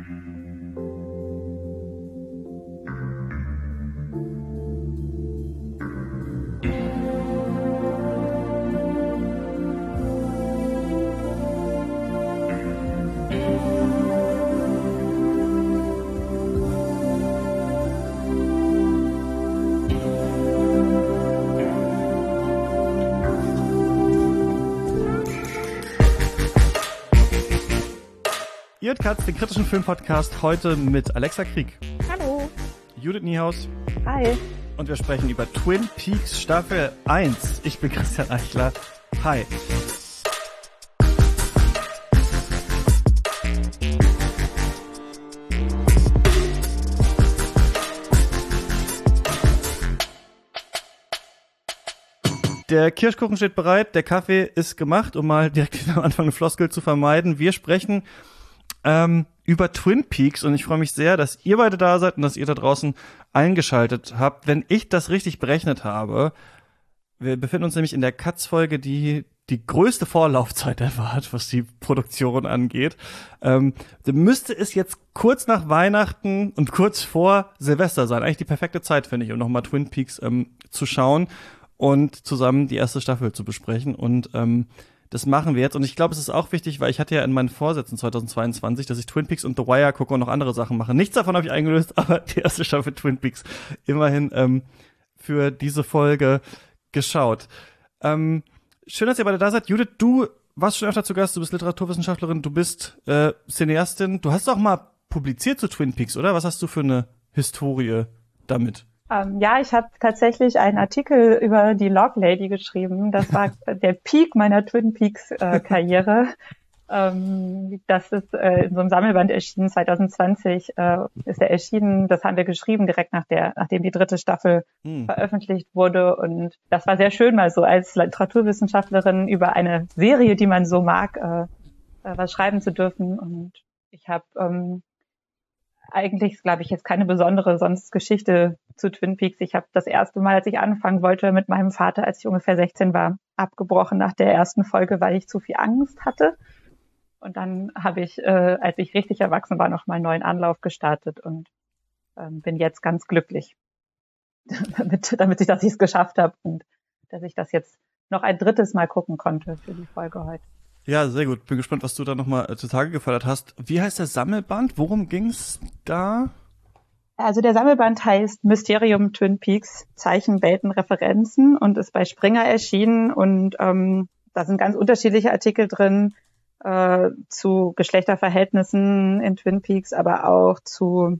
Ihr und Katz, den kritischen Filmpodcast, heute mit Alexa Krieg. Hallo. Judith Niehaus. Hi. Und wir sprechen über Twin Peaks Staffel 1. Ich bin Christian Eichler. Hi. Der Kirschkuchen steht bereit, der Kaffee ist gemacht, um mal direkt am Anfang eine Floskel zu vermeiden. Wir sprechen über Twin Peaks und ich freue mich sehr, dass ihr beide da seid und dass ihr da draußen eingeschaltet habt. Wenn ich das richtig berechnet habe, wir befinden uns nämlich in der Katz-Folge, die größte Vorlaufzeit ever hat, was die Produktion angeht. Müsste es jetzt kurz nach Weihnachten und kurz vor Silvester sein. Eigentlich die perfekte Zeit, finde ich, um nochmal Twin Peaks zu schauen und zusammen die erste Staffel zu besprechen. Und das machen wir jetzt. Und ich glaube, es ist auch wichtig, weil ich hatte ja in meinen Vorsätzen 2022, dass ich Twin Peaks und The Wire gucke und noch andere Sachen mache. Nichts davon habe ich eingelöst, aber die erste Staffel Twin Peaks immerhin für diese Folge geschaut. Schön, dass ihr beide da seid. Judith, du warst schon öfter zu Gast, du bist Literaturwissenschaftlerin, du bist Cineastin. Du hast auch mal publiziert zu Twin Peaks, oder? Was hast du für eine Historie damit? Ja, ich habe tatsächlich einen Artikel über die Log Lady geschrieben. Das war der Peak meiner Twin Peaks Karriere. Das ist in so einem Sammelband erschienen, 2020 ist er erschienen. Das haben wir geschrieben direkt nachdem die dritte Staffel veröffentlicht wurde. Und das war sehr schön, mal so als Literaturwissenschaftlerin über eine Serie, die man so mag, was schreiben zu dürfen. Und ich habe eigentlich, glaube ich, jetzt keine besondere sonst Geschichte zu Twin Peaks. Ich habe das erste Mal, als ich anfangen wollte, mit meinem Vater, als ich ungefähr 16 war, abgebrochen nach der ersten Folge, weil ich zu viel Angst hatte. Und dann habe ich, als ich richtig erwachsen war, noch mal einen neuen Anlauf gestartet und bin jetzt ganz glücklich, damit ich es geschafft habe und dass ich das jetzt noch ein drittes Mal gucken konnte für die Folge heute. Ja, sehr gut. Bin gespannt, was du da nochmal zutage gefördert hast. Wie heißt der Sammelband? Worum ging's da? Also der Sammelband heißt Mysterium Twin Peaks, Zeichen, Welten, Referenzen und ist bei Springer erschienen. Und da sind ganz unterschiedliche Artikel drin zu Geschlechterverhältnissen in Twin Peaks, aber auch zu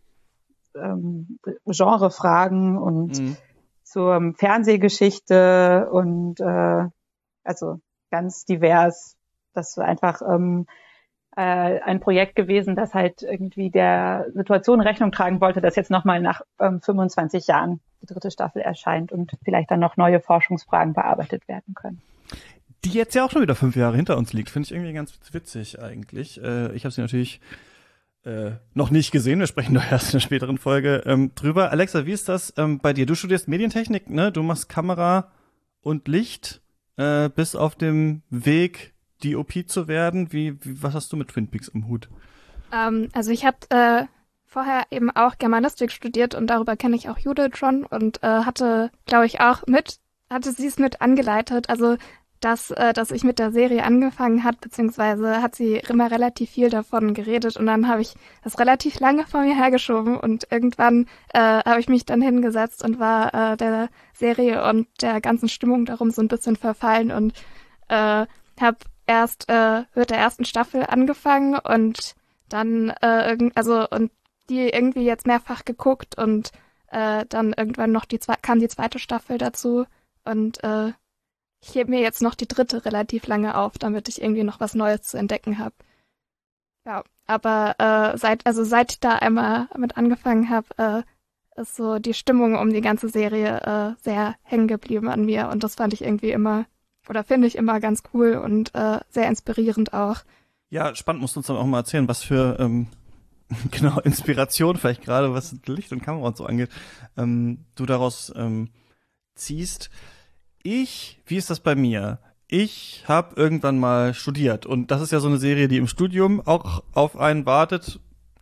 Genrefragen und zur Fernsehgeschichte und also ganz divers. Das war einfach ein Projekt gewesen, das halt irgendwie der Situation Rechnung tragen wollte, dass jetzt nochmal nach 25 Jahren die dritte Staffel erscheint und vielleicht dann noch neue Forschungsfragen bearbeitet werden können. Die jetzt ja auch schon wieder 5 Jahre hinter uns liegt. Finde ich irgendwie ganz witzig eigentlich. Ich habe sie natürlich noch nicht gesehen. Wir sprechen doch erst in einer späteren Folge drüber. Alexa, wie ist das bei dir? Du studierst Medientechnik, ne? Du machst Kamera und Licht, bist auf dem Weg, DOP zu werden. Was hast du mit Twin Peaks im Hut? Also ich habe vorher eben auch Germanistik studiert und darüber kenne ich auch Judith schon und hatte, glaube ich, hatte sie es mit angeleitet, also dass ich mit der Serie angefangen hat, beziehungsweise hat sie immer relativ viel davon geredet und dann habe ich das relativ lange vor mir hergeschoben und irgendwann habe ich mich dann hingesetzt und war der Serie und der ganzen Stimmung darum so ein bisschen verfallen und habe erst mit der ersten Staffel angefangen und dann und die irgendwie jetzt mehrfach geguckt und dann irgendwann noch kam die zweite Staffel dazu und ich hebe mir jetzt noch die dritte relativ lange auf, damit ich irgendwie noch was Neues zu entdecken habe. Ja, aber seit ich da einmal mit angefangen habe, ist so die Stimmung um die ganze Serie sehr hängen geblieben an mir und das fand ich irgendwie immer oder finde ich immer ganz cool und sehr inspirierend auch. Ja, spannend, musst du uns dann auch mal erzählen, was für genau Inspiration vielleicht gerade, was Licht und Kamera und so angeht, du daraus ziehst. Wie ist das bei mir? Ich habe irgendwann mal studiert und das ist ja so eine Serie, die im Studium auch auf einen wartet.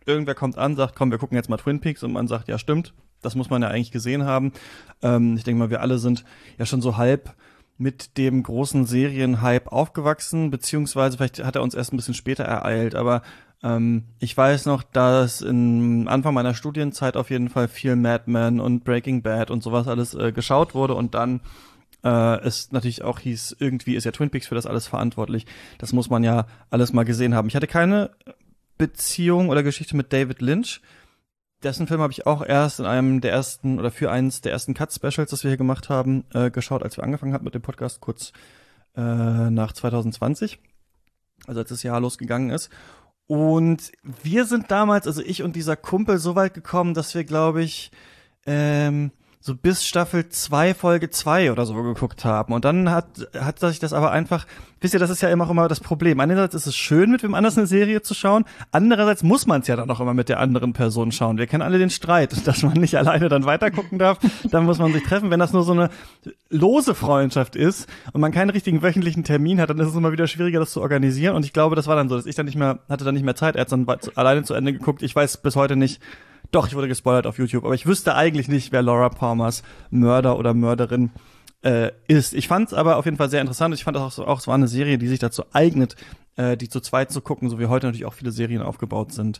irgendwer kommt an, sagt, komm, wir gucken jetzt mal Twin Peaks und man sagt, ja stimmt, das muss man ja eigentlich gesehen haben. Ich denke mal, wir alle sind ja schon so halb mit dem großen Serienhype aufgewachsen, beziehungsweise vielleicht hat er uns erst ein bisschen später ereilt, aber ich weiß noch, dass im Anfang meiner Studienzeit auf jeden Fall viel Mad Men und Breaking Bad und sowas alles geschaut wurde und dann es natürlich auch hieß, irgendwie ist ja Twin Peaks für das alles verantwortlich. Das muss man ja alles mal gesehen haben. Ich hatte keine Beziehung oder Geschichte mit David Lynch. Dessen Film habe ich auch erst in einem der ersten oder für eins der ersten Cut-Specials, das wir hier gemacht haben, geschaut, als wir angefangen haben mit dem Podcast, kurz nach 2020, also als das Jahr losgegangen ist. Und wir sind damals, also ich und dieser Kumpel, so weit gekommen, dass wir, glaube ich, so bis Staffel 2, Folge 2 oder so geguckt haben. Und dann hat sich das aber einfach, wisst ihr, das ist ja immer das Problem. Einerseits ist es schön, mit wem anders eine Serie zu schauen. Andererseits muss man es ja dann auch immer mit der anderen Person schauen. Wir kennen alle den Streit, dass man nicht alleine dann weitergucken darf. Dann muss man sich treffen. Wenn das nur so eine lose Freundschaft ist und man keinen richtigen wöchentlichen Termin hat, dann ist es immer wieder schwieriger, das zu organisieren. Und ich glaube, das war dann so, dass ich dann hatte dann nicht mehr Zeit. Er hat dann alleine zu Ende geguckt. Ich weiß bis heute nicht. Doch, ich wurde gespoilert auf YouTube, aber ich wüsste eigentlich nicht, wer Laura Palmers Mörder oder Mörderin ist. Ich fand es aber auf jeden Fall sehr interessant. Ich fand auch, es war eine Serie, die sich dazu eignet, die zu zweit zu gucken, so wie heute natürlich auch viele Serien aufgebaut sind.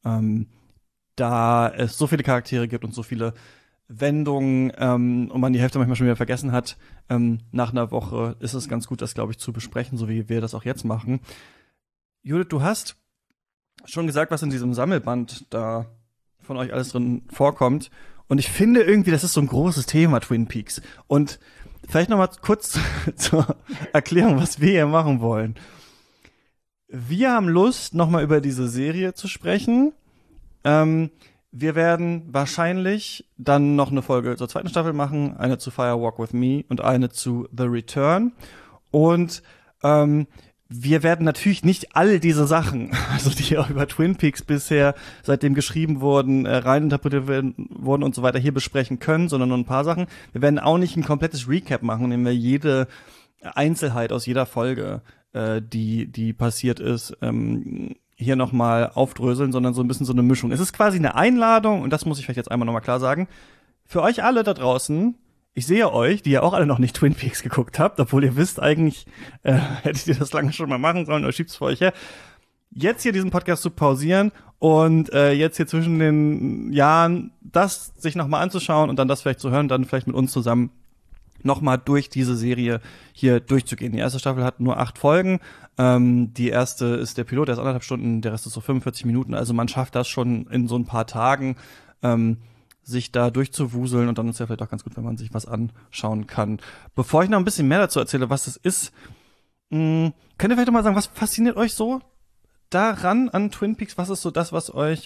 Da es so viele Charaktere gibt und so viele Wendungen und man die Hälfte manchmal schon wieder vergessen hat, nach einer Woche ist es ganz gut, das, glaube ich, zu besprechen, so wie wir das auch jetzt machen. Judith, du hast schon gesagt, was in diesem Sammelband da von euch alles drin vorkommt. Und ich finde irgendwie, das ist so ein großes Thema, Twin Peaks. Und vielleicht noch mal kurz zur Erklärung, was wir hier machen wollen. Wir haben Lust, noch mal über diese Serie zu sprechen. Wir werden wahrscheinlich dann noch eine Folge zur zweiten Staffel machen, eine zu Fire Walk with Me und eine zu The Return. Und wir werden natürlich nicht all diese Sachen, also die auch über Twin Peaks bisher seitdem geschrieben wurden, reininterpretiert wurden und so weiter, hier besprechen können, sondern nur ein paar Sachen. Wir werden auch nicht ein komplettes Recap machen, indem wir jede Einzelheit aus jeder Folge, die passiert ist, hier nochmal aufdröseln, sondern so ein bisschen so eine Mischung. Es ist quasi eine Einladung, und das muss ich vielleicht jetzt einmal nochmal klar sagen, für euch alle da draußen. Ich sehe euch, die ihr auch alle noch nicht Twin Peaks geguckt habt, obwohl ihr wisst, eigentlich hättet ihr das lange schon mal machen sollen oder schiebt's vor euch her. Jetzt hier diesen Podcast zu pausieren und jetzt hier zwischen den Jahren das sich nochmal anzuschauen und dann das vielleicht zu hören, dann vielleicht mit uns zusammen nochmal durch diese Serie hier durchzugehen. Die erste Staffel hat nur 8 Folgen. Die erste ist der Pilot, der ist 1,5 Stunden, der Rest ist so 45 Minuten. Also man schafft das schon in so ein paar Tagen, sich da durchzuwuseln, und dann ist ja vielleicht auch ganz gut, wenn man sich was anschauen kann. Bevor ich noch ein bisschen mehr dazu erzähle, was das ist, könnt ihr vielleicht noch mal sagen, was fasziniert euch so daran an Twin Peaks? Was ist so das, was euch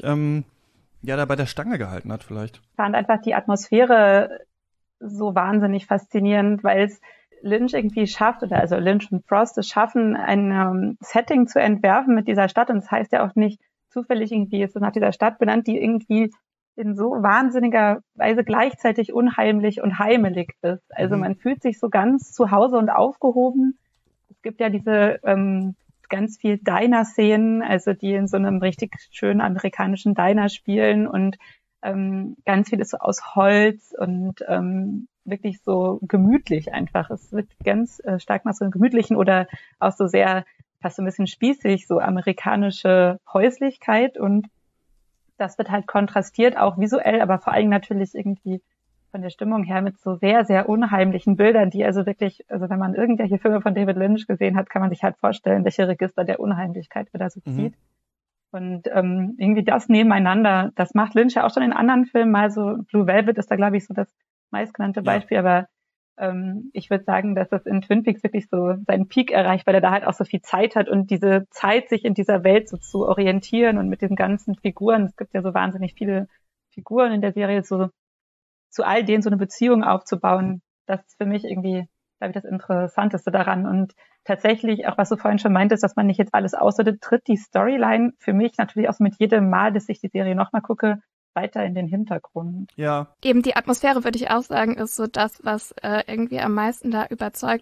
da bei der Stange gehalten hat vielleicht? Ich fand einfach die Atmosphäre so wahnsinnig faszinierend, weil es Lynch irgendwie schafft, oder also Lynch und Frost es schaffen, ein Setting zu entwerfen mit dieser Stadt, und das heißt ja auch nicht zufällig irgendwie, ist es nach dieser Stadt benannt, die irgendwie in so wahnsinniger Weise gleichzeitig unheimlich und heimelig ist. Also man fühlt sich so ganz zu Hause und aufgehoben. Es gibt ja diese ganz viel Diner-Szenen, also die in so einem richtig schönen amerikanischen Diner spielen, und ganz viel ist so aus Holz und wirklich so gemütlich einfach. Es wird ganz stark nach so einem gemütlichen oder auch so sehr, fast so ein bisschen spießig, so amerikanische Häuslichkeit, und das wird halt kontrastiert, auch visuell, aber vor allem natürlich irgendwie von der Stimmung her mit so sehr, sehr unheimlichen Bildern, die also wirklich, also wenn man irgendwelche Filme von David Lynch gesehen hat, kann man sich halt vorstellen, welche Register der Unheimlichkeit er da so zieht. Und irgendwie das nebeneinander, das macht Lynch ja auch schon in anderen Filmen, mal so Blue Velvet ist da, glaube ich, so das meistgenannte Beispiel, aber ich würde sagen, dass das in Twin Peaks wirklich so seinen Peak erreicht, weil er da halt auch so viel Zeit hat und diese Zeit, sich in dieser Welt so zu orientieren und mit den ganzen Figuren, es gibt ja so wahnsinnig viele Figuren in der Serie, so zu all denen so eine Beziehung aufzubauen, das ist für mich irgendwie, glaube ich, das Interessanteste daran. Und tatsächlich, auch was du vorhin schon meintest, dass man nicht jetzt alles aussortiert, tritt die Storyline für mich natürlich auch so mit jedem Mal, dass ich die Serie nochmal gucke, weiter in den Hintergrund. Ja. Eben die Atmosphäre, würde ich auch sagen, ist so das, was irgendwie am meisten da überzeugt. Und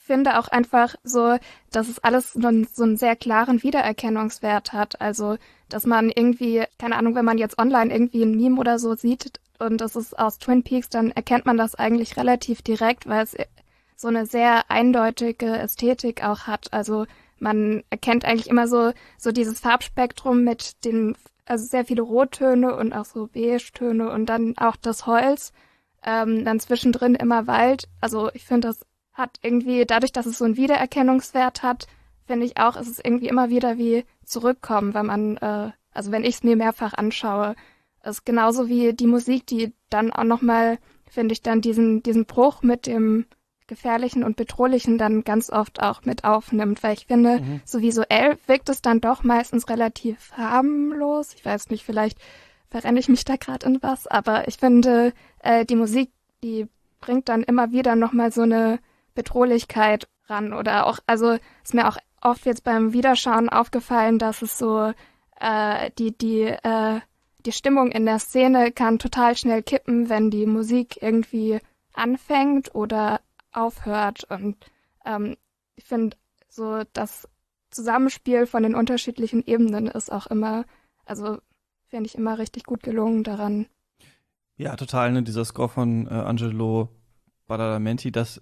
finde auch einfach so, dass es alles so einen sehr klaren Wiedererkennungswert hat. Also, dass man irgendwie, keine Ahnung, wenn man jetzt online irgendwie ein Meme oder so sieht und das ist aus Twin Peaks, dann erkennt man das eigentlich relativ direkt, weil es so eine sehr eindeutige Ästhetik auch hat. Also man erkennt eigentlich immer so dieses Farbspektrum mit also sehr viele Rottöne und auch so Beige-Töne und dann auch das Holz, dann zwischendrin immer Wald. Also ich finde, das hat irgendwie, dadurch, dass es so einen Wiedererkennungswert hat, finde ich auch, ist es irgendwie immer wieder wie zurückkommen, wenn man, also wenn ich es mir mehrfach anschaue. Es ist genauso wie die Musik, die dann auch nochmal, finde ich, dann diesen Bruch mit dem Gefährlichen und Bedrohlichen dann ganz oft auch mit aufnimmt, weil ich finde, so visuell wirkt es dann doch meistens relativ harmlos. Ich weiß nicht, vielleicht verrenne ich mich da gerade in was, aber ich finde, die Musik, die bringt dann immer wieder nochmal so eine Bedrohlichkeit ran oder auch, also ist mir auch oft jetzt beim Wiederschauen aufgefallen, dass es so die Stimmung in der Szene kann total schnell kippen, wenn die Musik irgendwie anfängt oder aufhört. Und ich finde, so das Zusammenspiel von den unterschiedlichen Ebenen ist auch immer, also finde ich immer richtig gut gelungen daran. Ja, total, ne? Dieser Score von Angelo Badalamenti, das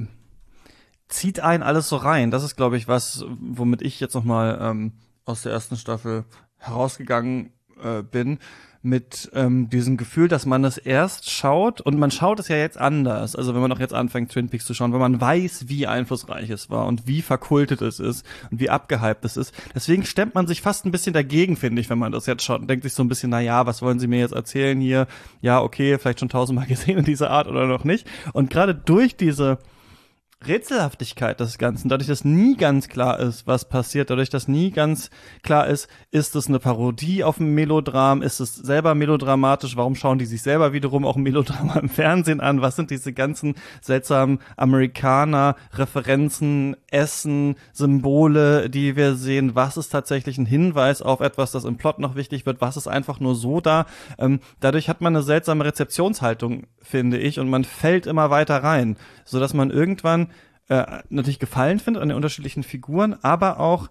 zieht einen alles so rein. Das ist, glaube ich, was, womit ich jetzt nochmal aus der ersten Staffel herausgegangen bin, mit diesem Gefühl, dass man es erst schaut und man schaut es ja jetzt anders. Also wenn man auch jetzt anfängt, Twin Peaks zu schauen, wenn man weiß, wie einflussreich es war und wie verkultet es ist und wie abgehypt es ist. Deswegen stemmt man sich fast ein bisschen dagegen, finde ich, wenn man das jetzt schaut und denkt sich so ein bisschen, na ja, was wollen Sie mir jetzt erzählen hier? Ja, okay, vielleicht schon 1000-mal gesehen in dieser Art oder noch nicht. Und gerade durch diese Rätselhaftigkeit des Ganzen, dadurch, dass nie ganz klar ist, was passiert, dadurch, dass nie ganz klar ist es eine Parodie auf ein Melodram, ist es selber melodramatisch, warum schauen die sich selber wiederum auch ein Melodrama im Fernsehen an, was sind diese ganzen seltsamen Amerikaner, Referenzen, Essen, Symbole, die wir sehen, was ist tatsächlich ein Hinweis auf etwas, das im Plot noch wichtig wird, was ist einfach nur so da, dadurch hat man eine seltsame Rezeptionshaltung, finde ich, und man fällt immer weiter rein, sodass man irgendwann natürlich Gefallen findet an den unterschiedlichen Figuren, aber auch,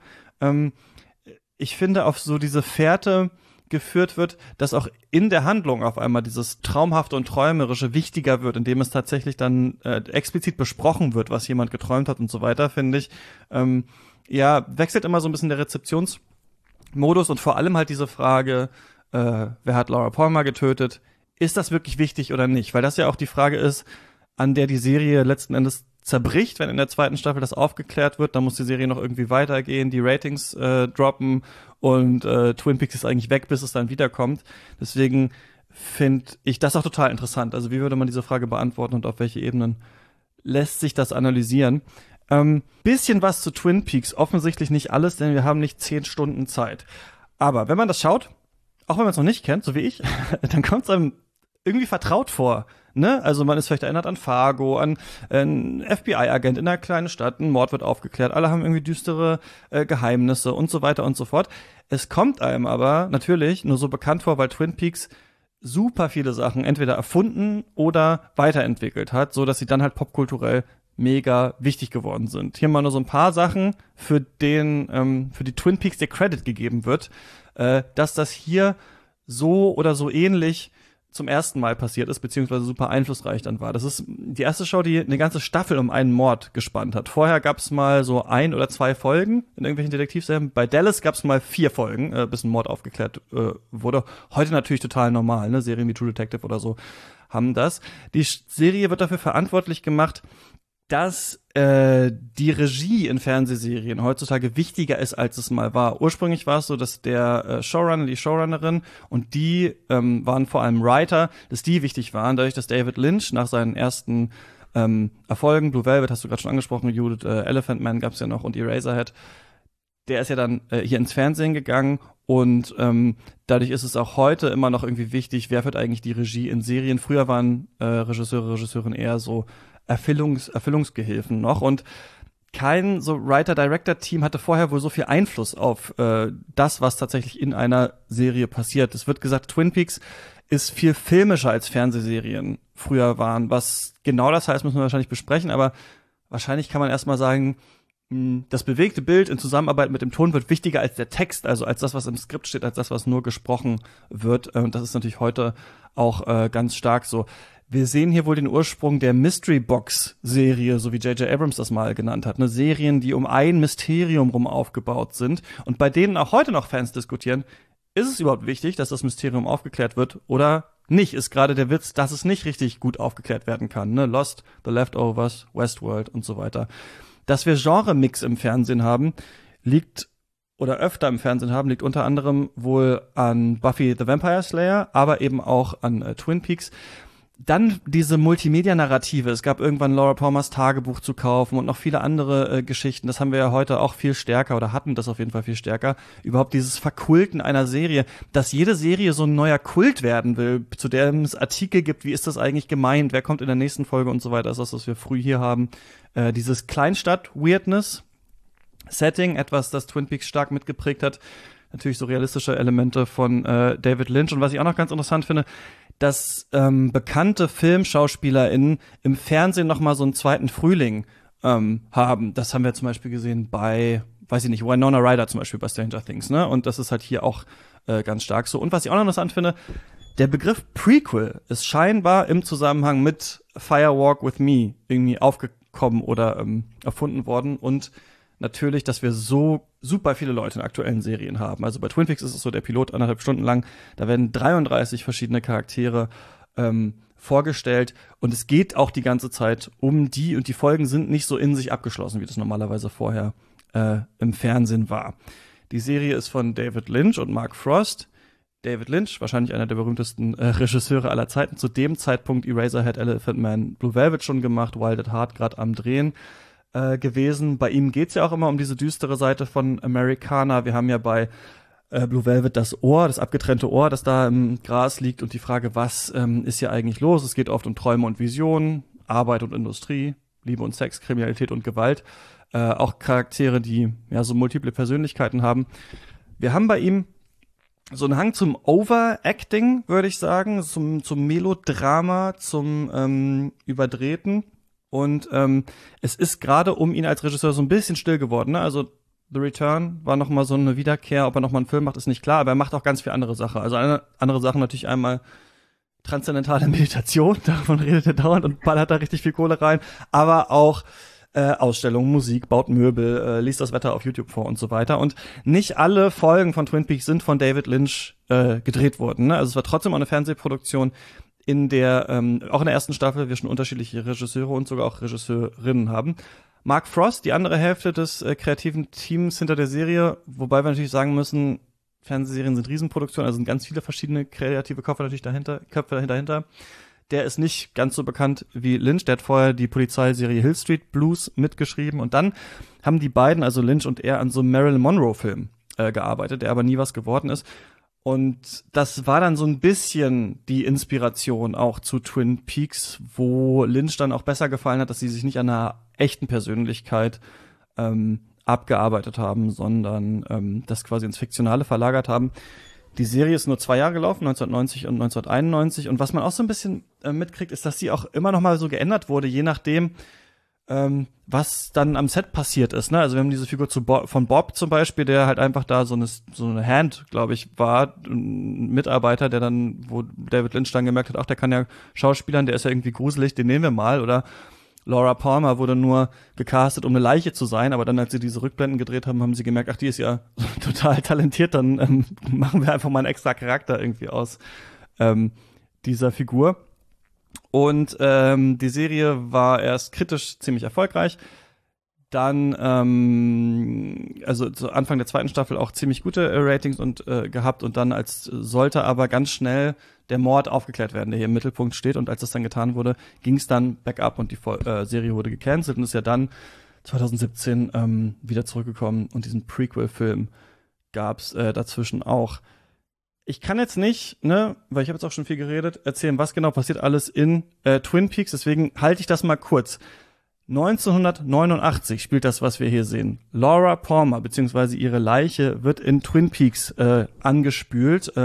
ich finde, auf so diese Fährte geführt wird, dass auch in der Handlung auf einmal dieses Traumhafte und Träumerische wichtiger wird, indem es tatsächlich dann explizit besprochen wird, was jemand geträumt hat und so weiter, finde ich. Wechselt immer so ein bisschen der Rezeptionsmodus und vor allem halt diese Frage, wer hat Laura Palmer getötet? Ist das wirklich wichtig oder nicht? Weil das ja auch die Frage ist, an der die Serie letzten Endes zerbricht, wenn in der zweiten Staffel das aufgeklärt wird, dann muss die Serie noch irgendwie weitergehen, die Ratings droppen und Twin Peaks ist eigentlich weg, bis es dann wiederkommt. Deswegen finde ich das auch total interessant. Also wie würde man diese Frage beantworten und auf welche Ebenen lässt sich das analysieren? Bisschen was zu Twin Peaks, offensichtlich nicht alles, denn wir haben nicht 10 Stunden Zeit. Aber wenn man das schaut, auch wenn man es noch nicht kennt, so wie ich, dann kommt es einem irgendwie vertraut vor. Ne? Also man ist vielleicht erinnert an Fargo, an einen FBI-Agent in einer kleinen Stadt, ein Mord wird aufgeklärt, alle haben irgendwie düstere Geheimnisse und so weiter und so fort. Es kommt einem aber natürlich nur so bekannt vor, weil Twin Peaks super viele Sachen entweder erfunden oder weiterentwickelt hat, so dass sie dann halt popkulturell mega wichtig geworden sind. Hier mal nur so ein paar Sachen, für die Twin Peaks der Credit gegeben wird, dass das hier so oder so ähnlich zum ersten Mal passiert ist, beziehungsweise super einflussreich dann war. Das ist die erste Show, die eine ganze Staffel um einen Mord gespannt hat. Vorher gab es mal so 1 oder 2 Folgen in irgendwelchen Detektivserien. Bei Dallas gab es mal 4 Folgen, bis ein Mord aufgeklärt wurde. Heute natürlich total normal, ne? Serien wie True Detective oder so haben das. Die Serie wird dafür verantwortlich gemacht, dass die Regie in Fernsehserien heutzutage wichtiger ist, als es mal war. Ursprünglich war es so, dass der Showrunner, die Showrunnerin und die waren vor allem Writer, dass die wichtig waren, dadurch, dass David Lynch nach seinen ersten Erfolgen, Blue Velvet hast du gerade schon angesprochen, Judith, Elephant Man gab's ja noch und Eraserhead, der ist ja dann hier ins Fernsehen gegangen und dadurch ist es auch heute immer noch irgendwie wichtig, wer führt eigentlich die Regie in Serien. Früher waren Regisseurinnen eher so Erfüllungsgehilfen noch und kein so Writer-Director-Team hatte vorher wohl so viel Einfluss auf das, was tatsächlich in einer Serie passiert. Es wird gesagt, Twin Peaks ist viel filmischer als Fernsehserien früher waren. Was genau das heißt, müssen wir wahrscheinlich besprechen, aber wahrscheinlich kann man erstmal sagen, das bewegte Bild in Zusammenarbeit mit dem Ton wird wichtiger als der Text, also als das, was im Skript steht, als das, was nur gesprochen wird. Und das ist natürlich heute auch ganz stark so. Wir sehen hier wohl den Ursprung der Mystery-Box-Serie, so wie J.J. Abrams das mal genannt hat. Ne? Serien, die um ein Mysterium rum aufgebaut sind und bei denen auch heute noch Fans diskutieren, ist es überhaupt wichtig, dass das Mysterium aufgeklärt wird oder nicht? Ist gerade der Witz, dass es nicht richtig gut aufgeklärt werden kann. Ne? Lost, The Leftovers, Westworld und so weiter. Dass wir Genre-Mix im Fernsehen haben, liegt unter anderem wohl an Buffy the Vampire Slayer, aber eben auch an Twin Peaks. Dann diese Multimedia-Narrative. Es gab irgendwann Laura Palmers Tagebuch zu kaufen und noch viele andere Geschichten. Das haben wir ja heute auch viel stärker oder hatten das auf jeden Fall viel stärker. Überhaupt dieses Verkulten einer Serie, dass jede Serie so ein neuer Kult werden will, zu dem es Artikel gibt, wie ist das eigentlich gemeint, wer kommt in der nächsten Folge und so weiter. Das ist das, was wir früh hier haben. Dieses Kleinstadt-Weirdness-Setting, etwas, das Twin Peaks stark mitgeprägt hat. Natürlich so realistische Elemente von David Lynch. Und was ich auch noch ganz interessant finde, dass bekannte FilmschauspielerInnen im Fernsehen noch mal so einen zweiten Frühling haben. Das haben wir zum Beispiel gesehen bei, weiß ich nicht, Winona Ryder zum Beispiel bei Stranger Things, ne? Und das ist halt hier auch ganz stark so. Und was ich auch noch interessant finde, der Begriff Prequel ist scheinbar im Zusammenhang mit Fire Walk with Me irgendwie aufgekommen oder erfunden worden. Und natürlich, dass wir so super viele Leute in aktuellen Serien haben. Also bei Twin Peaks ist es so, der Pilot 1,5 Stunden lang, da werden 33 verschiedene Charaktere vorgestellt und es geht auch die ganze Zeit um die und die Folgen sind nicht so in sich abgeschlossen, wie das normalerweise vorher im Fernsehen war. Die Serie ist von David Lynch und Mark Frost. David Lynch, wahrscheinlich einer der berühmtesten Regisseure aller Zeiten, zu dem Zeitpunkt Eraserhead, Elephant Man, Blue Velvet schon gemacht, Wild at Heart gerade am Drehen gewesen. Bei ihm geht's ja auch immer um diese düstere Seite von Americana. Wir haben ja bei Blue Velvet das Ohr, das abgetrennte Ohr, das da im Gras liegt und die Frage, was ist hier eigentlich los? Es geht oft um Träume und Visionen, Arbeit und Industrie, Liebe und Sex, Kriminalität und Gewalt. Auch Charaktere, die ja so multiple Persönlichkeiten haben. Wir haben bei ihm so einen Hang zum Overacting, würde ich sagen, zum Melodrama, zum Überdrehten. Und es ist gerade um ihn als Regisseur so ein bisschen still geworden. Ne? Also The Return war noch mal so eine Wiederkehr. Ob er noch mal einen Film macht, ist nicht klar. Aber er macht auch ganz viel andere Sachen. Also andere Sachen natürlich einmal transzendentale Meditation. Davon redet er dauernd und ballert da richtig viel Kohle rein. Aber auch Ausstellungen, Musik, baut Möbel, liest das Wetter auf YouTube vor und so weiter. Und nicht alle Folgen von Twin Peaks sind von David Lynch gedreht worden. Ne? Also es war trotzdem auch eine Fernsehproduktion, in der, auch in der ersten Staffel, wir schon unterschiedliche Regisseure und sogar auch Regisseurinnen haben. Mark Frost, die andere Hälfte des kreativen Teams hinter der Serie, wobei wir natürlich sagen müssen, Fernsehserien sind Riesenproduktionen, also sind ganz viele verschiedene kreative Köpfe dahinter. Der ist nicht ganz so bekannt wie Lynch, der hat vorher die Polizeiserie Hill Street Blues mitgeschrieben und dann haben die beiden, also Lynch und er, an so einem Marilyn Monroe-Film gearbeitet, der aber nie was geworden ist. Und das war dann so ein bisschen die Inspiration auch zu Twin Peaks, wo Lynch dann auch besser gefallen hat, dass sie sich nicht an einer echten Persönlichkeit abgearbeitet haben, sondern das quasi ins Fiktionale verlagert haben. Die Serie ist nur 2 Jahre gelaufen, 1990 und 1991. Und was man auch so ein bisschen mitkriegt, ist, dass sie auch immer noch mal so geändert wurde, je nachdem, was dann am Set passiert ist. Ne? Also wir haben diese Figur von Bob zum Beispiel, der halt einfach da so eine Hand, glaube ich, war, ein Mitarbeiter, der dann, wo David Lynch dann gemerkt hat, ach, der kann ja schauspielern, der ist ja irgendwie gruselig, den nehmen wir mal. Oder Laura Palmer wurde nur gecastet, um eine Leiche zu sein, aber dann, als sie diese Rückblenden gedreht haben, haben sie gemerkt, ach, die ist ja total talentiert, dann machen wir einfach mal einen extra Charakter irgendwie aus dieser Figur. Und die Serie war erst kritisch ziemlich erfolgreich, dann also zu Anfang der 2. Staffel auch ziemlich gute Ratings und gehabt und dann sollte aber ganz schnell der Mord aufgeklärt werden, der hier im Mittelpunkt steht, und als das dann getan wurde, ging es dann back up und die Serie wurde gecancelt und ist ja dann 2017 wieder zurückgekommen und diesen Prequel-Film gab's dazwischen auch. Ich kann jetzt nicht, ne, weil ich habe jetzt auch schon viel geredet, erzählen, was genau passiert alles in Twin Peaks, deswegen halte ich das mal kurz. 1989 spielt das, was wir hier sehen. Laura Palmer, beziehungsweise ihre Leiche, wird in Twin Peaks angespült,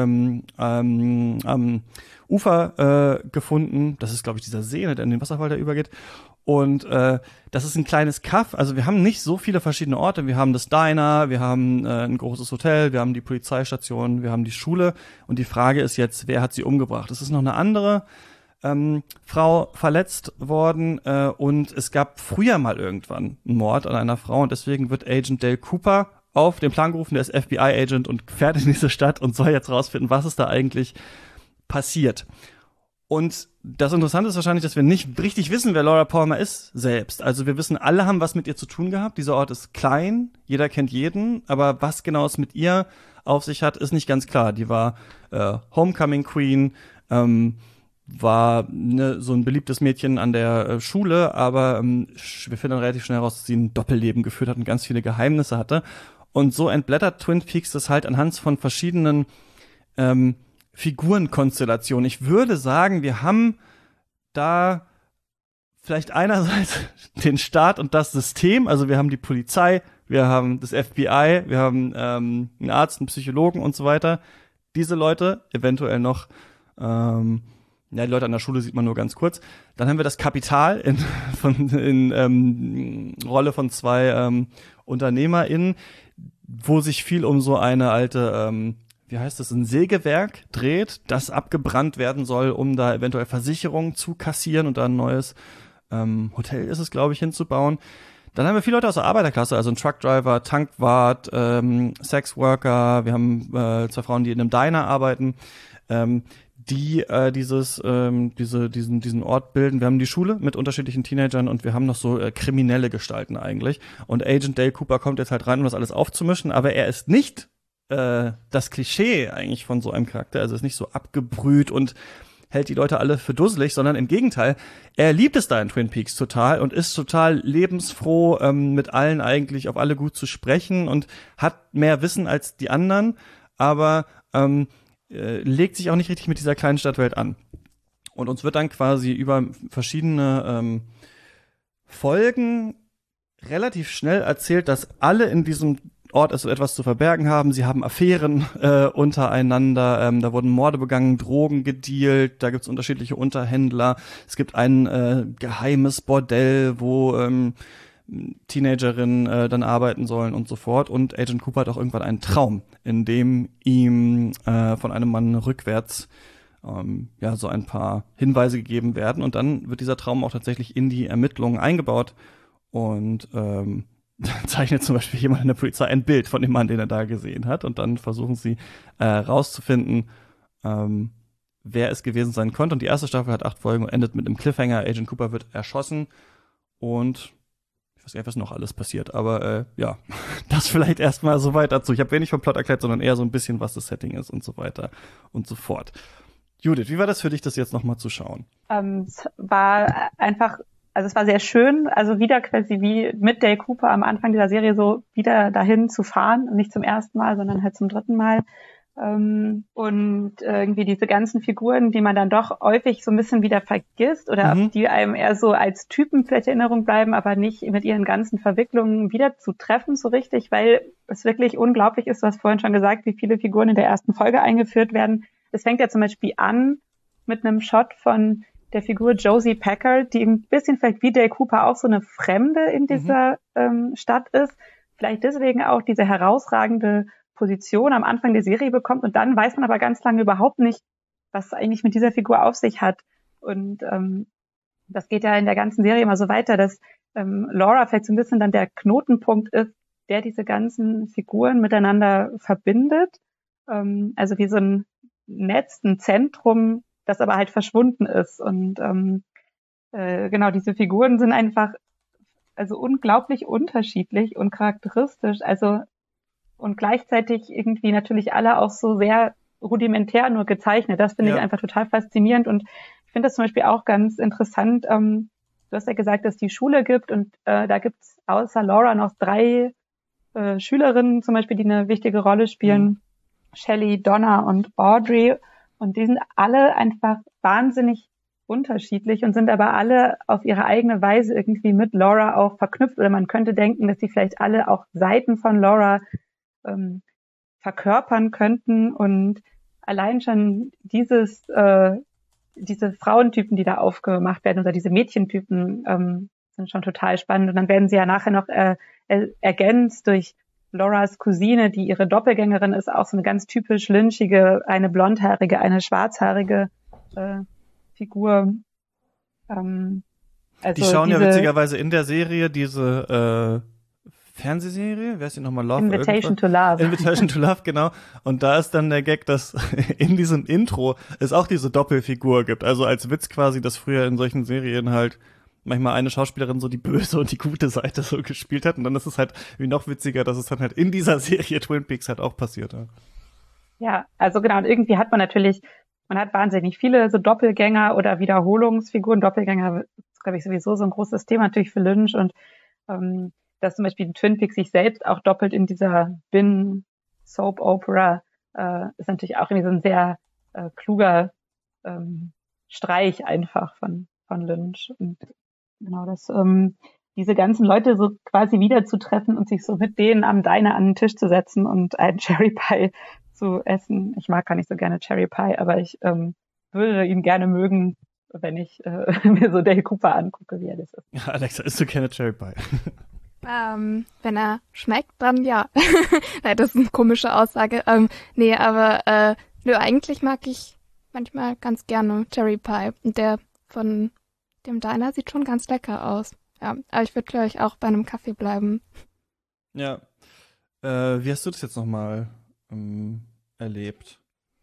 am Ufer gefunden. Das ist, glaube ich, dieser See, der in den Wasserfall da übergeht. Und das ist ein kleines Kaff. Also wir haben nicht so viele verschiedene Orte. Wir haben das Diner, wir haben ein großes Hotel, wir haben die Polizeistation, wir haben die Schule. Und die Frage ist jetzt, wer hat sie umgebracht? Es ist noch eine andere Frau verletzt worden und es gab früher mal irgendwann einen Mord an einer Frau und deswegen wird Agent Dale Cooper auf den Plan gerufen, der ist FBI-Agent und fährt in diese Stadt und soll jetzt rausfinden, was ist da eigentlich passiert. Und das Interessante ist wahrscheinlich, dass wir nicht richtig wissen, wer Laura Palmer ist selbst. Also wir wissen, alle haben was mit ihr zu tun gehabt. Dieser Ort ist klein, jeder kennt jeden, aber was genau es mit ihr auf sich hat, ist nicht ganz klar. Die war Homecoming Queen, war so ein beliebtes Mädchen an der Schule, aber wir finden dann relativ schnell heraus, dass sie ein Doppelleben geführt hat und ganz viele Geheimnisse hatte. Und so entblättert Twin Peaks das halt anhand von verschiedenen Figurenkonstellationen. Ich würde sagen, wir haben da vielleicht einerseits den Staat und das System, also wir haben die Polizei, wir haben das FBI, wir haben einen Arzt, einen Psychologen und so weiter. Diese Leute, eventuell noch die Leute an der Schule sieht man nur ganz kurz. Dann haben wir das Kapital in Rolle von zwei UnternehmerInnen, wo sich viel um so eine alte, wie heißt das, ein Sägewerk dreht, das abgebrannt werden soll, um da eventuell Versicherungen zu kassieren und da ein neues Hotel ist es, glaube ich, hinzubauen. Dann haben wir viele Leute aus der Arbeiterklasse, also ein Truckdriver, Tankwart, Sexworker, wir haben zwei Frauen, die in einem Diner arbeiten, die diesen Ort bilden. Wir haben die Schule mit unterschiedlichen Teenagern und wir haben noch so kriminelle Gestalten eigentlich. Und Agent Dale Cooper kommt jetzt halt rein, um das alles aufzumischen, aber er ist nicht das Klischee eigentlich von so einem Charakter. Also ist nicht so abgebrüht und hält die Leute alle für dusselig, sondern im Gegenteil, er liebt es da in Twin Peaks total und ist total lebensfroh, mit allen eigentlich auf alle gut zu sprechen und hat mehr Wissen als die anderen, aber legt sich auch nicht richtig mit dieser kleinen Stadtwelt an. Und uns wird dann quasi über verschiedene Folgen relativ schnell erzählt, dass alle in diesem Ort etwas zu verbergen haben. Sie haben Affären untereinander, da wurden Morde begangen, Drogen gedealt, da gibt's unterschiedliche Unterhändler. Es gibt ein geheimes Bordell, wo Teenagerinnen dann arbeiten sollen und so fort. Und Agent Cooper hat auch irgendwann einen Traum, in dem ihm von einem Mann rückwärts so ein paar Hinweise gegeben werden. Und dann wird dieser Traum auch tatsächlich in die Ermittlungen eingebaut. Und zeichnet zum Beispiel jemand in der Polizei ein Bild von dem Mann, den er da gesehen hat. Und dann versuchen sie rauszufinden, wer es gewesen sein konnte. Und die erste Staffel hat 8 Folgen und endet mit einem Cliffhanger. Agent Cooper wird erschossen und ich weiß gar nicht, was noch alles passiert, aber das vielleicht erstmal so weit dazu. Ich habe wenig vom Plot erklärt, sondern eher so ein bisschen, was das Setting ist und so weiter und so fort. Judith, wie war das für dich, das jetzt nochmal zu schauen? Es war einfach, also es war sehr schön, also wieder quasi wie mit Dale Cooper am Anfang dieser Serie so wieder dahin zu fahren, nicht zum ersten Mal, sondern halt zum dritten Mal. Und irgendwie diese ganzen Figuren, die man dann doch häufig so ein bisschen wieder vergisst oder die einem eher so als Typen vielleicht in Erinnerung bleiben, aber nicht mit ihren ganzen Verwicklungen wieder zu treffen so richtig, weil es wirklich unglaublich ist, du hast vorhin schon gesagt, wie viele Figuren in der ersten Folge eingeführt werden. Es fängt ja zum Beispiel an mit einem Shot von der Figur Josie Packard, die ein bisschen vielleicht wie Dale Cooper auch so eine Fremde in dieser Stadt ist, vielleicht deswegen auch diese herausragende Position am Anfang der Serie bekommt und dann weiß man aber ganz lange überhaupt nicht, was eigentlich mit dieser Figur auf sich hat. Und das geht ja in der ganzen Serie immer so weiter, dass Laura vielleicht so ein bisschen dann der Knotenpunkt ist, der diese ganzen Figuren miteinander verbindet. Also wie so ein Netz, ein Zentrum, das aber halt verschwunden ist. Und genau, diese Figuren sind einfach also unglaublich unterschiedlich und charakteristisch. Also und gleichzeitig irgendwie natürlich alle auch so sehr rudimentär nur gezeichnet. Das finde ich einfach total faszinierend und ich finde das zum Beispiel auch ganz interessant. Du hast ja gesagt, dass es die Schule gibt und da gibt es außer Laura noch 3 Schülerinnen zum Beispiel, die eine wichtige Rolle spielen. Shelley, Donna und Audrey. Und die sind alle einfach wahnsinnig unterschiedlich und sind aber alle auf ihre eigene Weise irgendwie mit Laura auch verknüpft. Oder man könnte denken, dass sie vielleicht alle auch Seiten von Laura verkörpern könnten und allein schon dieses diese Frauentypen, die da aufgemacht werden, oder diese Mädchentypen, sind schon total spannend. Und dann werden sie ja nachher noch ergänzt durch Lauras Cousine, die ihre Doppelgängerin ist, auch so eine ganz typisch lynchige, eine blondhaarige, eine schwarzhaarige Figur. Also die schauen ja witzigerweise in der Serie diese Fernsehserie, wer ist die nochmal? Love? Invitation to Love. Invitation to Love, genau. Und da ist dann der Gag, dass in diesem Intro es auch diese Doppelfigur gibt. Also als Witz quasi, dass früher in solchen Serien halt manchmal eine Schauspielerin so die böse und die gute Seite so gespielt hat. Und dann ist es halt wie noch witziger, dass es dann halt in dieser Serie Twin Peaks halt auch passiert. Ja, also genau. Und irgendwie hat man hat wahnsinnig viele so Doppelgänger oder Wiederholungsfiguren. Doppelgänger ist, glaube ich, sowieso so ein großes Thema natürlich für Lynch. Und dass zum Beispiel Twin Peaks sich selbst auch doppelt in dieser Bin-Soap-Opera ist natürlich auch irgendwie so ein sehr kluger Streich einfach von Lynch. Und genau, diese ganzen Leute so quasi wiederzutreffen und sich so mit denen am Diner an den Tisch zu setzen und einen Cherry Pie zu essen. Ich mag gar nicht so gerne Cherry Pie, aber ich würde ihn gerne mögen, wenn ich mir so Dale Cooper angucke, wie er das ist. Ja, Alexa, isst du gerne Cherry Pie? Wenn er schmeckt, dann ja. Nein, das ist eine komische Aussage. Nee, aber eigentlich mag ich manchmal ganz gerne Cherry Pie. Und der von dem Diner sieht schon ganz lecker aus. Ja, aber ich würde, glaube ich, auch bei einem Kaffee bleiben. Ja. Wie hast du das jetzt nochmal erlebt?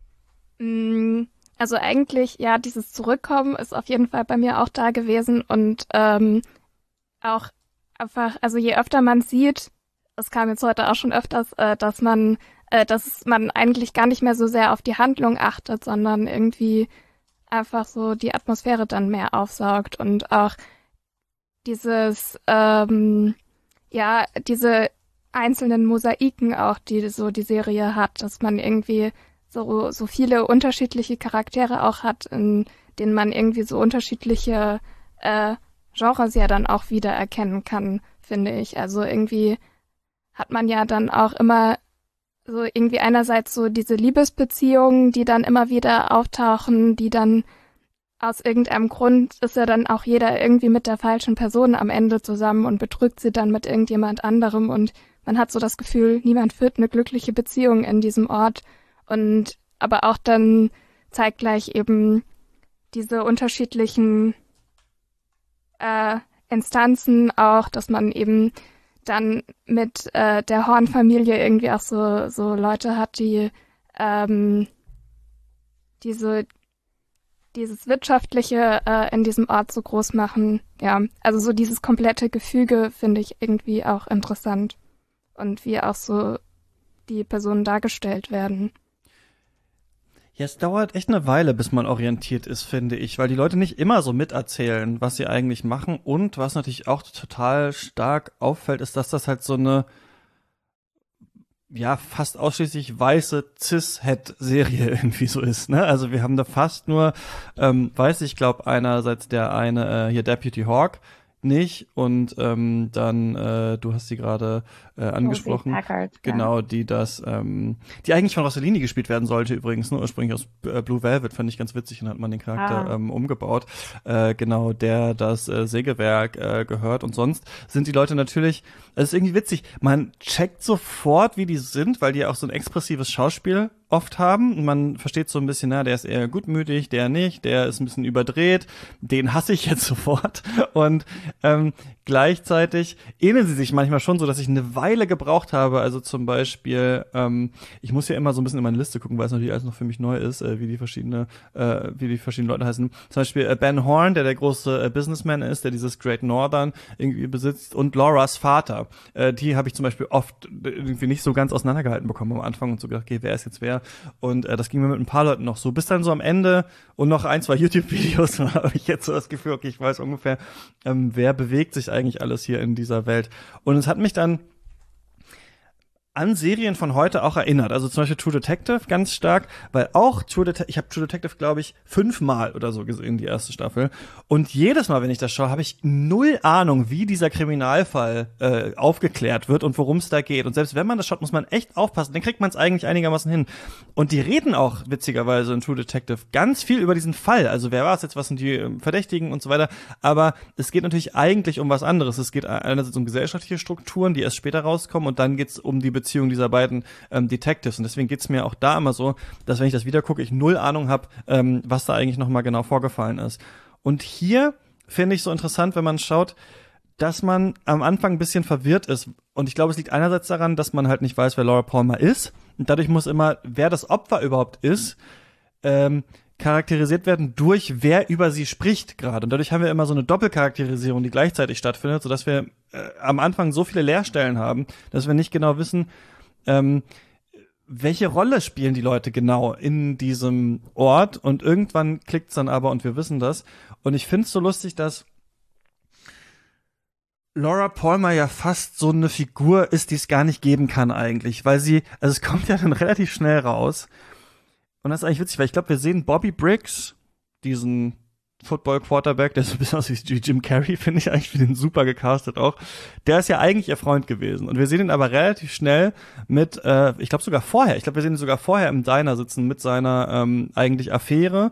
Also eigentlich, ja, dieses Zurückkommen ist auf jeden Fall bei mir auch da gewesen und auch einfach, also je öfter man sieht, es kam jetzt heute auch schon öfters, dass man eigentlich gar nicht mehr so sehr auf die Handlung achtet, sondern irgendwie einfach so die Atmosphäre dann mehr aufsaugt und auch dieses, diese einzelnen Mosaiken auch, die so die Serie hat, dass man irgendwie so viele unterschiedliche Charaktere auch hat, in denen man irgendwie so unterschiedliche Genres ja dann auch wieder erkennen kann, finde ich. Also irgendwie hat man ja dann auch immer so irgendwie einerseits so diese Liebesbeziehungen, die dann immer wieder auftauchen, die dann aus irgendeinem Grund ist ja dann auch jeder irgendwie mit der falschen Person am Ende zusammen und betrügt sie dann mit irgendjemand anderem und man hat so das Gefühl, niemand führt eine glückliche Beziehung in diesem Ort und aber auch dann zeitgleich eben diese unterschiedlichen Instanzen auch, dass man eben dann mit der Horn-Familie irgendwie auch so Leute hat, die dieses Wirtschaftliche in diesem Ort so groß machen. Ja, also so dieses komplette Gefüge finde ich irgendwie auch interessant und wie auch so die Personen dargestellt werden. Ja, es dauert echt eine Weile, bis man orientiert ist, finde ich, weil die Leute nicht immer so miterzählen, was sie eigentlich machen. Und was natürlich auch total stark auffällt, ist, dass das halt so eine, ja, fast ausschließlich weiße Cis-Het-Serie irgendwie so ist, ne? Also wir haben da fast nur, ich glaube einerseits der eine, hier Deputy Hawk, nicht und dann du hast sie gerade angesprochen, Packard, genau, ja. die eigentlich von Rossellini gespielt werden sollte übrigens, ne, ursprünglich aus Blue Velvet, fand ich ganz witzig und hat man den Charakter umgebaut, genau, der das Sägewerk gehört und sonst sind die Leute natürlich, es ist irgendwie witzig, man checkt sofort, wie die sind, weil die auch so ein expressives Schauspiel oft haben. Man versteht so ein bisschen, der ist eher gutmütig, der nicht, der ist ein bisschen überdreht, den hasse ich jetzt sofort. Und gleichzeitig ähneln sie sich manchmal schon so, dass ich eine Weile gebraucht habe. Also zum Beispiel, ich muss ja immer so ein bisschen in meine Liste gucken, weil es natürlich alles noch für mich neu ist, wie die verschiedenen Leute heißen. Zum Beispiel Ben Horn, der große Businessman ist, der dieses Great Northern irgendwie besitzt, und Lauras Vater. Die habe ich zum Beispiel oft irgendwie nicht so ganz auseinandergehalten bekommen am Anfang und so gedacht, okay, wer ist jetzt wer? Und das ging mir mit ein paar Leuten noch so. Bis dann so am Ende und noch 1, 2 YouTube-Videos habe ich jetzt so das Gefühl, okay, ich weiß ungefähr, wer bewegt sich eigentlich alles hier in dieser Welt. Und es hat mich dann an Serien von heute auch erinnert. Also zum Beispiel True Detective ganz stark, weil auch ich habe True Detective, glaube ich, 5-mal oder so gesehen, die erste Staffel. Und jedes Mal, wenn ich das schaue, habe ich null Ahnung, wie dieser Kriminalfall aufgeklärt wird und worum es da geht. Und selbst wenn man das schaut, muss man echt aufpassen. Dann kriegt man es eigentlich einigermaßen hin. Und die reden auch witzigerweise in True Detective ganz viel über diesen Fall. Also wer war es jetzt, was sind die Verdächtigen und so weiter. Aber es geht natürlich eigentlich um was anderes. Es geht einerseits um gesellschaftliche Strukturen, die erst später rauskommen, und dann geht's um die Beziehung dieser beiden Detectives. Und deswegen geht's mir auch da immer so, dass wenn ich das wieder gucke, ich null Ahnung habe, was da eigentlich nochmal genau vorgefallen ist. Und hier finde ich so interessant, wenn man schaut, dass man am Anfang ein bisschen verwirrt ist. Und ich glaube, es liegt einerseits daran, dass man halt nicht weiß, wer Laura Palmer ist. Und dadurch muss immer, wer das Opfer überhaupt ist, charakterisiert werden durch, wer über sie spricht gerade. Und dadurch haben wir immer so eine Doppelcharakterisierung, die gleichzeitig stattfindet, sodass wir am Anfang so viele Leerstellen haben, dass wir nicht genau wissen, welche Rolle spielen die Leute genau in diesem Ort. Und irgendwann klickt's dann aber und wir wissen das. Und ich find's so lustig, dass Laura Palmer ja fast so eine Figur ist, die es gar nicht geben kann eigentlich, weil sie, also es kommt ja dann relativ schnell raus. Und das ist eigentlich witzig, weil ich glaube, wir sehen Bobby Briggs, diesen Football-Quarterback, der so ein bisschen aussieht wie Jim Carrey, finde ich eigentlich, für den super gecastet auch. Der ist ja eigentlich ihr Freund gewesen. Und wir sehen ihn aber relativ schnell mit, ich glaube sogar vorher, wir sehen ihn sogar vorher im Diner sitzen mit seiner eigentlich Affäre,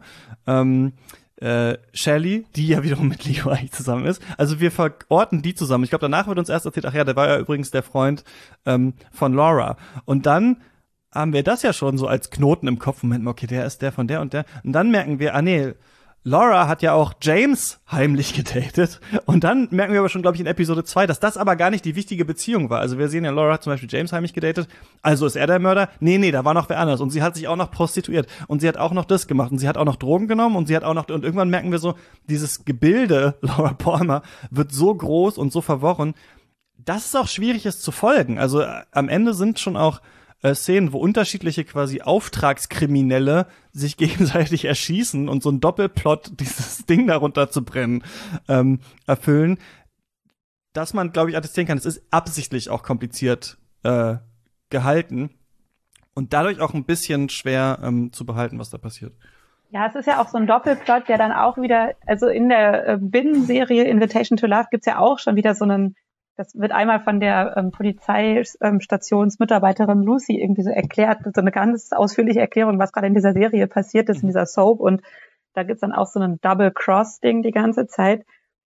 Shelley, die ja wiederum mit Leo eigentlich zusammen ist. Also wir verorten die zusammen. Ich glaube, danach wird uns erst erzählt, ach ja, der war ja übrigens der Freund von Laura. Und dann haben wir das ja schon so als Knoten im Kopf. Moment mal, okay, der ist der von der und der. Und dann merken wir, Laura hat ja auch James heimlich gedatet. Und dann merken wir aber schon, glaube ich, in Episode 2, dass das aber gar nicht die wichtige Beziehung war. Also wir sehen ja, Laura hat zum Beispiel James heimlich gedatet. Also ist er der Mörder? Nee, da war noch wer anders. Und sie hat sich auch noch prostituiert. Und sie hat auch noch das gemacht. Und sie hat auch noch Drogen genommen. Und sie hat auch noch, und irgendwann merken wir so, dieses Gebilde Laura Palmer wird so groß und so verworren, dass es auch schwierig ist zu folgen. Also am Ende sind schon auch Szenen, wo unterschiedliche quasi Auftragskriminelle sich gegenseitig erschießen und so ein Doppelplot, dieses Ding darunter zu brennen, erfüllen, dass man, glaube ich, attestieren kann, es ist absichtlich auch kompliziert gehalten und dadurch auch ein bisschen schwer zu behalten, was da passiert. Ja, es ist ja auch so ein Doppelplot, der dann auch wieder, also in der Binnenserie Invitation to Love gibt's ja auch schon wieder so einen. Das wird einmal von der Polizeistationsmitarbeiterin Lucy irgendwie so erklärt, so eine ganz ausführliche Erklärung, was gerade in dieser Serie passiert ist, in dieser Soap. Und da gibt's dann auch so ein Double-Cross-Ding die ganze Zeit.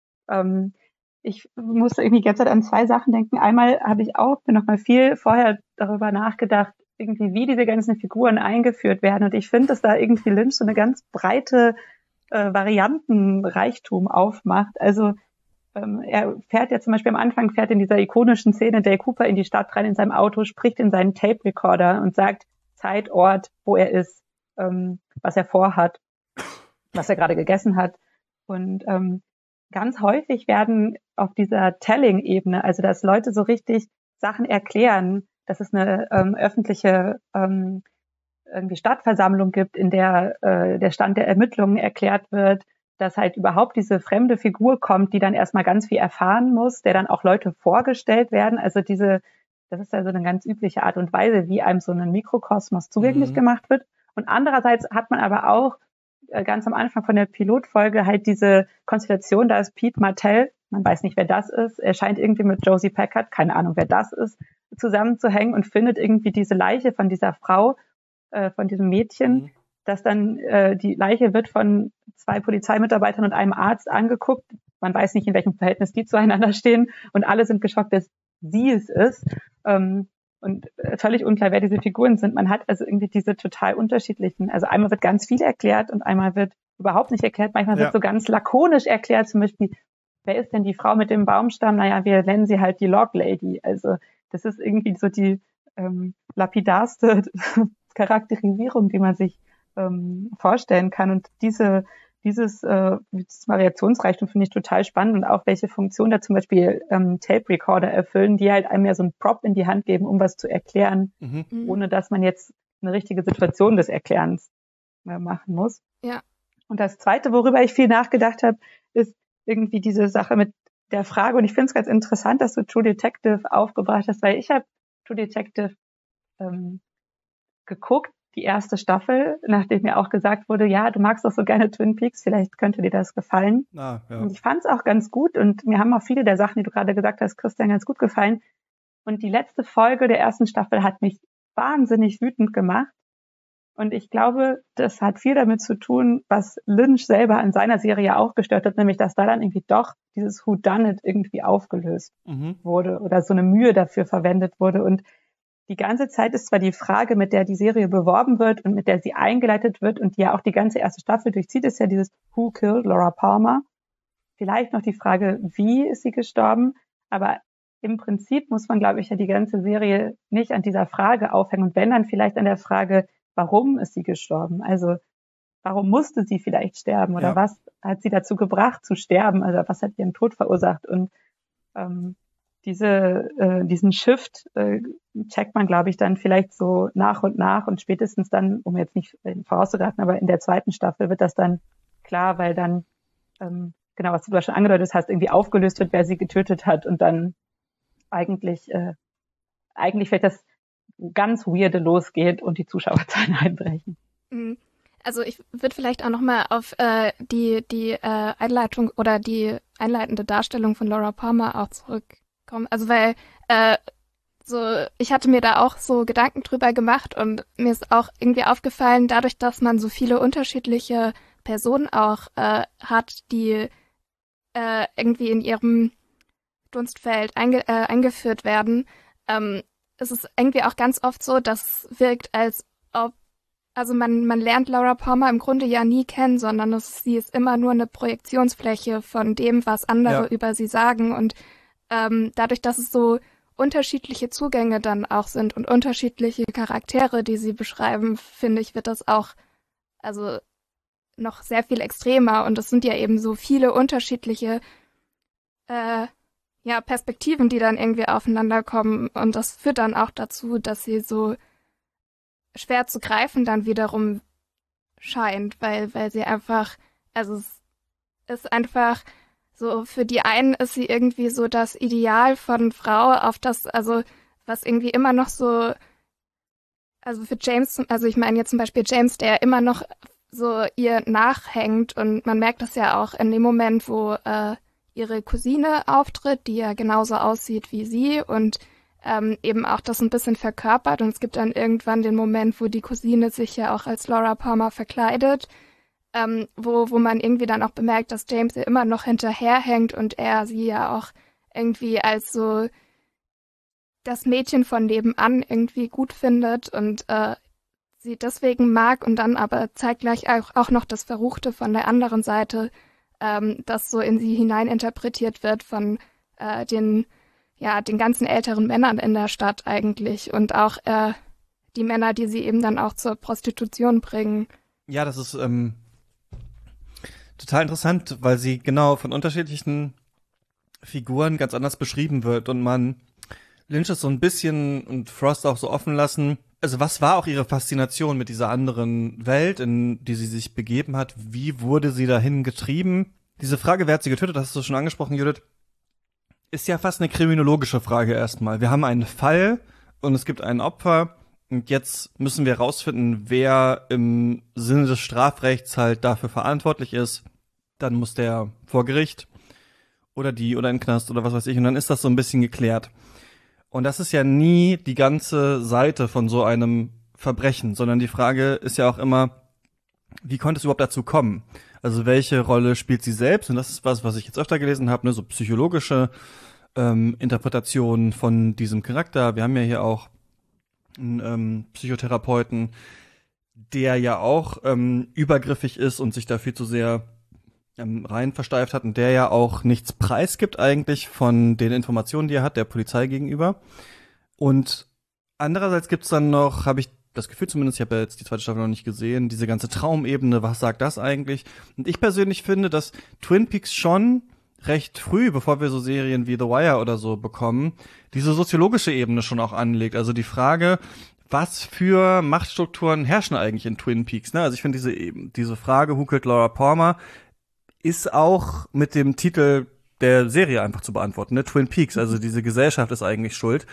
Ich musste irgendwie die ganze Zeit an 2 Sachen denken. Einmal habe ich auch mir noch mal viel vorher darüber nachgedacht, irgendwie wie diese ganzen Figuren eingeführt werden. Und ich finde, dass da irgendwie Lynch so eine ganz breite Variantenreichtum aufmacht. Also er fährt ja zum Beispiel am Anfang, fährt in dieser ikonischen Szene Dale Cooper in die Stadt rein in seinem Auto, spricht in seinen Tape-Recorder und sagt Zeit, Ort, wo er ist, was er vorhat, was er gerade gegessen hat. Und ganz häufig werden auf dieser Telling-Ebene, also dass Leute so richtig Sachen erklären, dass es eine öffentliche irgendwie Stadtversammlung gibt, in der der Stand der Ermittlungen erklärt wird, dass halt überhaupt diese fremde Figur kommt, die dann erstmal ganz viel erfahren muss, der dann auch Leute vorgestellt werden. Also das ist ja so eine ganz übliche Art und Weise, wie einem so ein Mikrokosmos zugänglich gemacht wird. Und andererseits hat man aber auch ganz am Anfang von der Pilotfolge halt diese Konstellation, da ist Pete Martell, man weiß nicht, wer das ist, er scheint irgendwie mit Josie Packard, keine Ahnung, wer das ist, zusammenzuhängen und findet irgendwie diese Leiche von dieser Frau, von diesem Mädchen, dass dann die Leiche wird von 2 Polizeimitarbeitern und einem Arzt angeguckt. Man weiß nicht, in welchem Verhältnis die zueinander stehen. Und alle sind geschockt, dass sie es ist. Und völlig unklar, wer diese Figuren sind. Man hat also irgendwie diese total unterschiedlichen. Also einmal wird ganz viel erklärt und einmal wird überhaupt nicht erklärt. Manchmal wird so ganz lakonisch erklärt. Zum Beispiel, wer ist denn die Frau mit dem Baumstamm? Naja, wir nennen sie halt die Log Lady. Also das ist irgendwie so die lapidarste Charakterisierung, die man sich vorstellen kann. Und dieses Variationsreichtum finde ich total spannend und auch welche Funktion da zum Beispiel Tape Recorder erfüllen, die halt einem ja so einen Prop in die Hand geben, um was zu erklären, ohne dass man jetzt eine richtige Situation des Erklärens machen muss. Ja. Und das Zweite, worüber ich viel nachgedacht habe, ist irgendwie diese Sache mit der Frage, und ich finde es ganz interessant, dass du True Detective aufgebracht hast, weil ich habe True Detective geguckt, die erste Staffel, nachdem mir auch gesagt wurde, ja, du magst doch so gerne Twin Peaks, vielleicht könnte dir das gefallen. Ja. Und ich fand es auch ganz gut und mir haben auch viele der Sachen, die du gerade gesagt hast, Christian, ganz gut gefallen. Und die letzte Folge der ersten Staffel hat mich wahnsinnig wütend gemacht. Und ich glaube, das hat viel damit zu tun, was Lynch selber an seiner Serie auch gestört hat, nämlich, dass da dann irgendwie doch dieses Whodunit irgendwie aufgelöst wurde oder so eine Mühe dafür verwendet wurde. Und die ganze Zeit ist zwar die Frage, mit der die Serie beworben wird und mit der sie eingeleitet wird und die ja auch die ganze erste Staffel durchzieht, ist ja dieses Who killed Laura Palmer? Vielleicht noch die Frage, wie ist sie gestorben? Aber im Prinzip muss man, glaube ich, ja die ganze Serie nicht an dieser Frage aufhängen und wenn dann vielleicht an der Frage, warum ist sie gestorben? Also warum musste sie vielleicht sterben oder was hat sie dazu gebracht zu sterben? Also was hat ihren Tod verursacht? Und diesen Shift checkt man, glaube ich, dann vielleicht so nach und spätestens dann, um jetzt nicht vorauszugreifen, aber in der zweiten Staffel wird das dann klar, weil dann, genau, was du da schon angedeutet hast, irgendwie aufgelöst wird, wer sie getötet hat und dann eigentlich vielleicht das ganz Weirde losgeht und die Zuschauerzahlen einbrechen. Also ich würde vielleicht auch nochmal auf die Einleitung oder die einleitende Darstellung von Laura Palmer auch zurückkommen. Also weil ich hatte mir da auch so Gedanken drüber gemacht und mir ist auch irgendwie aufgefallen, dadurch, dass man so viele unterschiedliche Personen auch hat, die irgendwie in ihrem Dunstfeld eingeführt werden, es ist irgendwie auch ganz oft so, dass es wirkt, als ob, also man lernt Laura Palmer im Grunde ja nie kennen, sondern sie ist immer nur eine Projektionsfläche von dem, was andere über sie sagen und dadurch, dass es so unterschiedliche Zugänge dann auch sind und unterschiedliche Charaktere, die sie beschreiben, finde ich, wird das auch also noch sehr viel extremer und es sind ja eben so viele unterschiedliche Perspektiven, die dann irgendwie aufeinander kommen und das führt dann auch dazu, dass sie so schwer zu greifen dann wiederum scheint, weil sie einfach, also es ist einfach so, für die einen ist sie irgendwie so das Ideal von Frau, auf das, also was irgendwie immer noch so, also für James, also ich meine jetzt zum Beispiel James, der immer noch so ihr nachhängt und man merkt das ja auch in dem Moment, wo ihre Cousine auftritt, die ja genauso aussieht wie sie und eben auch das ein bisschen verkörpert und es gibt dann irgendwann den Moment, wo die Cousine sich ja auch als Laura Palmer verkleidet, wo man irgendwie dann auch bemerkt, dass James ihr immer noch hinterherhängt und er sie ja auch irgendwie als so das Mädchen von nebenan irgendwie gut findet und sie deswegen mag und dann aber zeitgleich auch noch das Verruchte von der anderen Seite, das so in sie hineininterpretiert wird von den ganzen älteren Männern in der Stadt eigentlich und auch die Männer, die sie eben dann auch zur Prostitution bringen. Ja, das ist total interessant, weil sie genau von unterschiedlichen Figuren ganz anders beschrieben wird und man Lynch ist so ein bisschen und Frost auch so offen lassen. Also was war auch ihre Faszination mit dieser anderen Welt, in die sie sich begeben hat? Wie wurde sie dahin getrieben? Diese Frage, wer hat sie getötet, das hast du schon angesprochen, Judith, ist ja fast eine kriminologische Frage erstmal. Wir haben einen Fall und es gibt ein Opfer und jetzt müssen wir herausfinden, wer im Sinne des Strafrechts halt dafür verantwortlich ist. Dann muss der vor Gericht oder in den Knast oder was weiß ich und dann ist das so ein bisschen geklärt. Und das ist ja nie die ganze Seite von so einem Verbrechen, sondern die Frage ist ja auch immer, wie konnte es überhaupt dazu kommen? Also welche Rolle spielt sie selbst? Und das ist was ich jetzt öfter gelesen habe, ne, so psychologische Interpretationen von diesem Charakter. Wir haben ja hier auch einen Psychotherapeuten, der ja auch übergriffig ist und sich da viel zu sehr rein versteift hat und der ja auch nichts preisgibt eigentlich von den Informationen, die er hat, der Polizei gegenüber. Und andererseits gibt's dann noch, habe ich das Gefühl zumindest, ich habe ja jetzt die zweite Staffel noch nicht gesehen, diese ganze Traumebene, was sagt das eigentlich? Und ich persönlich finde, dass Twin Peaks schon recht früh, bevor wir so Serien wie The Wire oder so bekommen, diese soziologische Ebene schon auch anlegt. Also die Frage, was für Machtstrukturen herrschen eigentlich in Twin Peaks? Ne? Also ich finde diese Frage, Who Killed Laura Palmer, ist auch mit dem Titel der Serie einfach zu beantworten, ne? Twin Peaks, also diese Gesellschaft ist eigentlich schuld.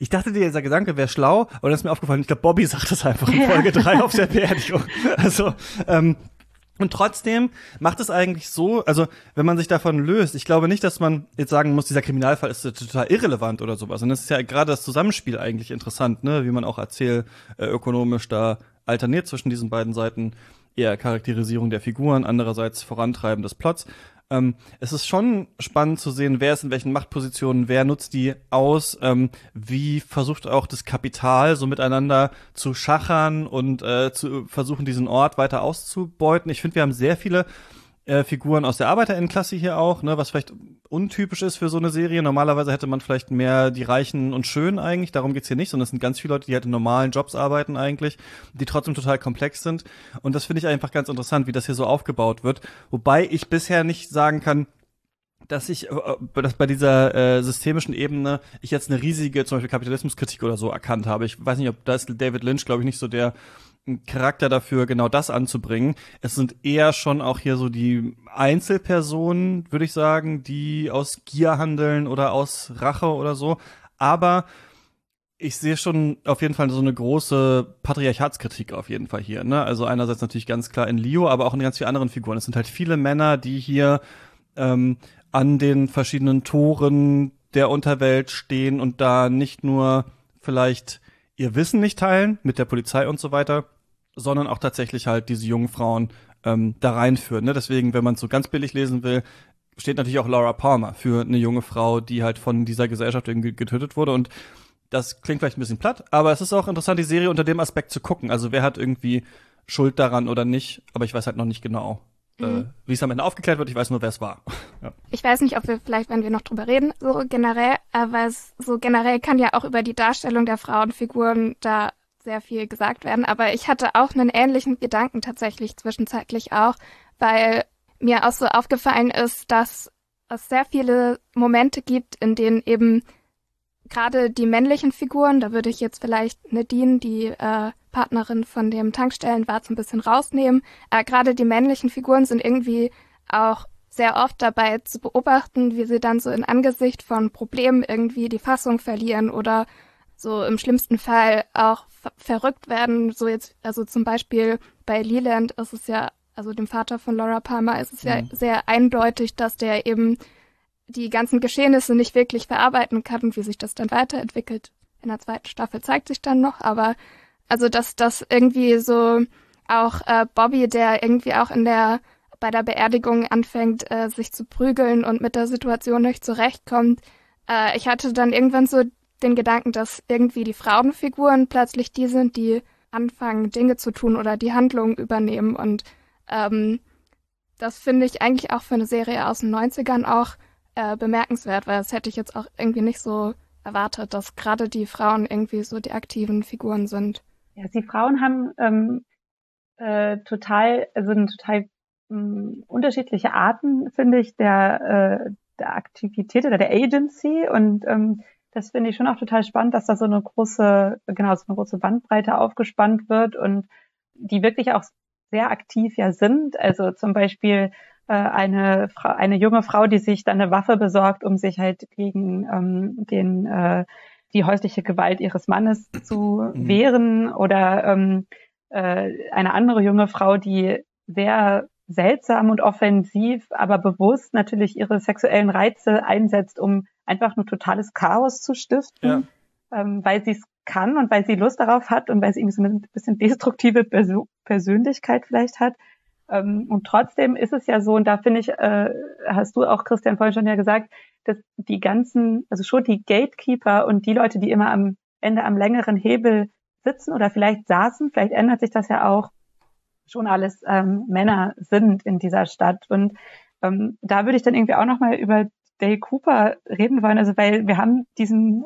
Ich dachte, dieser Gedanke wäre schlau, aber dann ist mir aufgefallen, ich glaube, Bobby sagt das einfach in Folge 3 auf der Beerdigung. Also, und trotzdem macht es eigentlich so, also wenn man sich davon löst, ich glaube nicht, dass man jetzt sagen muss, dieser Kriminalfall ist total irrelevant oder sowas. Und es ist ja gerade das Zusammenspiel eigentlich interessant, ne, wie man auch ökonomisch da alterniert zwischen diesen beiden Seiten, eher Charakterisierung der Figuren, andererseits Vorantreiben des Plots. Es ist schon spannend zu sehen, wer ist in welchen Machtpositionen, wer nutzt die aus, wie versucht auch das Kapital so miteinander zu schachern und zu versuchen, diesen Ort weiter auszubeuten. Ich finde, wir haben sehr viele Figuren aus der ArbeiterInnenklasse hier auch, ne, was vielleicht untypisch ist für so eine Serie. Normalerweise hätte man vielleicht mehr die Reichen und Schönen eigentlich, darum geht's hier nicht, sondern es sind ganz viele Leute, die halt in normalen Jobs arbeiten eigentlich, die trotzdem total komplex sind. Und das finde ich einfach ganz interessant, wie das hier so aufgebaut wird. Wobei ich bisher nicht sagen kann, dass bei dieser systemischen Ebene ich jetzt eine riesige, zum Beispiel Kapitalismuskritik oder so erkannt habe. Ich weiß nicht, ob da ist David Lynch, glaube ich, nicht so der Charakter dafür, genau das anzubringen. Es sind eher schon auch hier so die Einzelpersonen, würde ich sagen, die aus Gier handeln oder aus Rache oder so. Aber ich sehe schon auf jeden Fall so eine große Patriarchatskritik auf jeden Fall hier, ne? Also einerseits natürlich ganz klar in Leo, aber auch in ganz vielen anderen Figuren. Es sind halt viele Männer, die hier an den verschiedenen Toren der Unterwelt stehen und da nicht nur vielleicht ihr Wissen nicht teilen mit der Polizei und so weiter, sondern auch tatsächlich halt diese jungen Frauen da reinführen. Ne? Deswegen, wenn man es so ganz billig lesen will, steht natürlich auch Laura Palmer für eine junge Frau, die halt von dieser Gesellschaft irgendwie getötet wurde. Und das klingt vielleicht ein bisschen platt, aber es ist auch interessant, die Serie unter dem Aspekt zu gucken. Also wer hat irgendwie Schuld daran oder nicht, aber ich weiß halt noch nicht genau, wie es am Ende aufgeklärt wird. Ich weiß nur, wer es war. Ja. Ich weiß nicht, ob wir vielleicht, wenn wir noch drüber reden, so generell, aber so generell kann ja auch über die Darstellung der Frauenfiguren da sehr viel gesagt werden. Aber ich hatte auch einen ähnlichen Gedanken tatsächlich zwischenzeitlich auch, weil mir auch so aufgefallen ist, dass es sehr viele Momente gibt, in denen eben gerade die männlichen Figuren, da würde ich jetzt vielleicht Nadine, die Partnerin von dem Tankstellenwart, so ein bisschen rausnehmen. Gerade die männlichen Figuren sind irgendwie auch sehr oft dabei zu beobachten, wie sie dann so in Angesicht von Problemen irgendwie die Fassung verlieren oder so im schlimmsten Fall auch verrückt werden. So jetzt, also zum Beispiel bei Leland ist es ja, also dem Vater von Laura Palmer, ist es ja sehr eindeutig, dass der eben die ganzen Geschehnisse nicht wirklich verarbeiten kann und wie sich das dann weiterentwickelt. In der 2. Staffel zeigt sich dann noch, aber also dass das irgendwie so auch Bobby, der irgendwie auch bei der Beerdigung anfängt, sich zu prügeln und mit der Situation nicht zurechtkommt. Ich hatte dann irgendwann so den Gedanken, dass irgendwie die Frauenfiguren plötzlich die sind, die anfangen, Dinge zu tun oder die Handlungen übernehmen. Und das finde ich eigentlich auch für eine Serie aus den 90ern auch bemerkenswert, weil das hätte ich jetzt auch irgendwie nicht so erwartet, dass gerade die Frauen irgendwie so die aktiven Figuren sind. Ja, die Frauen haben total unterschiedliche Arten, finde ich, der Aktivität oder der Agency. Und das finde ich schon auch total spannend, dass da so eine große Bandbreite aufgespannt wird und die wirklich auch sehr aktiv ja sind. Also zum Beispiel eine junge Frau, die sich dann eine Waffe besorgt, um sich halt gegen die häusliche Gewalt ihres Mannes zu wehren, oder eine andere junge Frau, die sehr seltsam und offensiv, aber bewusst natürlich ihre sexuellen Reize einsetzt, um einfach nur totales Chaos zu stiften, weil sie es kann und weil sie Lust darauf hat und weil sie irgendwie so eine bisschen destruktive Persönlichkeit vielleicht hat. Und trotzdem ist es ja so, und da finde ich, hast du auch, Christian, vorhin schon ja gesagt, dass die ganzen, also schon die Gatekeeper und die Leute, die immer am Ende am längeren Hebel sitzen oder vielleicht saßen, vielleicht ändert sich das ja auch, schon alles Männer sind in dieser Stadt. Und da würde ich dann irgendwie auch nochmal über Dale Cooper reden wollen, also weil wir haben diesen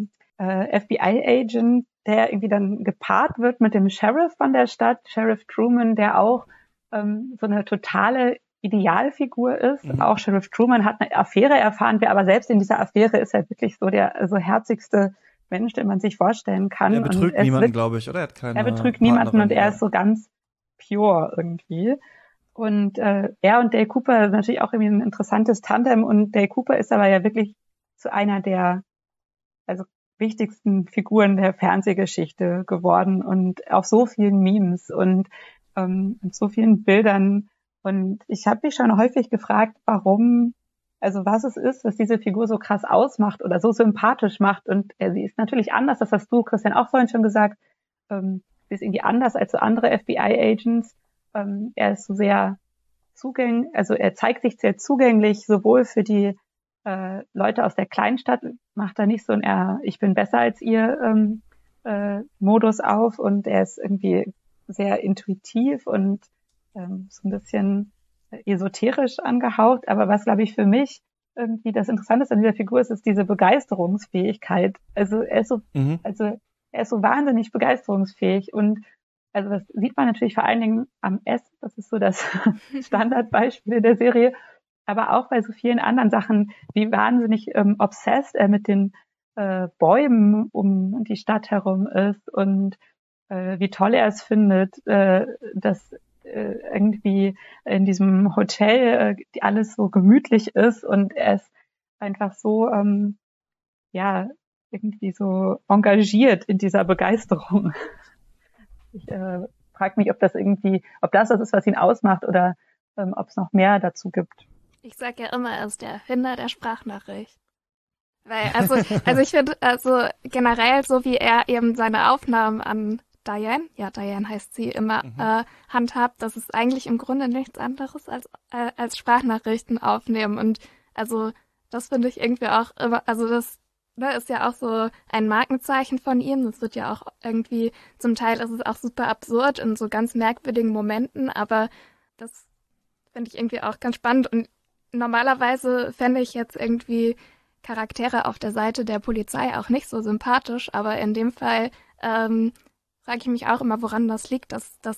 FBI-Agent, der irgendwie dann gepaart wird mit dem Sheriff von der Stadt, Sheriff Truman, der auch so eine totale Idealfigur ist. Auch Sheriff Truman hat eine Affäre erfahren, aber selbst in dieser Affäre ist er wirklich so der so herzigste Mensch, den man sich vorstellen kann. Er betrügt niemanden, glaube ich, oder? Er betrügt niemanden und er ist so ganz pure irgendwie. Und er und Dale Cooper sind natürlich auch irgendwie ein interessantes Tandem, und Dale Cooper ist aber ja wirklich zu einer der, also wichtigsten Figuren der Fernsehgeschichte geworden und auf so vielen Memes und so vielen Bildern. Und ich habe mich schon häufig gefragt, warum, also was es ist, was diese Figur so krass ausmacht oder so sympathisch macht. Und sie ist natürlich anders, das hast du, Christian, auch vorhin schon gesagt. Sie ist irgendwie anders als so andere FBI-Agents. Er ist so sehr zugänglich, also er zeigt sich sehr zugänglich, sowohl für die Leute aus der Kleinstadt, macht er nicht so ein ich bin besser als ihr Modus auf, und er ist irgendwie sehr intuitiv und so ein bisschen esoterisch angehaucht. Aber was, glaube ich, für mich irgendwie das Interessante an dieser Figur ist, ist diese Begeisterungsfähigkeit. Also er ist so wahnsinnig begeisterungsfähig, und also das sieht man natürlich vor allen Dingen am Essen, das ist so das Standardbeispiel in der Serie, aber auch bei so vielen anderen Sachen, wie wahnsinnig obsessed er mit den Bäumen um die Stadt herum ist und wie toll er es findet, dass irgendwie in diesem Hotel alles so gemütlich ist, und er ist einfach so irgendwie so engagiert in dieser Begeisterung. Ich frage mich, ob das ist, was ihn ausmacht, oder ob es noch mehr dazu gibt. Ich sag ja immer, er ist der Erfinder der Sprachnachricht. Weil, also ich finde, also generell, so wie er eben seine Aufnahmen an Diane heißt sie, immer handhabt, das ist eigentlich im Grunde nichts anderes als Sprachnachrichten aufnehmen. Und also das finde ich irgendwie auch immer, also das ist ja auch so ein Markenzeichen von ihm. Das wird ja auch irgendwie, zum Teil ist es auch super absurd in so ganz merkwürdigen Momenten, aber das finde ich irgendwie auch ganz spannend. Und normalerweise fände ich jetzt irgendwie Charaktere auf der Seite der Polizei auch nicht so sympathisch, aber in dem Fall frage ich mich auch immer, woran das liegt,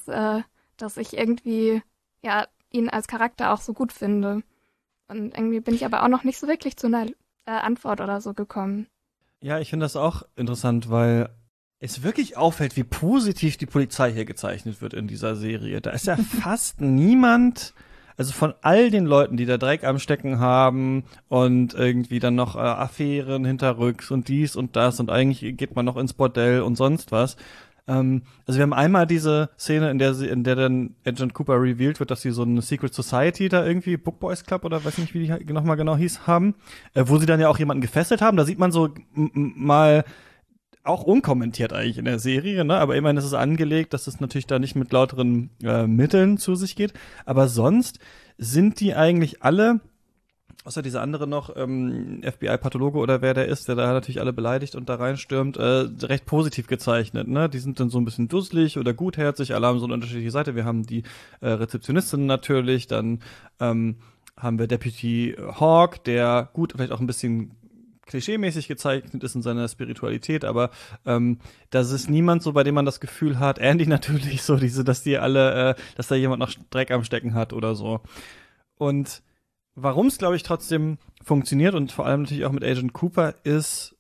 dass ich irgendwie ihn als Charakter auch so gut finde. Und irgendwie bin ich aber auch noch nicht so wirklich zu einer Antwort oder so gekommen. Ja, ich finde das auch interessant, weil es wirklich auffällt, wie positiv die Polizei hier gezeichnet wird in dieser Serie. Da ist ja fast niemand, also von all den Leuten, die da Dreck am Stecken haben und irgendwie dann noch Affären hinterrücks und dies und das und eigentlich geht man noch ins Bordell und sonst was. Also wir haben einmal diese Szene, in der dann Agent Cooper revealed wird, dass sie so eine Secret Society da irgendwie, Book Boys Club oder weiß nicht, wie die nochmal genau hieß, haben, wo sie dann ja auch jemanden gefesselt haben. Da sieht man so mal auch unkommentiert eigentlich in der Serie, ne? Aber immerhin ist es angelegt, dass es natürlich da nicht mit lauteren Mitteln zu sich geht. Aber sonst sind die eigentlich alle, außer dieser andere noch, FBI-Pathologe oder wer der ist, der da natürlich alle beleidigt und da reinstürmt, recht positiv gezeichnet, ne? Die sind dann so ein bisschen dusselig oder gutherzig, alle haben so eine unterschiedliche Seite. Wir haben die Rezeptionistin natürlich, dann haben wir Deputy Hawk, der gut, vielleicht auch ein bisschen klischeemäßig gezeichnet ist in seiner Spiritualität, aber das ist niemand so, bei dem man das Gefühl hat, Andy natürlich so, dass die alle, dass da jemand noch Dreck am Stecken hat oder so. Und warum es, glaube ich, trotzdem funktioniert und vor allem natürlich auch mit Agent Cooper ist,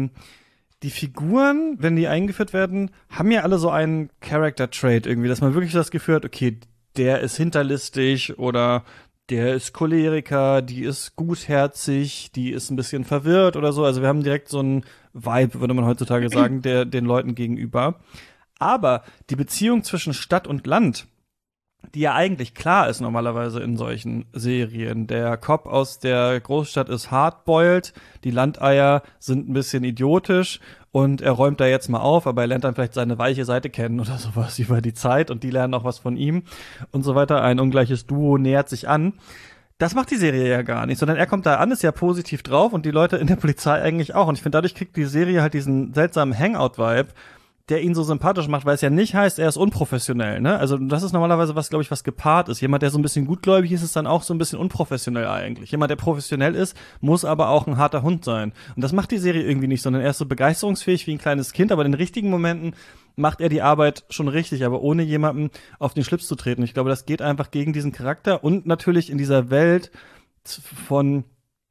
die Figuren, wenn die eingeführt werden, haben ja alle so einen Character-Trait irgendwie, dass man wirklich das Gefühl hat, okay, der ist hinterlistig oder der ist Choleriker, die ist gutherzig, die ist ein bisschen verwirrt oder so. Also wir haben direkt so einen Vibe, würde man heutzutage sagen, der den Leuten gegenüber. Aber die Beziehung zwischen Stadt und Land, die ja eigentlich klar ist normalerweise in solchen Serien. Der Cop aus der Großstadt ist hardboiled, die Landeier sind ein bisschen idiotisch und er räumt da jetzt mal auf, aber er lernt dann vielleicht seine weiche Seite kennen oder sowas über die Zeit und die lernen auch was von ihm und so weiter. Ein ungleiches Duo nähert sich an. Das macht die Serie ja gar nicht, sondern er kommt da an, ist ja positiv drauf und die Leute in der Polizei eigentlich auch. Und ich finde, dadurch kriegt die Serie halt diesen seltsamen Hangout-Vibe, der ihn so sympathisch macht, weil es ja nicht heißt, er ist unprofessionell, ne? Also das ist normalerweise was, glaube ich, was gepaart ist. Jemand, der so ein bisschen gutgläubig ist, ist dann auch so ein bisschen unprofessionell eigentlich. Jemand, der professionell ist, muss aber auch ein harter Hund sein. Und das macht die Serie irgendwie nicht, sondern er ist so begeisterungsfähig wie ein kleines Kind, aber in den richtigen Momenten macht er die Arbeit schon richtig, aber ohne jemandem auf den Schlips zu treten. Ich glaube, das geht einfach gegen diesen Charakter und natürlich in dieser Welt von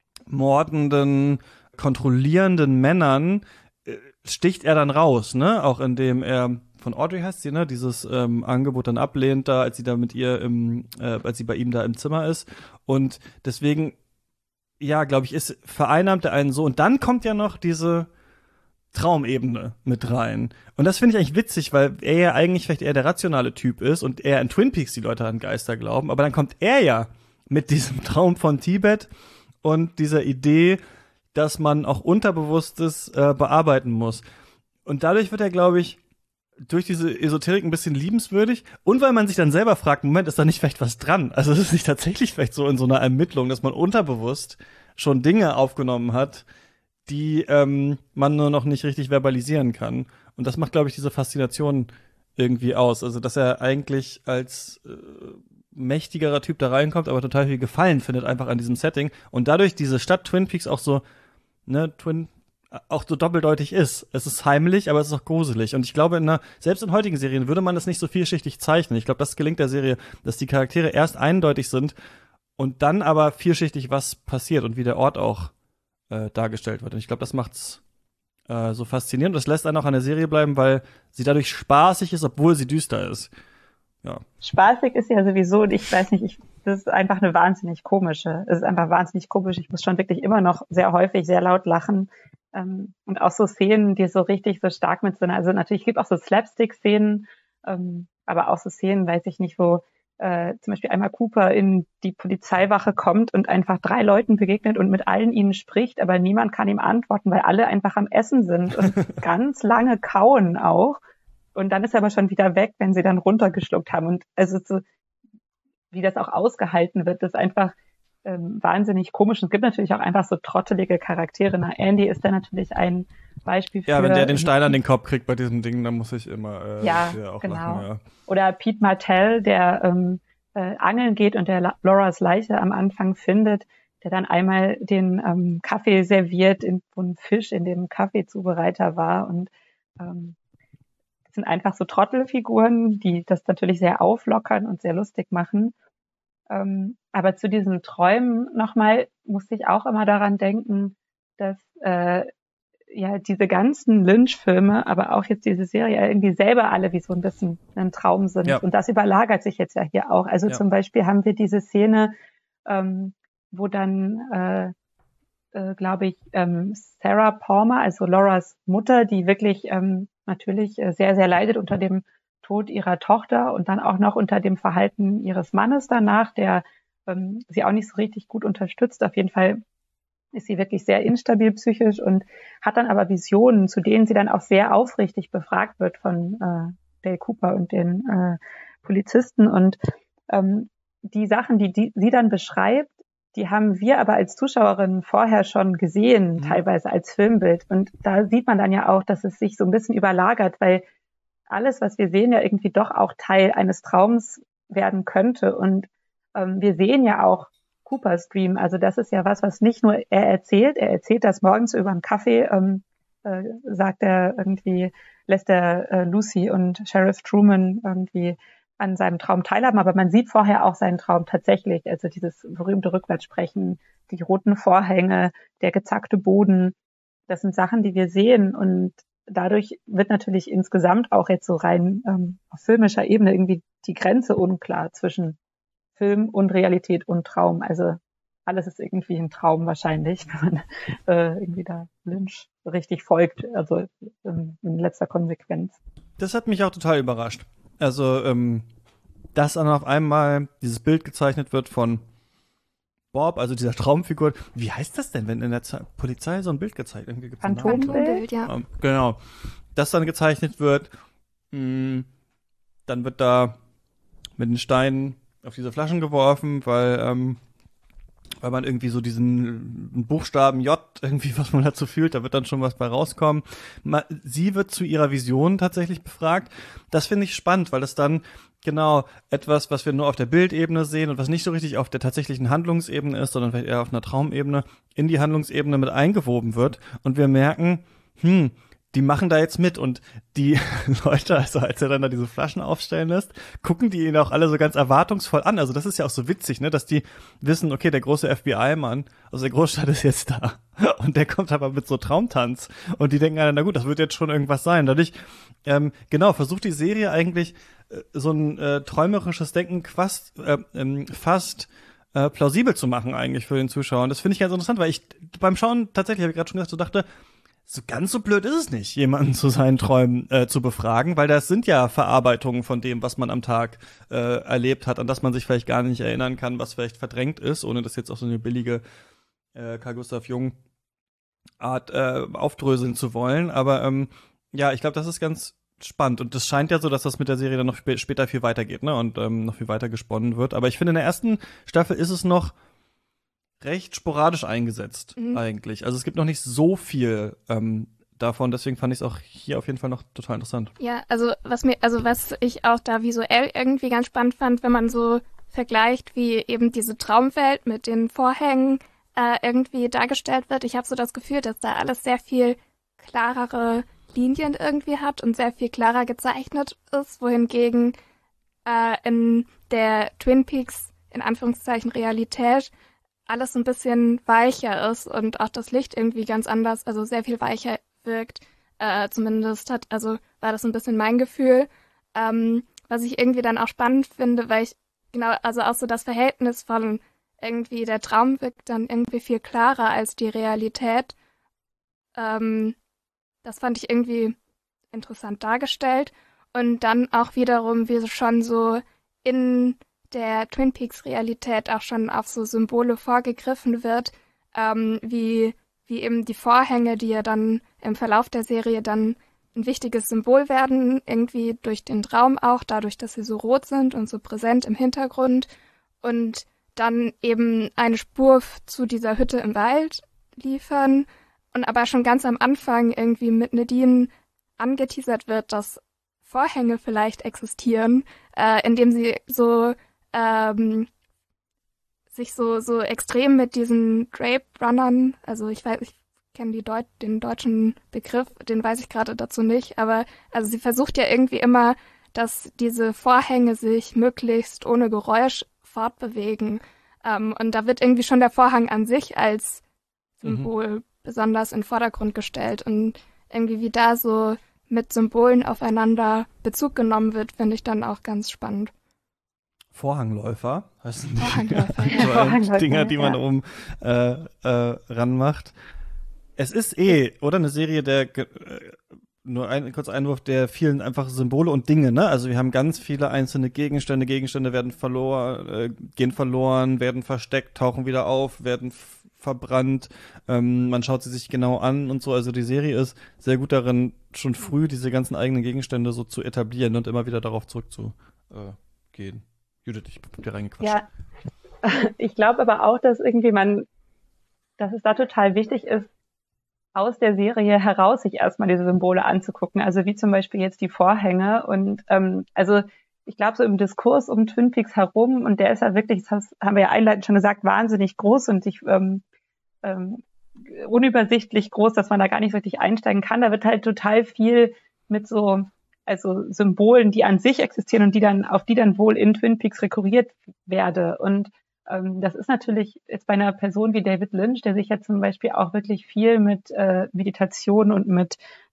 mordenden, kontrollierenden Männern sticht er dann raus, ne? Auch indem er, von Audrey heißt sie, ne? Dieses Angebot dann ablehnt da, als sie da mit ihr als sie bei ihm da im Zimmer ist. Und deswegen, ja, glaube ich, vereinnahmt er einen so. Und dann kommt ja noch diese Traumebene mit rein. Und das finde ich eigentlich witzig, weil er ja eigentlich vielleicht eher der rationale Typ ist und eher in Twin Peaks die Leute an Geister glauben. Aber dann kommt er ja mit diesem Traum von Tibet und dieser Idee, dass man auch Unterbewusstes bearbeiten muss. Und dadurch wird er, glaube ich, durch diese Esoterik ein bisschen liebenswürdig. Und weil man sich dann selber fragt, Moment, ist da nicht vielleicht was dran? Also ist es nicht tatsächlich vielleicht so in so einer Ermittlung, dass man unterbewusst schon Dinge aufgenommen hat, die man nur noch nicht richtig verbalisieren kann. Und das macht, glaube ich, diese Faszination irgendwie aus. Also, dass er eigentlich als mächtigerer Typ da reinkommt, aber total viel Gefallen findet einfach an diesem Setting. Und dadurch diese Stadt Twin Peaks auch so, auch so doppeldeutig ist. Es ist heimlich, aber es ist auch gruselig. Und ich glaube, selbst in heutigen Serien würde man das nicht so vielschichtig zeichnen. Ich glaube, das gelingt der Serie, dass die Charaktere erst eindeutig sind und dann aber vielschichtig was passiert und wie der Ort auch dargestellt wird. Und ich glaube, das macht's so faszinierend. Das lässt einen auch an der Serie bleiben, weil sie dadurch spaßig ist, obwohl sie düster ist. Ja. Spaßig ist ja sowieso, ich weiß nicht, das ist einfach eine wahnsinnig komische. Es ist einfach wahnsinnig komisch. Ich muss schon wirklich immer noch sehr häufig sehr laut lachen. Und auch so Szenen, die so richtig so stark mit sind. Also natürlich gibt es auch so Slapstick-Szenen, aber auch so Szenen, weiß ich nicht, wo zum Beispiel einmal Cooper in die Polizeiwache kommt und einfach 3 Leuten begegnet und mit allen ihnen spricht, aber niemand kann ihm antworten, weil alle einfach am Essen sind und ganz lange kauen auch. Und dann ist er aber schon wieder weg, wenn sie dann runtergeschluckt haben. Und also so, wie das auch ausgehalten wird, ist einfach wahnsinnig komisch. Und es gibt natürlich auch einfach so trottelige Charaktere. Na, Andy ist da natürlich ein Beispiel für. Ja, wenn der den Stein an den Kopf kriegt bei diesem Ding, dann muss ich immer auch genau. lachen. Ja. Oder Pete Martell, der angeln geht und der Lauras Leiche am Anfang findet, der dann einmal den Kaffee serviert, wo ein Fisch in dem Kaffeezubereiter war. Und das sind einfach so Trottelfiguren, die das natürlich sehr auflockern und sehr lustig machen. Aber zu diesen Träumen nochmal musste ich auch immer daran denken, dass diese ganzen Lynch-Filme, aber auch jetzt diese Serie irgendwie selber alle wie so ein bisschen ein Traum sind. Ja. Und das überlagert sich jetzt ja hier auch. Also zum Beispiel haben wir diese Szene, wo dann, glaube ich, Sarah Palmer, also Lauras Mutter, die wirklich natürlich sehr, sehr leidet unter dem Tod ihrer Tochter und dann auch noch unter dem Verhalten ihres Mannes danach, der sie auch nicht so richtig gut unterstützt. Auf jeden Fall ist sie wirklich sehr instabil psychisch und hat dann aber Visionen, zu denen sie dann auch sehr aufrichtig befragt wird von Dale Cooper und den Polizisten. Und die Sachen, die sie dann beschreibt, die haben wir aber als Zuschauerinnen vorher schon gesehen, teilweise als Filmbild. Und da sieht man dann ja auch, dass es sich so ein bisschen überlagert, weil alles, was wir sehen, ja irgendwie doch auch Teil eines Traums werden könnte. Und wir sehen ja auch Coopers Dream. Also das ist ja was nicht nur er erzählt das morgens über einen Kaffee, sagt er irgendwie, lässt er Lucy und Sheriff Truman irgendwie an seinem Traum teilhaben, aber man sieht vorher auch seinen Traum tatsächlich, also dieses berühmte Rückwärtssprechen, die roten Vorhänge, der gezackte Boden, das sind Sachen, die wir sehen und dadurch wird natürlich insgesamt auch jetzt so rein auf filmischer Ebene irgendwie die Grenze unklar zwischen Film und Realität und Traum. Also alles ist irgendwie ein Traum wahrscheinlich, wenn man irgendwie da Lynch richtig folgt, also in letzter Konsequenz. Das hat mich auch total überrascht. Also, dass dann auf einmal dieses Bild gezeichnet wird von Bob, also dieser Traumfigur. Wie heißt das denn, wenn in der Polizei so ein Bild gezeichnet wird? Phantombild, ja. Genau. Das dann gezeichnet wird, dann wird da mit den Steinen auf diese Flaschen geworfen, weil man irgendwie so diesen Buchstaben J irgendwie, was man dazu fühlt, da wird dann schon was bei rauskommen. Sie wird zu ihrer Vision tatsächlich befragt. Das finde ich spannend, weil das dann genau etwas, was wir nur auf der Bildebene sehen und was nicht so richtig auf der tatsächlichen Handlungsebene ist, sondern vielleicht eher auf einer Traumebene, in die Handlungsebene mit eingewoben wird. Und wir merken, die machen da jetzt mit und die Leute, also als er dann da diese Flaschen aufstellen lässt, gucken die ihn auch alle so ganz erwartungsvoll an. Also das ist ja auch so witzig, ne, dass die wissen, okay, der große FBI-Mann aus der Großstadt ist jetzt da und der kommt aber mit so Traumtanz und die denken, na gut, das wird jetzt schon irgendwas sein. Dadurch, versucht die Serie eigentlich so ein träumerisches Denken fast plausibel zu machen eigentlich für den Zuschauer. Und das finde ich ganz interessant, weil ich beim Schauen tatsächlich, habe ich gerade schon gesagt, so dachte, so ganz so blöd ist es nicht, jemanden zu seinen Träumen zu befragen, weil das sind ja Verarbeitungen von dem, was man am Tag erlebt hat, an das man sich vielleicht gar nicht erinnern kann, was vielleicht verdrängt ist, ohne das jetzt auf so eine billige Carl Gustav Jung Art aufdröseln zu wollen. Aber ja, ich glaube, das ist ganz spannend. Und es scheint ja so, dass das mit der Serie dann noch später viel weitergeht, ne? Und noch viel weiter gesponnen wird. Aber ich finde, in der ersten Staffel ist es noch recht sporadisch eingesetzt, eigentlich. Also es gibt noch nicht so viel davon, deswegen fand ich es auch hier auf jeden Fall noch total interessant. Ja, also was ich auch da visuell irgendwie ganz spannend fand, wenn man so vergleicht, wie eben diese Traumwelt mit den Vorhängen irgendwie dargestellt wird. Ich habe so das Gefühl, dass da alles sehr viel klarere Linien irgendwie hat und sehr viel klarer gezeichnet ist, wohingegen in der Twin Peaks, in Anführungszeichen, Realität alles ein bisschen weicher ist und auch das Licht irgendwie ganz anders, also sehr viel weicher wirkt. Zumindest war das ein bisschen mein Gefühl. Was ich irgendwie dann auch spannend finde, weil ich also auch so das Verhältnis von irgendwie der Traum wirkt dann irgendwie viel klarer als die Realität. Das fand ich irgendwie interessant dargestellt. Und dann auch wiederum, wie schon so in der Twin Peaks Realität auch schon auf so Symbole vorgegriffen wird, wie eben die Vorhänge, die ja dann im Verlauf der Serie dann ein wichtiges Symbol werden, irgendwie durch den Traum auch, dadurch, dass sie so rot sind und so präsent im Hintergrund und dann eben eine Spur zu dieser Hütte im Wald liefern und aber schon ganz am Anfang irgendwie mit Nadine angeteasert wird, dass Vorhänge vielleicht existieren, indem sie so sich so extrem mit diesen Drape Runnern, also ich kenne den deutschen Begriff, den weiß ich gerade dazu nicht, aber also sie versucht ja irgendwie immer, dass diese Vorhänge sich möglichst ohne Geräusch fortbewegen. Und da wird irgendwie schon der Vorhang an sich als Symbol besonders in den Vordergrund gestellt. Und irgendwie wie da so mit Symbolen aufeinander Bezug genommen wird, finde ich dann auch ganz spannend. Vorhangläufer heißen die Vorhangläufer, Dinger, die man oben ranmacht. Es ist oder eine Serie der nur ein kurzer Einwurf der vielen einfach Symbole und Dinge, ne? Also wir haben ganz viele einzelne Gegenstände. Gegenstände werden gehen verloren, werden versteckt, tauchen wieder auf, werden verbrannt. Man schaut sie sich genau an und so. Also die Serie ist sehr gut darin, schon früh diese ganzen eigenen Gegenstände so zu etablieren und immer wieder darauf zurückzugehen. Judith, ich hab dir reingequatscht. Ja, ich glaube aber auch, dass dass es da total wichtig ist, aus der Serie heraus sich erstmal diese Symbole anzugucken. Also wie zum Beispiel jetzt die Vorhänge. Und also ich glaube, so im Diskurs um Twin Peaks herum, und der ist ja wirklich, das haben wir ja einleitend schon gesagt, wahnsinnig groß und unübersichtlich groß, dass man da gar nicht richtig einsteigen kann. Da wird halt total viel mit also Symbolen, die an sich existieren und auf die dann wohl in Twin Peaks rekurriert werde. Und das ist natürlich jetzt bei einer Person wie David Lynch, der sich ja zum Beispiel auch wirklich viel mit Meditation und mit,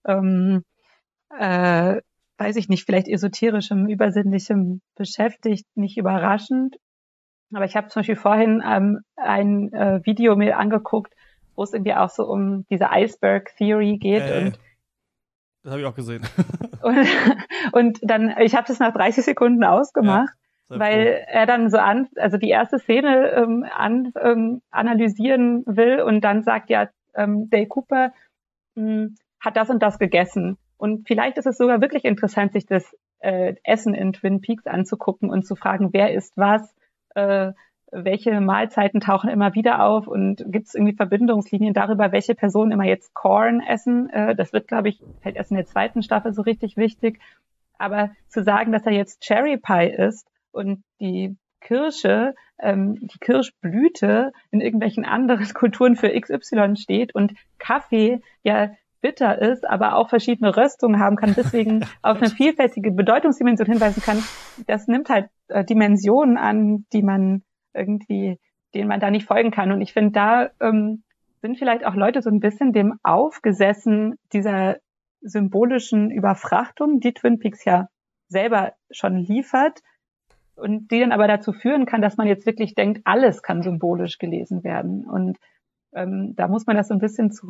weiß ich nicht, vielleicht esoterischem, übersinnlichem beschäftigt, nicht überraschend. Aber ich habe zum Beispiel vorhin ein Video mir angeguckt, wo es irgendwie auch so um diese Iceberg Theory geht. Und das habe ich auch gesehen. und dann, ich habe das nach 30 Sekunden ausgemacht. Ja. Weil er dann also die erste Szene analysieren will und dann sagt, ja, Dale Cooper hat das und das gegessen. Und vielleicht ist es sogar wirklich interessant, sich das Essen in Twin Peaks anzugucken und zu fragen, wer isst was, welche Mahlzeiten tauchen immer wieder auf und gibt es irgendwie Verbindungslinien darüber, welche Personen immer jetzt Corn essen. Das wird, glaube ich, vielleicht erst in der zweiten Staffel so richtig wichtig. Aber zu sagen, dass er jetzt Cherry Pie isst, und die Kirsche, die Kirschblüte in irgendwelchen anderen Kulturen für XY steht und Kaffee ja bitter ist, aber auch verschiedene Röstungen haben kann, deswegen auf eine vielfältige Bedeutungsdimension hinweisen kann, das nimmt halt Dimensionen an, denen man da nicht folgen kann. Und ich finde, da sind vielleicht auch Leute so ein bisschen dem aufgesessen, dieser symbolischen Überfrachtung, die Twin Peaks ja selber schon liefert, und die dann aber dazu führen kann, dass man jetzt wirklich denkt, alles kann symbolisch gelesen werden. Und da muss man das so ein bisschen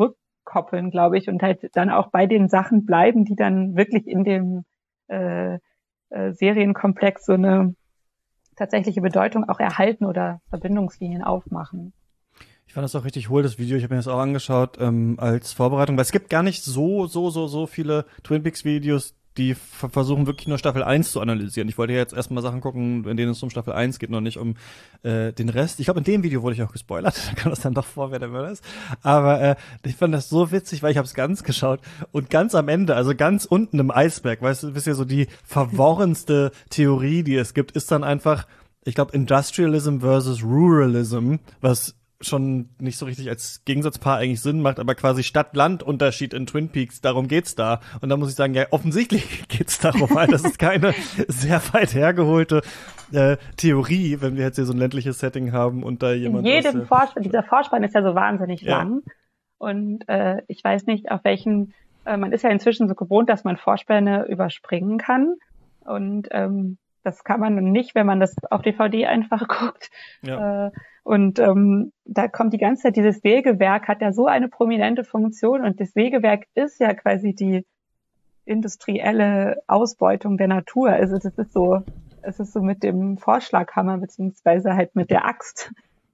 koppeln, glaube ich, und halt dann auch bei den Sachen bleiben, die dann wirklich in dem Serienkomplex so eine tatsächliche Bedeutung auch erhalten oder Verbindungslinien aufmachen. Ich fand das auch richtig hohl, das Video. Ich habe mir das auch angeschaut als Vorbereitung, weil es gibt gar nicht so viele Twin Peaks Videos, die versuchen wirklich nur Staffel 1 zu analysieren. Ich wollte ja jetzt erstmal Sachen gucken, in denen es um Staffel 1 geht, noch nicht um den Rest. Ich glaube, in dem Video wurde ich auch gespoilert. Da kam das dann doch vor, wer der Mörder ist. Aber ich fand das so witzig, weil ich habe es ganz geschaut und ganz am Ende, also ganz unten im Eisberg, weißt du, wisst ihr, so die verworrenste Theorie, die es gibt, ist dann einfach, ich glaube, Industrialism versus Ruralism, was schon nicht so richtig als Gegensatzpaar eigentlich Sinn macht, aber quasi Stadt-Land-Unterschied in Twin Peaks, darum geht's da. Und da muss ich sagen, ja, offensichtlich geht's darum, weil das ist keine sehr weit hergeholte Theorie, wenn wir jetzt hier so ein ländliches Setting haben und da jemand dieser Vorspann ist ja so wahnsinnig lang. Und ich weiß nicht, auf welchen, man ist ja inzwischen so gewohnt, dass man Vorspänne überspringen kann. Und das kann man nicht, wenn man das auf DVD einfach guckt. Ja. Da kommt die ganze Zeit, dieses Sägewerk hat ja so eine prominente Funktion und das Sägewerk ist ja quasi die industrielle Ausbeutung der Natur. Also es ist so mit dem Vorschlaghammer beziehungsweise halt mit der Axt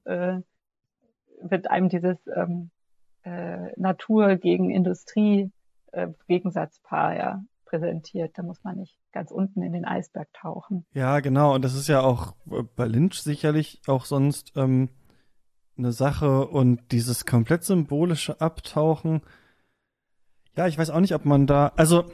wird einem dieses Natur gegen Industrie Gegensatzpaar präsentiert. Da muss man nicht ganz unten in den Eisberg tauchen. Ja, genau. Und das ist ja auch bei Lynch sicherlich auch sonst eine Sache. Und dieses komplett symbolische Abtauchen, ja, ich weiß auch nicht, ob man da, also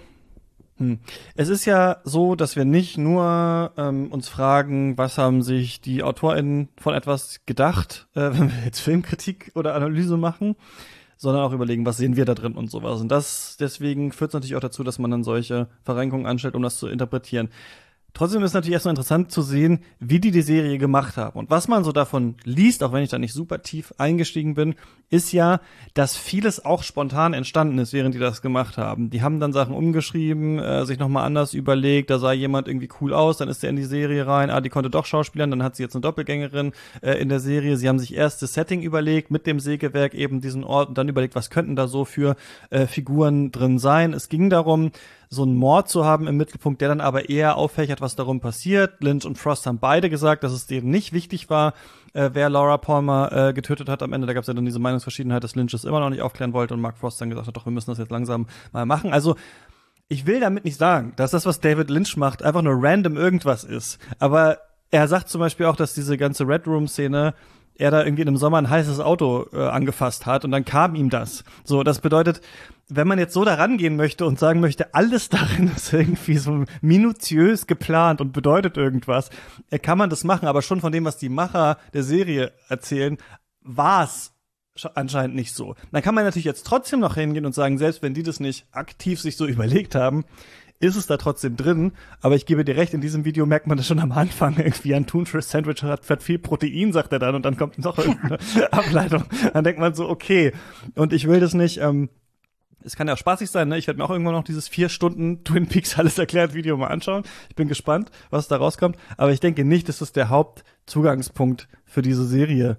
es ist ja so, dass wir nicht nur uns fragen, was haben sich die AutorInnen von etwas gedacht, wenn wir jetzt Filmkritik oder Analyse machen, sondern auch überlegen, was sehen wir da drin und sowas. Und deswegen führt es natürlich auch dazu, dass man dann solche Verrenkungen anstellt, um das zu interpretieren. Trotzdem ist es natürlich erstmal interessant zu sehen, wie die Serie gemacht haben. Und was man so davon liest, auch wenn ich da nicht super tief eingestiegen bin, ist ja, dass vieles auch spontan entstanden ist, während die das gemacht haben. Die haben dann Sachen umgeschrieben, sich nochmal anders überlegt, da sah jemand irgendwie cool aus, dann ist der in die Serie rein, die konnte doch schauspielern, dann hat sie jetzt eine Doppelgängerin in der Serie. Sie haben sich erst das Setting überlegt, mit dem Sägewerk eben diesen Ort und dann überlegt, was könnten da so für Figuren drin sein. Es ging darum, so einen Mord zu haben im Mittelpunkt, der dann aber eher auffächert, was darum passiert. Lynch und Frost haben beide gesagt, dass es denen nicht wichtig war, wer Laura Palmer getötet hat am Ende. Da gab es ja dann diese Meinungsverschiedenheit, dass Lynch es immer noch nicht aufklären wollte und Mark Frost dann gesagt hat, doch, wir müssen das jetzt langsam mal machen. Also ich will damit nicht sagen, dass das, was David Lynch macht, einfach nur random irgendwas ist. Aber er sagt zum Beispiel auch, dass diese ganze Red Room-Szene er da irgendwie in einem Sommer ein heißes Auto angefasst hat und dann kam ihm das. So, das bedeutet, wenn man jetzt so da rangehen möchte und sagen möchte, alles darin ist irgendwie so minutiös geplant und bedeutet irgendwas, kann man das machen, aber schon von dem, was die Macher der Serie erzählen, war es anscheinend nicht so. Dann kann man natürlich jetzt trotzdem noch hingehen und sagen, selbst wenn die das nicht aktiv sich so überlegt haben, ist es da trotzdem drin, aber ich gebe dir recht, in diesem Video merkt man das schon am Anfang irgendwie, ein Thunfisch-Sandwich hat viel Protein, sagt er dann, und dann kommt noch irgendeine Ableitung. Dann denkt man so, okay, und ich will das nicht, es kann ja auch spaßig sein, ne? Ich werde mir auch irgendwann noch dieses 4 Stunden Twin Peaks alles erklärt Video mal anschauen. Ich bin gespannt, was da rauskommt, aber ich denke nicht, dass das der Hauptzugangspunkt für diese Serie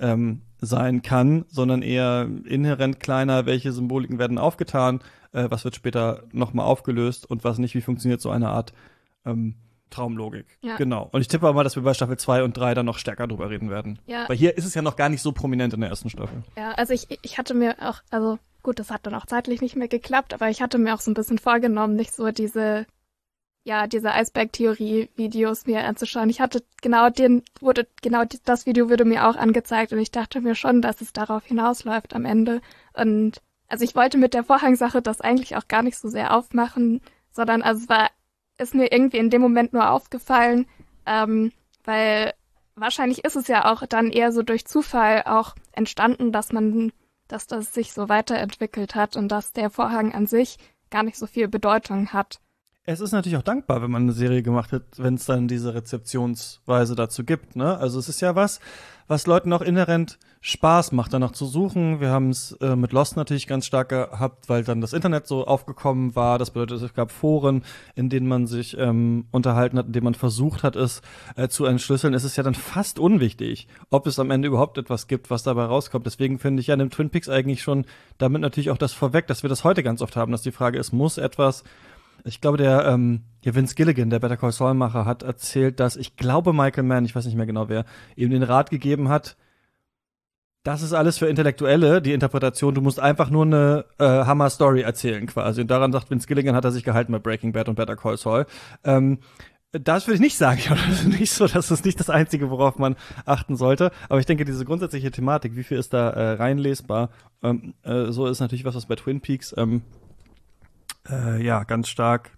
sein kann, sondern eher inhärent kleiner, welche Symboliken werden aufgetan, was wird später nochmal aufgelöst und was nicht, wie funktioniert so eine Art Traumlogik. Ja. Genau. Und ich tippe aber mal, dass wir bei Staffel 2 und 3 dann noch stärker drüber reden werden. Ja. Weil hier ist es ja noch gar nicht so prominent in der ersten Staffel. Ja, also ich hatte mir auch, also gut, das hat dann auch zeitlich nicht mehr geklappt, aber ich hatte mir auch so ein bisschen vorgenommen, nicht so diese Eisberg-Theorie-Videos mir anzuschauen. Ich hatte das Video wurde mir auch angezeigt und ich dachte mir schon, dass es darauf hinausläuft am Ende. Und also ich wollte mit der Vorhangsache das eigentlich auch gar nicht so sehr aufmachen, sondern also ist mir irgendwie in dem Moment nur aufgefallen, weil wahrscheinlich ist es ja auch dann eher so durch Zufall auch entstanden, dass das sich so weiterentwickelt hat und dass der Vorhang an sich gar nicht so viel Bedeutung hat. Es ist natürlich auch dankbar, wenn man eine Serie gemacht hat, wenn es dann diese Rezeptionsweise dazu gibt, ne? Also es ist ja was Leuten auch inhärent Spaß macht, danach zu suchen. Wir haben es mit Lost natürlich ganz stark gehabt, weil dann das Internet so aufgekommen war. Das bedeutet, es gab Foren, in denen man sich unterhalten hat, in denen man versucht hat, es zu entschlüsseln. Es ist ja dann fast unwichtig, ob es am Ende überhaupt etwas gibt, was dabei rauskommt. Deswegen finde ich ja in dem Twin Peaks eigentlich schon damit natürlich auch das vorweg, dass wir das heute ganz oft haben, dass die Frage ist, muss etwas. Ich glaube, der Vince Gilligan, der Better Call Saul-Macher, hat erzählt, dass, ich glaube, Michael Mann, ich weiß nicht mehr genau wer, ihm den Rat gegeben hat, das ist alles für Intellektuelle, die Interpretation. Du musst einfach nur eine Hammer-Story erzählen quasi. Und daran sagt Vince Gilligan, hat er sich gehalten bei Breaking Bad und Better Call Saul. Das würde ich nicht sagen. Das ist nicht so, das ist nicht das Einzige, worauf man achten sollte. Aber ich denke, diese grundsätzliche Thematik, wie viel ist da reinlesbar, so ist natürlich was bei Twin Peaks ganz stark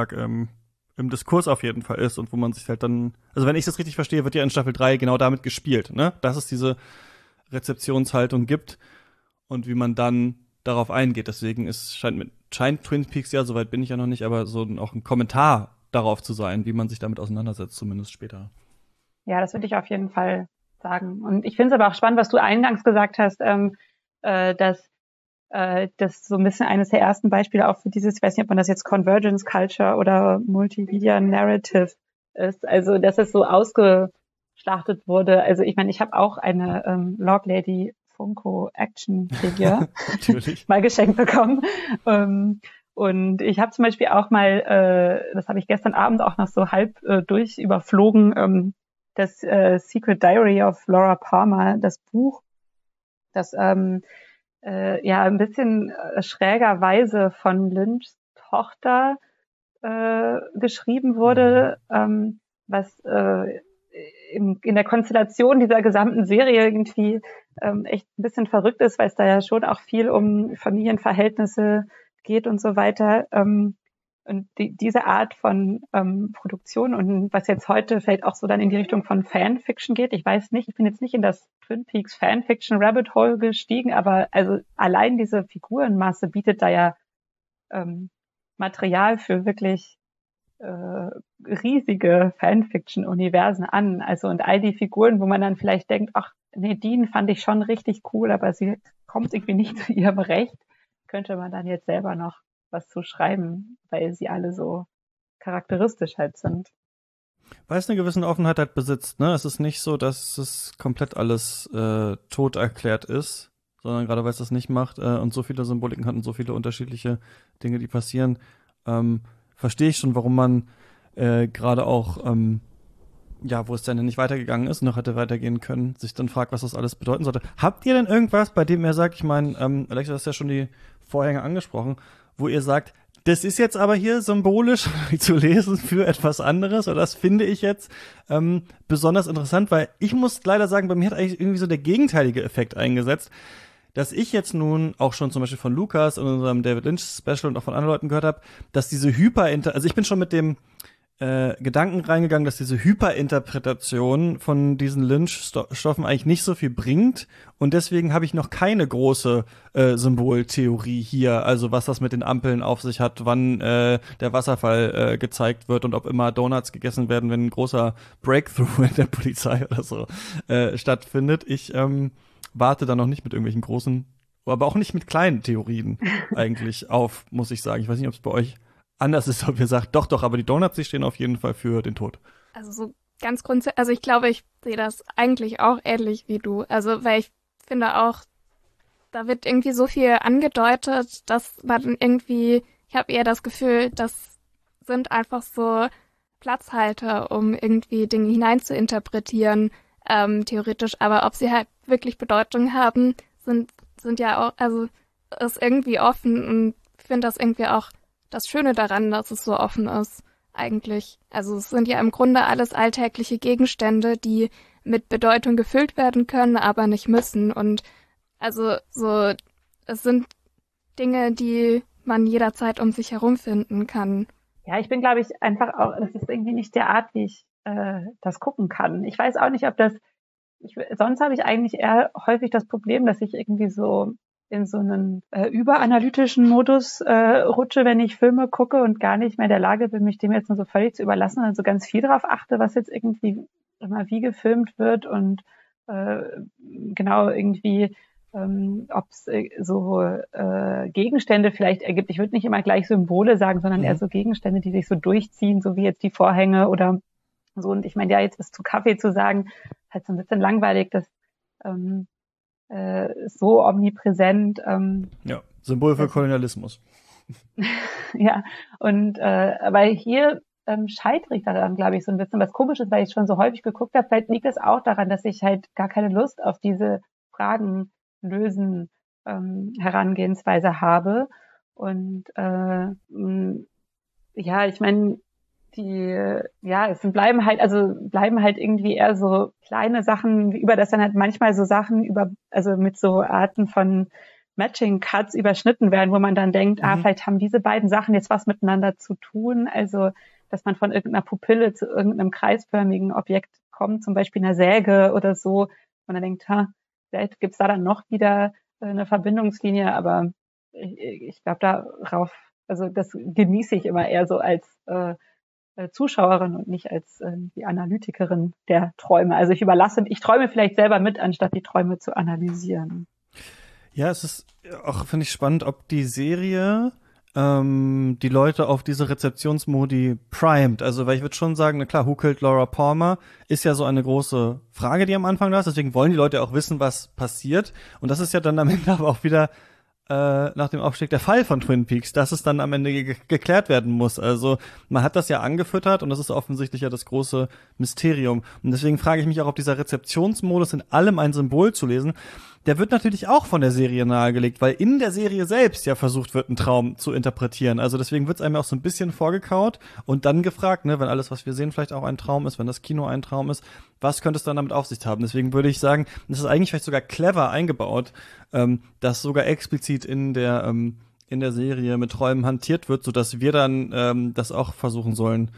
im Diskurs auf jeden Fall ist und wo man sich halt dann, also wenn ich das richtig verstehe, wird ja in Staffel 3 genau damit gespielt, ne? Dass es diese Rezeptionshaltung gibt und wie man dann darauf eingeht. Deswegen scheint Twin Peaks, ja, soweit bin ich ja noch nicht, aber so auch ein Kommentar darauf zu sein, wie man sich damit auseinandersetzt, zumindest später. Ja, das würde ich auf jeden Fall sagen. Und ich finde es aber auch spannend, was du eingangs gesagt hast, dass das so ein bisschen eines der ersten Beispiele auch für dieses, ich weiß nicht, ob man das jetzt Convergence Culture oder Multimedia Narrative ist, also dass es so ausgeschlachtet wurde. Also ich meine, ich habe auch eine Log Lady Funko Action Figure mal geschenkt bekommen. Und ich habe zum Beispiel auch mal, das habe ich gestern Abend auch noch so halb durch überflogen, das Secret Diary of Laura Palmer, das Buch, das ein bisschen schrägerweise von Lynchs Tochter geschrieben wurde, was in der Konstellation dieser gesamten Serie irgendwie echt ein bisschen verrückt ist, weil es da ja schon auch viel um Familienverhältnisse geht und so weiter. Und diese Art von Produktion und was jetzt heute vielleicht auch so dann in die Richtung von Fanfiction geht, ich weiß nicht, ich bin jetzt nicht in das Twin Peaks Fanfiction Rabbit Hole gestiegen, aber also allein diese Figurenmasse bietet da ja Material für wirklich riesige Fanfiction-Universen an. Also und all die Figuren, wo man dann vielleicht denkt, ach, Nadine fand ich schon richtig cool, aber sie kommt irgendwie nicht zu ihrem Recht, könnte man dann jetzt selber noch was zu schreiben, weil sie alle so charakteristisch halt sind. Weil es eine gewisse Offenheit halt besitzt, ne? Es ist nicht so, dass es komplett alles tot erklärt ist, sondern gerade weil es das nicht macht und so viele Symboliken hat und so viele unterschiedliche Dinge, die passieren, verstehe ich schon, warum man gerade auch, wo es dann nicht weitergegangen ist, noch hätte weitergehen können, sich dann fragt, was das alles bedeuten sollte. Habt ihr denn irgendwas, bei dem ihr sagt, ich meine, Alexa, du hast ja schon die Vorhänge angesprochen, wo ihr sagt, das ist jetzt aber hier symbolisch zu lesen für etwas anderes, oder das finde ich jetzt besonders interessant, weil ich muss leider sagen, bei mir hat eigentlich irgendwie so der gegenteilige Effekt eingesetzt, dass ich jetzt nun auch schon zum Beispiel von Lukas in unserem David Lynch Special und auch von anderen Leuten gehört habe, dass diese also ich bin schon mit dem Gedanken reingegangen, dass diese Hyperinterpretation von diesen Lynch-Stoffen eigentlich nicht so viel bringt und deswegen habe ich noch keine große Symboltheorie hier, also was das mit den Ampeln auf sich hat, wann der Wasserfall gezeigt wird und ob immer Donuts gegessen werden, wenn ein großer Breakthrough in der Polizei oder so stattfindet. Ich warte da noch nicht mit irgendwelchen großen, aber auch nicht mit kleinen Theorien eigentlich auf, muss ich sagen. Ich weiß nicht, ob es bei euch anders ist, ob ihr sagt, doch, aber die Donuts, die stehen auf jeden Fall für den Tod. Also so ganz grundsätzlich, also ich glaube, ich sehe das eigentlich auch ähnlich wie du. Also, weil ich finde auch, da wird irgendwie so viel angedeutet, dass man irgendwie, ich habe eher das Gefühl, das sind einfach so Platzhalter, um irgendwie Dinge hinein zu interpretieren, theoretisch. Aber ob sie halt wirklich Bedeutung haben, sind ja auch, also ist irgendwie offen und ich finde das irgendwie auch das Schöne daran, dass es so offen ist, eigentlich. Also es sind ja im Grunde alles alltägliche Gegenstände, die mit Bedeutung gefüllt werden können, aber nicht müssen. Und also so, es sind Dinge, die man jederzeit um sich herum finden kann. Ja, ich bin, glaube ich, einfach auch, das ist irgendwie nicht der Art, wie ich das gucken kann. Ich weiß auch nicht, ob sonst habe ich eigentlich eher häufig das Problem, dass ich irgendwie so in so einen überanalytischen Modus rutsche, wenn ich Filme gucke und gar nicht mehr in der Lage bin, mich dem jetzt nur so völlig zu überlassen und so ganz viel drauf achte, was jetzt irgendwie immer wie gefilmt wird und genau irgendwie, ob es so Gegenstände vielleicht ergibt. Ich würde nicht immer gleich Symbole sagen, sondern eher so Gegenstände, die sich so durchziehen, so wie jetzt die Vorhänge oder so. Und ich meine, ja, jetzt was zu Kaffee zu sagen, ist halt so ein bisschen langweilig, das ist so omnipräsent. Ja, Symbol für Kolonialismus. Ja, und weil hier scheitere ich daran, glaube ich, so ein bisschen was Komisches, weil ich schon so häufig geguckt habe. Vielleicht liegt es auch daran, dass ich halt gar keine Lust auf diese Fragen lösen Herangehensweise habe. Und ja, ich meine, bleiben halt irgendwie eher so kleine Sachen, über das dann halt manchmal so Sachen also mit so Arten von Matching Cuts überschnitten werden, wo man dann denkt, vielleicht haben diese beiden Sachen jetzt was miteinander zu tun. Also, dass man von irgendeiner Pupille zu irgendeinem kreisförmigen Objekt kommt, zum Beispiel einer Säge oder so. Und dann denkt, vielleicht gibt's da dann noch wieder eine Verbindungslinie, aber ich glaube darauf, also das genieße ich immer eher so als Zuschauerin und nicht als die Analytikerin der Träume. Also ich träume vielleicht selber mit, anstatt die Träume zu analysieren. Ja, es ist auch, finde ich, spannend, ob die Serie die Leute auf diese Rezeptionsmodi primed. Also, weil ich würde schon sagen, na klar, Who Killed Laura Palmer ist ja so eine große Frage, die am Anfang da ist. Deswegen wollen die Leute auch wissen, was passiert. Und das ist ja dann am Ende aber auch wieder nach dem Aufstieg der Fall von Twin Peaks, dass es dann am Ende geklärt werden muss. Also man hat das ja angefüttert und das ist offensichtlich ja das große Mysterium. Und deswegen frage ich mich auch, ob dieser Rezeptionsmodus in allem ein Symbol zu lesen, der wird natürlich auch von der Serie nahegelegt, weil in der Serie selbst ja versucht wird, einen Traum zu interpretieren. Also deswegen wird es einem auch so ein bisschen vorgekaut und dann gefragt, ne, wenn alles, was wir sehen, vielleicht auch ein Traum ist, wenn das Kino ein Traum ist, was könnte es dann damit auf sich haben? Deswegen würde ich sagen, das ist eigentlich vielleicht sogar clever eingebaut, dass sogar explizit in der Serie mit Träumen hantiert wird, sodass wir dann das auch versuchen sollen,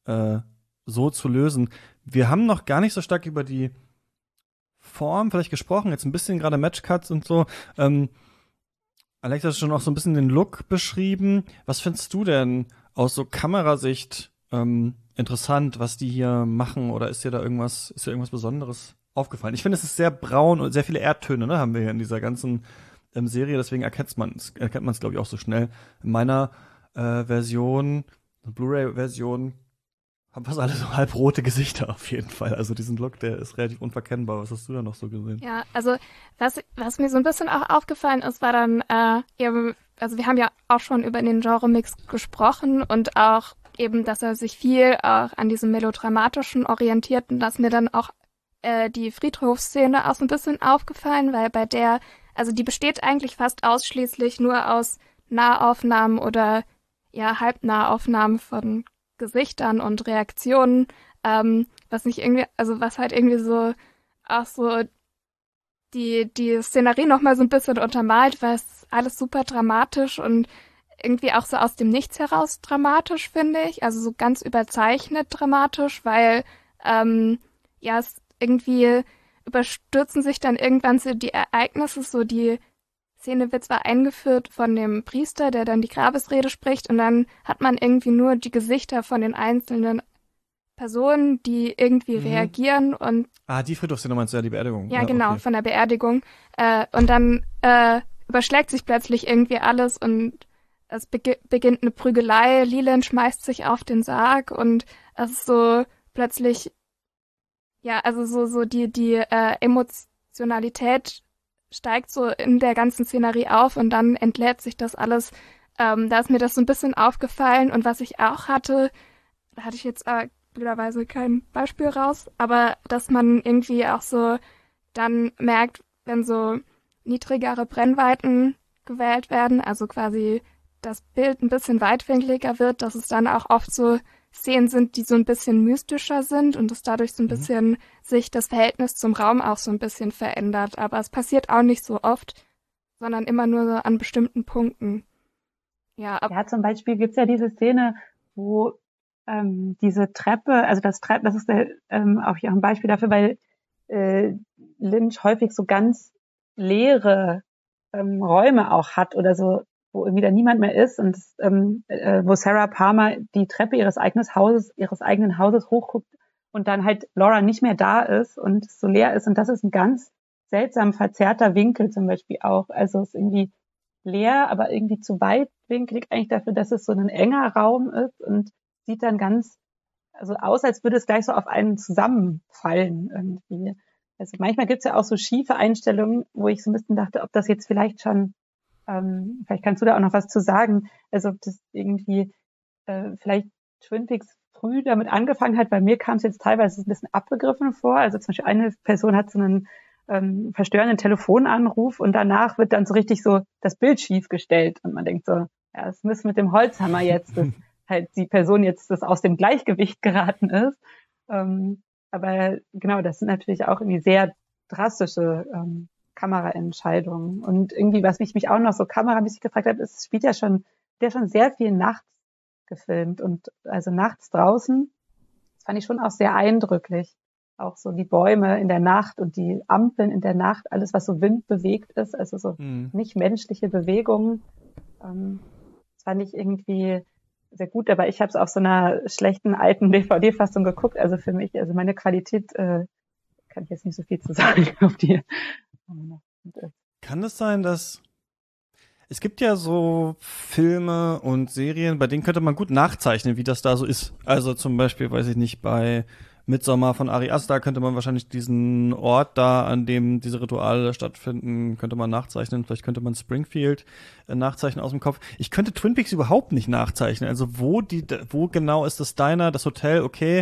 so zu lösen. Wir haben noch gar nicht so stark über die Form vielleicht gesprochen, jetzt ein bisschen gerade Matchcuts und so. Alex hat schon auch so ein bisschen den Look beschrieben. Was findest du denn aus so Kamerasicht interessant, was die hier machen? Oder ist dir irgendwas Besonderes aufgefallen? Ich finde, es ist sehr braun und sehr viele Erdtöne, ne, haben wir hier in dieser ganzen Serie. Deswegen erkennt man es, glaube ich, auch so schnell. In meiner Blu-ray-Version, haben fast alle so halbrote Gesichter auf jeden Fall. Also diesen Look, der ist relativ unverkennbar. Was hast du da noch so gesehen? Ja, also was mir so ein bisschen auch aufgefallen ist, war dann eben, also wir haben ja auch schon über den Genre-Mix gesprochen und auch eben, dass er sich viel auch an diesem Melodramatischen orientiert und dass mir dann auch die Friedhofsszene auch so ein bisschen aufgefallen, weil bei der, also die besteht eigentlich fast ausschließlich nur aus Nahaufnahmen oder ja Halbnahaufnahmen von Gesichtern und Reaktionen, was halt irgendwie so auch so die Szenerie nochmal so ein bisschen untermalt, weil es alles super dramatisch und irgendwie auch so aus dem Nichts heraus dramatisch, finde ich. Also so ganz überzeichnet dramatisch, weil es irgendwie überstürzen sich dann irgendwann so die Ereignisse, so die Szene wird zwar eingeführt von dem Priester, der dann die Grabesrede spricht, und dann hat man irgendwie nur die Gesichter von den einzelnen Personen, die irgendwie reagieren und die Friedhofsszene meinst du, ja, die Beerdigung. Ja, genau, okay. Von der Beerdigung. Und dann überschlägt sich plötzlich irgendwie alles und es beginnt eine Prügelei. Leland schmeißt sich auf den Sarg und es ist so plötzlich, ja, also so die Emotionalität steigt so in der ganzen Szenerie auf und dann entlädt sich das alles. Da ist mir das so ein bisschen aufgefallen und was ich auch hatte, da hatte ich jetzt blöderweise kein Beispiel raus, aber dass man irgendwie auch so dann merkt, wenn so niedrigere Brennweiten gewählt werden, also quasi das Bild ein bisschen weitwinkliger wird, dass es dann auch oft so Szenen sind, die so ein bisschen mystischer sind und es dadurch so ein bisschen sich das Verhältnis zum Raum auch so ein bisschen verändert. Aber es passiert auch nicht so oft, sondern immer nur so an bestimmten Punkten. Ja, zum Beispiel gibt's ja diese Szene, wo diese Treppe, also das ist auch hier ein Beispiel dafür, weil Lynch häufig so ganz leere Räume auch hat oder so, wo irgendwie da niemand mehr ist und wo Sarah Palmer die Treppe ihres eigenen Hauses hochguckt und dann halt Laura nicht mehr da ist und es so leer ist. Und das ist ein ganz seltsam verzerrter Winkel zum Beispiel auch. Also es ist irgendwie leer, aber irgendwie zu weitwinklig eigentlich dafür, dass es so ein enger Raum ist und sieht dann ganz also aus, als würde es gleich so auf einen zusammenfallen irgendwie. Also manchmal gibt's ja auch so schiefe Einstellungen, wo ich so ein bisschen dachte, ob das jetzt vielleicht schon, vielleicht kannst du da auch noch was zu sagen, also ob das irgendwie vielleicht Twin Peaks früh damit angefangen hat. Bei mir kam es jetzt teilweise ein bisschen abgegriffen vor. Also zum Beispiel eine Person hat so einen verstörenden Telefonanruf und danach wird dann so richtig so das Bild schief gestellt und man denkt so, ja, es muss mit dem Holzhammer jetzt, dass halt die Person jetzt das aus dem Gleichgewicht geraten ist. Aber genau, das sind natürlich auch irgendwie sehr drastische Kameraentscheidungen. Und irgendwie, was mich auch noch so kameramäßig gefragt hat, ist, es spielt ja schon sehr viel nachts gefilmt und also nachts draußen. Das fand ich schon auch sehr eindrücklich. Auch so die Bäume in der Nacht und die Ampeln in der Nacht, alles was so windbewegt ist, also so nicht menschliche Bewegungen. Das fand ich irgendwie sehr gut, aber ich habe es auf so einer schlechten alten DVD-Fassung geguckt, also für mich, also meine Qualität kann ich jetzt nicht so viel zu sagen auf die. Kann es sein, dass es gibt ja so Filme und Serien, bei denen könnte man gut nachzeichnen, wie das da so ist. Also zum Beispiel, weiß ich nicht, bei Midsommar von Ari Aster könnte man wahrscheinlich diesen Ort da, an dem diese Rituale stattfinden, könnte man nachzeichnen. Vielleicht könnte man Springfield nachzeichnen aus dem Kopf. Ich könnte Twin Peaks überhaupt nicht nachzeichnen. Also wo genau ist das Diner, das Hotel, okay,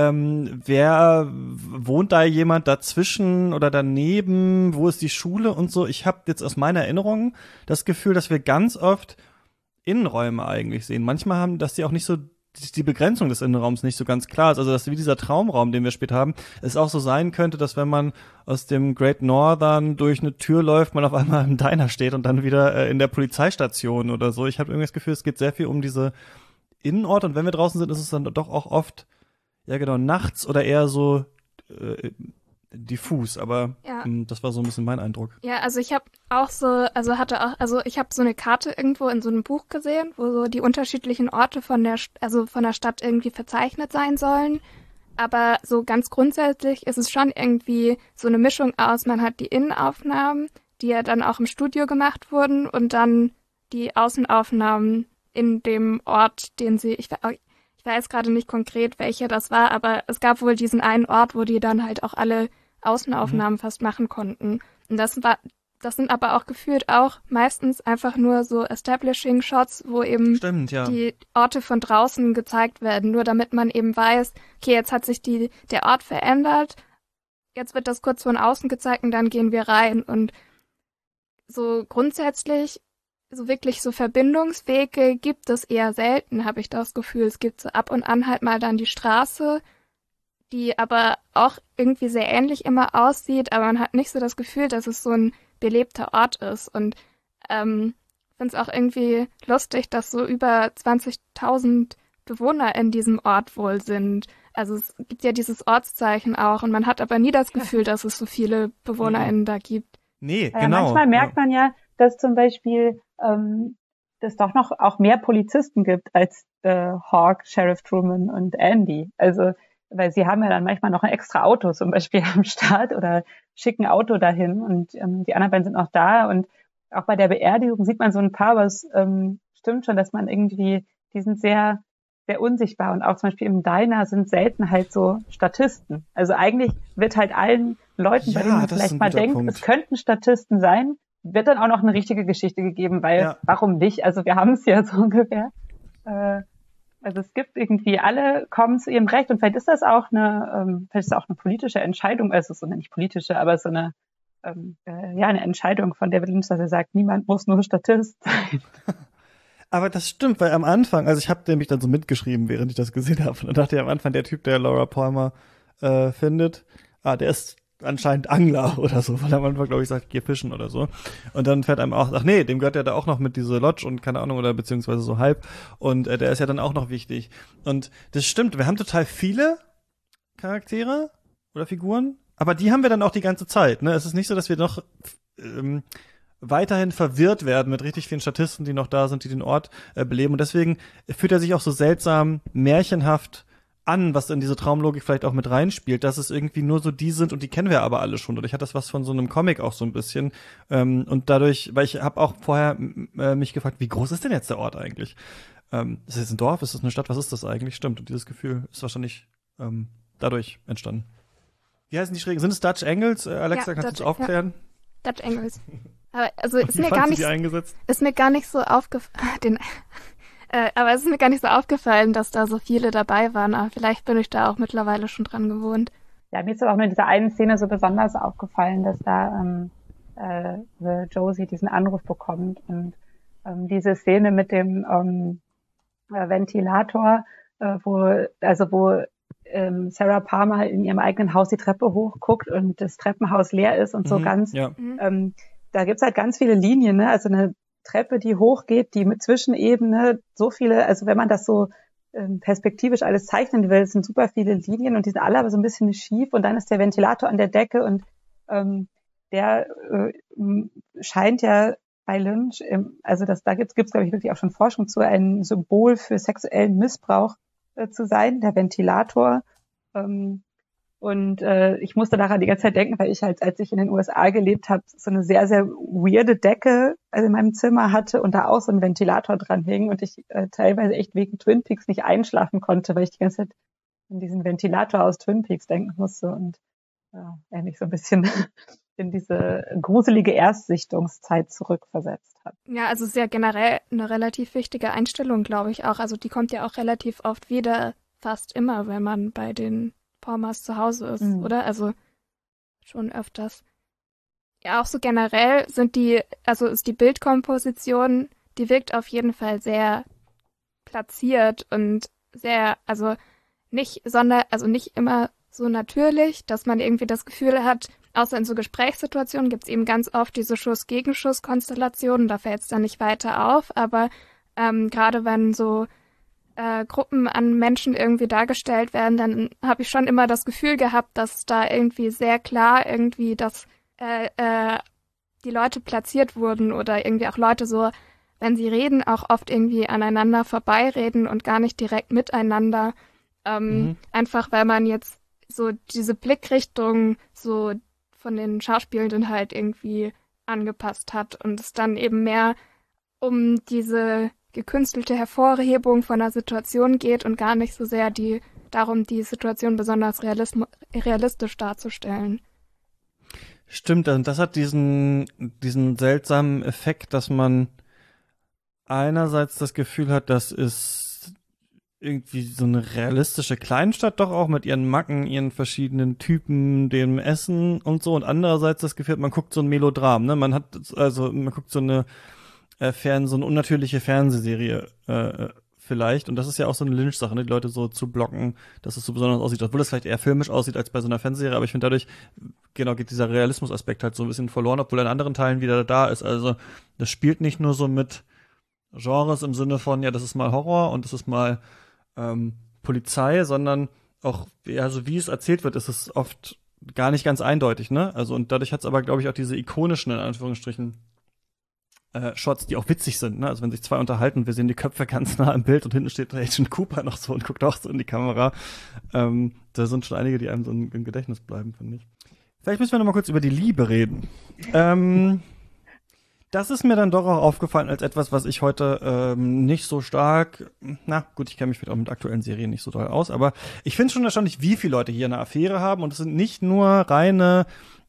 wer wohnt da jemand dazwischen oder daneben, wo ist die Schule und so. Ich habe jetzt aus meiner Erinnerung das Gefühl, dass wir ganz oft Innenräume eigentlich sehen. Manchmal haben das die auch nicht so die Begrenzung des Innenraums nicht so ganz klar ist. Also, dass wie dieser Traumraum, den wir später haben, es auch so sein könnte, dass wenn man aus dem Great Northern durch eine Tür läuft, man auf einmal im Diner steht und dann wieder in der Polizeistation oder so. Ich habe irgendwie das Gefühl, es geht sehr viel um diese Innenorte und wenn wir draußen sind, ist es dann doch auch oft, ja genau, nachts oder eher so diffus, aber ja. Das war so ein bisschen mein Eindruck. Ja, also ich habe auch so, ich habe so eine Karte irgendwo in so einem Buch gesehen, wo so die unterschiedlichen Orte von der Stadt irgendwie verzeichnet sein sollen. Aber so ganz grundsätzlich ist es schon irgendwie so eine Mischung aus, man hat die Innenaufnahmen, die ja dann auch im Studio gemacht wurden und dann die Außenaufnahmen in dem Ort, ich weiß gerade nicht konkret, welcher das war, aber es gab wohl diesen einen Ort, wo die dann halt auch alle Außenaufnahmen fast machen konnten. Und das sind aber auch gefühlt auch meistens einfach nur so Establishing Shots, wo eben die Orte von draußen gezeigt werden, nur damit man eben weiß, okay, jetzt hat sich der Ort verändert, jetzt wird das kurz von außen gezeigt und dann gehen wir rein. Und so grundsätzlich, so wirklich so Verbindungswege gibt es eher selten, habe ich das Gefühl. Es gibt so ab und an halt mal dann die Straße, die aber auch irgendwie sehr ähnlich immer aussieht, aber man hat nicht so das Gefühl, dass es so ein belebter Ort ist. Und finde es auch irgendwie lustig, dass so über 20.000 Bewohner in diesem Ort wohl sind. Also es gibt ja dieses Ortszeichen auch und man hat aber nie das Gefühl, dass es so viele BewohnerInnen da gibt. Nee, genau. Manchmal merkt man ja, dass zum Beispiel es doch noch auch mehr Polizisten gibt als Hawk, Sheriff Truman und Andy. Also weil sie haben ja dann manchmal noch ein extra Auto zum Beispiel am Start oder schicken Auto dahin und die anderen beiden sind auch da und auch bei der Beerdigung sieht man so ein paar, aber es stimmt schon, dass man irgendwie, die sind sehr, sehr unsichtbar und auch zum Beispiel im Diner sind selten halt so Statisten. Also eigentlich wird halt allen Leuten, bei denen man vielleicht mal denkt, es könnten Statisten sein, wird dann auch noch eine richtige Geschichte gegeben, weil warum nicht? Also wir haben es ja so ungefähr. Also es gibt irgendwie, alle kommen zu ihrem Recht und vielleicht ist das auch eine politische Entscheidung, also so nicht politische, aber so eine eine Entscheidung von David Lynch, dass er sagt, niemand muss nur Statist sein. Aber das stimmt, weil am Anfang, also ich habe nämlich dann so mitgeschrieben, während ich das gesehen habe, und dann dachte ich am Anfang, der Typ, der Laura Palmer findet, der ist anscheinend Angler oder so, weil er am Anfang, glaube ich, sagt, geh fischen oder so. Und dann fährt einem auch, ach nee, dem gehört ja da auch noch mit diese Lodge und keine Ahnung, oder beziehungsweise so halb. Und der ist ja dann auch noch wichtig. Und das stimmt, wir haben total viele Charaktere oder Figuren, aber die haben wir dann auch die ganze Zeit. Ne? Es ist nicht so, dass wir noch weiterhin verwirrt werden mit richtig vielen Statisten, die noch da sind, die den Ort beleben. Und deswegen fühlt er sich auch so seltsam märchenhaft an, was in diese Traumlogik vielleicht auch mit reinspielt, dass es irgendwie nur so die sind und die kennen wir aber alle schon. Dadurch hat das was von so einem Comic auch so ein bisschen. Und dadurch, weil ich habe auch vorher mich gefragt, wie groß ist denn jetzt der Ort eigentlich? Ist das jetzt ein Dorf? Ist das eine Stadt? Was ist das eigentlich? Stimmt. Und dieses Gefühl ist wahrscheinlich dadurch entstanden. Wie heißen die Schrägen? Sind es Dutch Angles? Alexa, Ja, kannst du uns aufklären? Ja. Dutch Angles. Aber also Ist mir gar nicht so aufgefallen. Aber es ist mir gar nicht so aufgefallen, dass da so viele dabei waren. Aber vielleicht bin ich da auch mittlerweile schon dran gewohnt. Ja, mir ist aber auch nur in dieser einen Szene so besonders aufgefallen, dass da Josie diesen Anruf bekommt und diese Szene mit dem Ventilator, wo Sarah Palmer in ihrem eigenen Haus die Treppe hochguckt und das Treppenhaus leer ist und so ganz. Ja. Da gibt's halt ganz viele Linien, ne? Also eine Treppe, die hochgeht, die mit Zwischenebene, so viele, also wenn man das so perspektivisch alles zeichnen will, es sind super viele Linien und die sind alle aber so ein bisschen schief und dann ist der Ventilator an der Decke und der scheint ja bei Lynch, da gibt's glaube ich wirklich auch schon Forschung zu, ein Symbol für sexuellen Missbrauch zu sein, der Ventilator. Ich musste daran die ganze Zeit denken, weil ich halt, als ich in den USA gelebt habe, so eine sehr, sehr weirde Decke in meinem Zimmer hatte und da auch so ein Ventilator dran hing und ich teilweise echt wegen Twin Peaks nicht einschlafen konnte, weil ich die ganze Zeit an diesen Ventilator aus Twin Peaks denken musste und er mich so ein bisschen in diese gruselige Erstsichtungszeit zurückversetzt hat. Ja, also ist ja generell eine relativ wichtige Einstellung, glaube ich auch. Also die kommt ja auch relativ oft wieder, fast immer, wenn man bei den Palmers zu Hause ist, oder? Also schon öfters. Ja, auch so generell ist die Bildkomposition, die wirkt auf jeden Fall sehr platziert und sehr, nicht immer so natürlich, dass man irgendwie das Gefühl hat, außer in so Gesprächssituationen gibt's eben ganz oft diese Schuss-Gegenschuss-Konstellationen, da fällt's dann nicht weiter auf, aber gerade wenn so Gruppen an Menschen irgendwie dargestellt werden, dann habe ich schon immer das Gefühl gehabt, dass da irgendwie sehr klar irgendwie, dass die Leute platziert wurden oder irgendwie auch Leute so, wenn sie reden, auch oft irgendwie aneinander vorbeireden und gar nicht direkt miteinander. Einfach weil man jetzt so diese Blickrichtung so von den Schauspielenden halt irgendwie angepasst hat und es dann eben mehr um diese gekünstelte Hervorhebung von einer Situation geht und gar nicht so sehr darum, die Situation besonders realistisch darzustellen. Stimmt, und das hat diesen seltsamen Effekt, dass man einerseits das Gefühl hat, das ist irgendwie so eine realistische Kleinstadt doch auch mit ihren Macken, ihren verschiedenen Typen, dem Essen und so, und andererseits das Gefühl, man guckt so ein Melodram, ne? Man guckt so eine unnatürliche Fernsehserie vielleicht. Und das ist ja auch so eine Lynch-Sache, ne? Die Leute so zu blocken, dass es so besonders aussieht. Obwohl es vielleicht eher filmisch aussieht als bei so einer Fernsehserie. Aber ich finde, dadurch geht dieser Realismus-Aspekt halt so ein bisschen verloren, obwohl er in anderen Teilen wieder da ist. Also das spielt nicht nur so mit Genres im Sinne von, ja, das ist mal Horror und das ist mal Polizei, sondern auch, ja, so wie es erzählt wird, ist es oft gar nicht ganz eindeutig, ne? Also, und dadurch hat es aber, glaube ich, auch diese ikonischen, in Anführungsstrichen, Shots, die auch witzig sind, ne? Also wenn sich zwei unterhalten, wir sehen die Köpfe ganz nah im Bild und hinten steht Agent Cooper noch so und guckt auch so in die Kamera. Da sind schon einige, die einem so im Gedächtnis bleiben, finde ich. Vielleicht müssen wir noch mal kurz über die Liebe reden. Das ist mir dann doch auch aufgefallen als etwas, was ich heute nicht so stark, na gut, ich kenne mich auch mit aktuellen Serien nicht so doll aus, aber ich finde es schon erstaunlich, wie viele Leute hier eine Affäre haben, und es sind nicht nur reine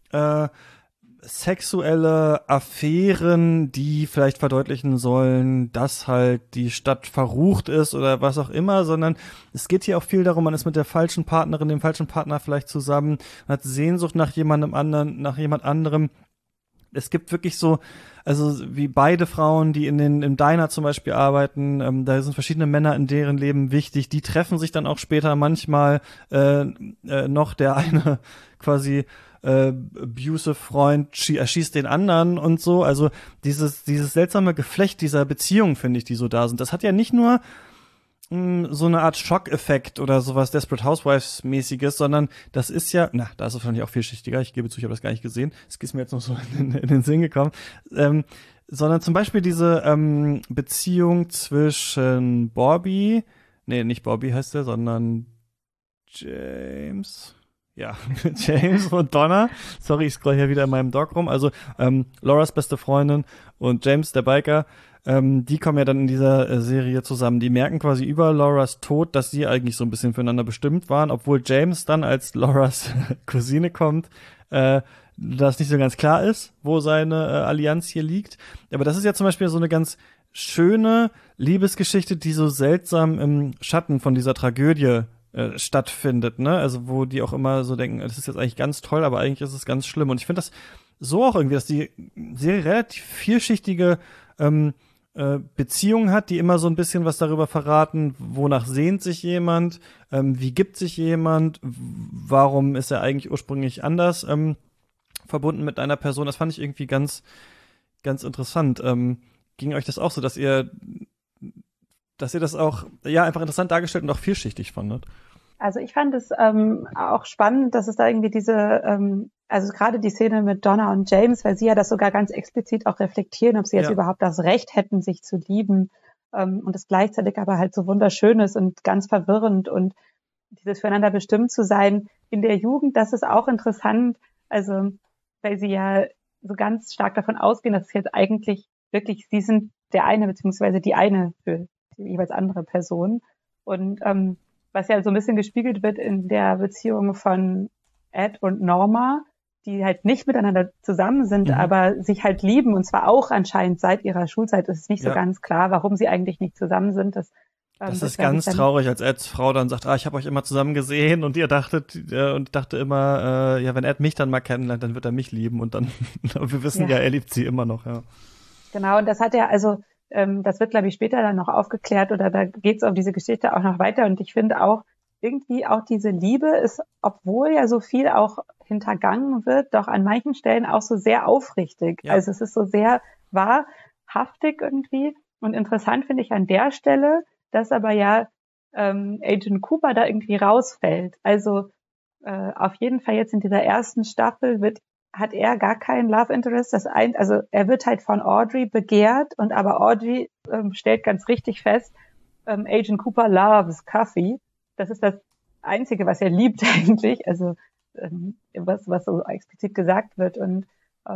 sexuelle Affären, die vielleicht verdeutlichen sollen, dass halt die Stadt verrucht ist oder was auch immer, sondern es geht hier auch viel darum, man ist mit der falschen Partnerin, dem falschen Partner vielleicht zusammen, man hat Sehnsucht nach jemand anderem. Es gibt wirklich so, also wie beide Frauen, die im Diner zum Beispiel arbeiten, da sind verschiedene Männer in deren Leben wichtig, die treffen sich dann auch später manchmal noch, der eine quasi abusive Freund erschießt den anderen und so, also dieses seltsame Geflecht dieser Beziehungen, finde ich, die so da sind, das hat ja nicht nur so eine Art Schockeffekt oder sowas Desperate Housewives-mäßiges, sondern das ist ja, da ist es wahrscheinlich auch vielschichtiger, ich gebe zu, ich habe das gar nicht gesehen, es ist mir jetzt noch so in den Sinn gekommen, sondern zum Beispiel diese Beziehung zwischen Bobby, nicht Bobby heißt der, sondern James. Ja, James und Donna. Sorry, ich scroll hier wieder in meinem Doc rum. Also Lauras beste Freundin und James, der Biker, die kommen ja dann in dieser Serie zusammen. Die merken quasi über Lauras Tod, dass sie eigentlich so ein bisschen füreinander bestimmt waren, obwohl James dann, als Lauras Cousine kommt, das nicht so ganz klar ist, wo seine Allianz hier liegt. Aber das ist ja zum Beispiel so eine ganz schöne Liebesgeschichte, die so seltsam im Schatten von dieser Tragödie stattfindet, ne? Also wo die auch immer so denken, das ist jetzt eigentlich ganz toll, aber eigentlich ist es ganz schlimm. Und ich finde das so auch irgendwie, dass die Serie relativ vielschichtige Beziehungen hat, die immer so ein bisschen was darüber verraten, wonach sehnt sich jemand, wie gibt sich jemand, warum ist er eigentlich ursprünglich anders verbunden mit einer Person. Das fand ich irgendwie ganz, ganz interessant. Ging euch das auch so, dass ihr das auch einfach interessant dargestellt und auch vielschichtig fandet? Also ich fand es auch spannend, dass es da irgendwie also gerade die Szene mit Donna und James, weil sie ja das sogar ganz explizit auch reflektieren, ob sie jetzt überhaupt das Recht hätten, sich zu lieben, und es gleichzeitig aber halt so wunderschön ist und ganz verwirrend und dieses füreinander bestimmt zu sein in der Jugend, das ist auch interessant, also weil sie ja so ganz stark davon ausgehen, dass es jetzt eigentlich wirklich, sie sind der eine beziehungsweise die eine für die jeweils andere Person und was ja so ein bisschen gespiegelt wird in der Beziehung von Ed und Norma, die halt nicht miteinander zusammen sind, aber sich halt lieben, und zwar auch anscheinend seit ihrer Schulzeit. Es ist nicht so ganz klar, warum sie eigentlich nicht zusammen sind. Das ist ganz traurig, als Eds Frau dann sagt, ich habe euch immer zusammen gesehen und ihr dachtet, und dachte immer, wenn Ed mich dann mal kennenlernt, dann wird er mich lieben und dann, wir wissen er liebt sie immer noch, ja. Genau, und das hat er also, das wird, glaube ich, später dann noch aufgeklärt oder da geht es um diese Geschichte auch noch weiter. Und ich finde auch, irgendwie auch diese Liebe ist, obwohl ja so viel auch hintergangen wird, doch an manchen Stellen auch so sehr aufrichtig. Ja. Also es ist so sehr wahrhaftig irgendwie. Und interessant finde ich an der Stelle, dass aber Agent Cooper da irgendwie rausfällt. Also auf jeden Fall jetzt in dieser ersten Staffel hat er gar keinen Love Interest. Also er wird halt von Audrey begehrt und aber Audrey stellt ganz richtig fest, Agent Cooper loves Coffee. Das ist das Einzige, was er liebt eigentlich. Also was so explizit gesagt wird und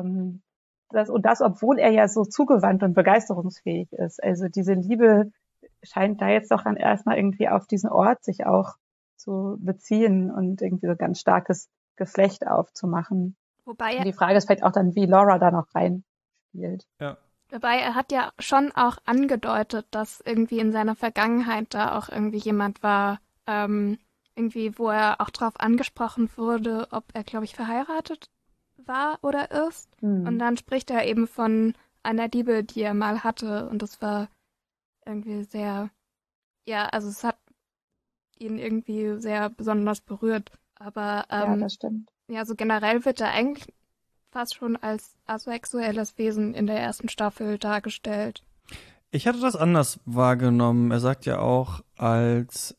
das, obwohl er ja so zugewandt und begeisterungsfähig ist. Also diese Liebe scheint da jetzt doch dann erstmal irgendwie auf diesen Ort sich auch zu beziehen und irgendwie so ganz starkes Geflecht aufzumachen. Wobei die Frage ist vielleicht auch dann, wie Laura da noch reinspielt. Ja. Wobei er hat ja schon auch angedeutet, dass irgendwie in seiner Vergangenheit da auch irgendwie jemand war, irgendwie, wo er auch drauf angesprochen wurde, ob er, glaube ich, verheiratet war oder ist. Und dann spricht er eben von einer Liebe, die er mal hatte. Und das war irgendwie sehr, also es hat ihn irgendwie sehr besonders berührt. Aber ja, das stimmt. Ja, so generell wird er eigentlich fast schon als asexuelles Wesen in der ersten Staffel dargestellt. Ich hatte das anders wahrgenommen. Er sagt ja auch als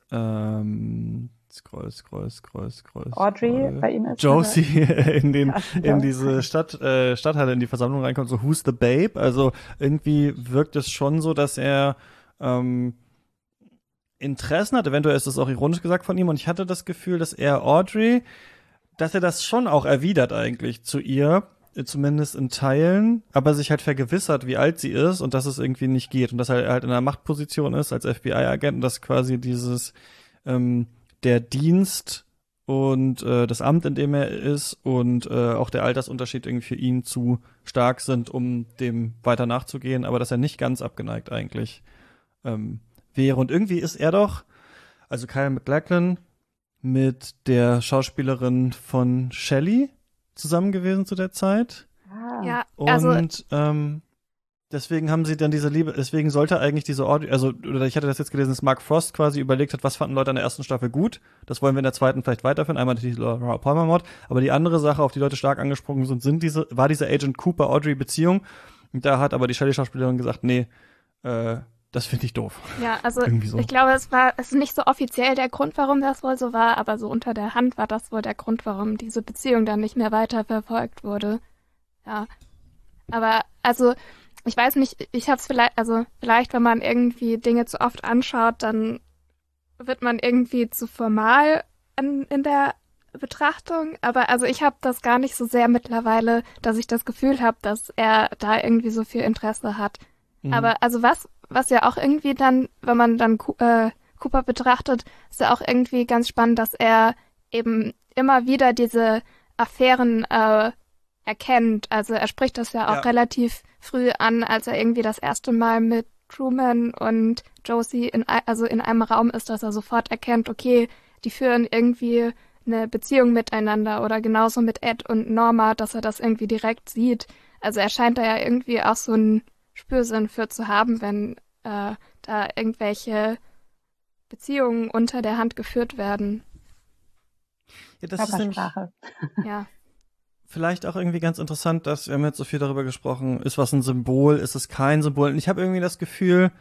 Audrey bei ihm ist Josie in diese Stadthalle, in die Versammlung reinkommt, so who's the babe? Also irgendwie wirkt es schon so, dass er Interessen hat. Eventuell ist das auch ironisch gesagt von ihm. Und ich hatte das Gefühl, dass er Audrey, dass er das schon auch erwidert eigentlich zu ihr, zumindest in Teilen, aber sich halt vergewissert, wie alt sie ist und dass es irgendwie nicht geht und dass er halt in einer Machtposition ist als FBI-Agent und dass quasi dieses der Dienst und das Amt, in dem er ist und auch der Altersunterschied irgendwie für ihn zu stark sind, um dem weiter nachzugehen, aber dass er nicht ganz abgeneigt eigentlich wäre. Und irgendwie ist er doch, also Kyle MacLachlan, mit der Schauspielerin von Shelley zusammen gewesen zu der Zeit. Ja, und deswegen haben sie dann diese Liebe, deswegen sollte eigentlich diese oder ich hatte das jetzt gelesen, dass Mark Frost quasi überlegt hat, was fanden Leute an der ersten Staffel gut. Das wollen wir in der zweiten vielleicht weiterführen. Einmal natürlich Laura Palmer-Mord, aber die andere Sache, auf die Leute stark angesprungen sind, war diese Agent Cooper-Audrey-Beziehung. Und da hat aber die Shelley-Schauspielerin gesagt, nee, das finde ich doof. Ja, also so. Ich glaube, es ist nicht so offiziell der Grund, warum das wohl so war, aber so unter der Hand war das wohl der Grund, warum diese Beziehung dann nicht mehr weiterverfolgt wurde. Ja, aber also ich weiß nicht, ich hab's vielleicht, wenn man irgendwie Dinge zu oft anschaut, dann wird man irgendwie zu formal in der Betrachtung, aber also ich habe das gar nicht so sehr mittlerweile, dass ich das Gefühl habe, dass er da irgendwie so viel Interesse hat. Aber also was ja auch irgendwie dann, wenn man dann Cooper betrachtet, ist ja auch irgendwie ganz spannend, dass er eben immer wieder diese Affären erkennt. Also er spricht das ja auch relativ früh an, als er irgendwie das erste Mal mit Truman und Josie in einem Raum ist, dass er sofort erkennt, okay, die führen irgendwie eine Beziehung miteinander oder genauso mit Ed und Norma, dass er das irgendwie direkt sieht. Also er scheint da ja irgendwie auch so einen Spürsinn für zu haben, wenn da irgendwelche Beziehungen unter der Hand geführt werden. Ja, das ist nämlich Ja. vielleicht auch irgendwie ganz interessant, dass wir haben jetzt so viel darüber gesprochen, ist was ein Symbol, ist es kein Symbol? Und ich habe irgendwie das Gefühl,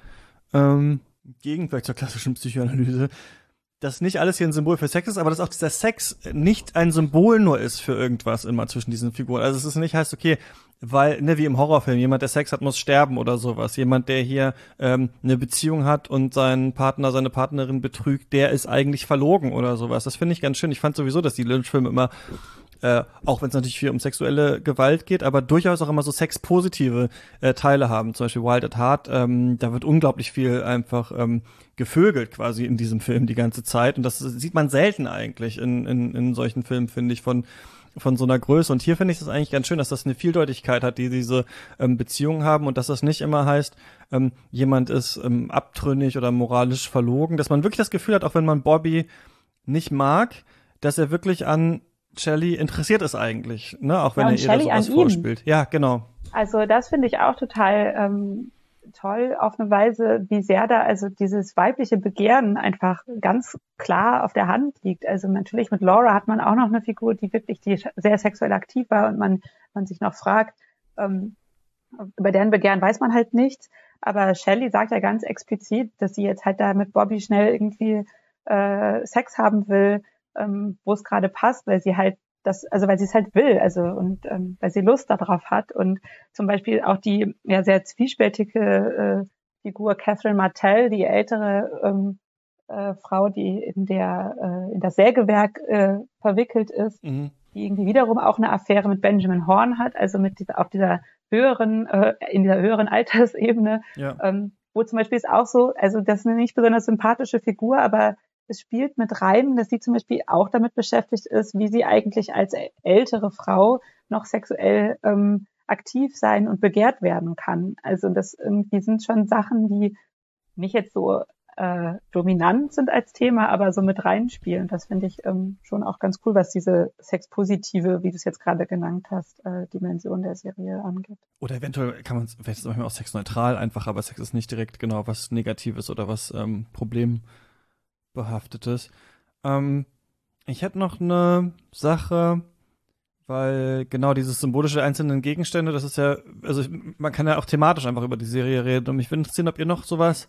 gegen vielleicht zur klassischen Psychoanalyse, dass nicht alles hier ein Symbol für Sex ist, aber dass auch dieser Sex nicht ein Symbol nur ist für irgendwas immer zwischen diesen Figuren. Also es ist nicht heißt, okay, weil, ne, wie im Horrorfilm, jemand, der Sex hat, muss sterben oder sowas. Jemand, der hier eine Beziehung hat und seinen Partner, seine Partnerin betrügt, der ist eigentlich verlogen oder sowas. Das finde ich ganz schön. Ich fand sowieso, dass die Lynch-Filme immer auch wenn es natürlich viel um sexuelle Gewalt geht, aber durchaus auch immer so sexpositive Teile haben. Zum Beispiel Wild at Heart, da wird unglaublich viel einfach gevögelt quasi in diesem Film die ganze Zeit. Und das sieht man selten eigentlich in solchen Filmen, finde ich, von so einer Größe. Und hier finde ich das eigentlich ganz schön, dass das eine Vieldeutigkeit hat, die diese Beziehungen haben und dass das nicht immer heißt, jemand ist abtrünnig oder moralisch verlogen. Dass man wirklich das Gefühl hat, auch wenn man Bobby nicht mag, dass er wirklich an Shelley interessiert ist eigentlich, ne? Auch wenn er ihr sowas vorspielt. Ja, genau. Also das finde ich auch total toll auf eine Weise, wie sehr da also dieses weibliche Begehren einfach ganz klar auf der Hand liegt. Also natürlich mit Laura hat man auch noch eine Figur, die sehr sexuell aktiv war und man sich noch fragt, über deren Begehren weiß man halt nichts. Aber Shelley sagt ja ganz explizit, dass sie jetzt halt da mit Bobby schnell irgendwie Sex haben will, wo es gerade passt, weil sie halt weil sie es halt will, also und weil sie Lust darauf hat und zum Beispiel auch die ja sehr zwiespältige Figur Catherine Martell, die ältere Frau, die in das Sägewerk verwickelt ist, die irgendwie wiederum auch eine Affäre mit Benjamin Horne hat, also in dieser höheren Altersebene, wo zum Beispiel ist auch so, also das ist eine nicht besonders sympathische Figur, aber es spielt mit rein, dass sie zum Beispiel auch damit beschäftigt ist, wie sie eigentlich als ältere Frau noch sexuell aktiv sein und begehrt werden kann. Also das irgendwie sind schon Sachen, die nicht jetzt so dominant sind als Thema, aber so mit reinspielen. Das finde ich schon auch ganz cool, was diese sexpositive, wie du es jetzt gerade genannt hast, Dimension der Serie angeht. Oder eventuell kann man es, vielleicht ist es manchmal auch sexneutral einfach, aber Sex ist nicht direkt genau was Negatives oder was Problembehaftetes. Ich hätte noch eine Sache, weil genau dieses symbolische der einzelnen Gegenstände, das ist ja, also man kann ja auch thematisch einfach über die Serie reden und mich würde interessieren, ob ihr noch sowas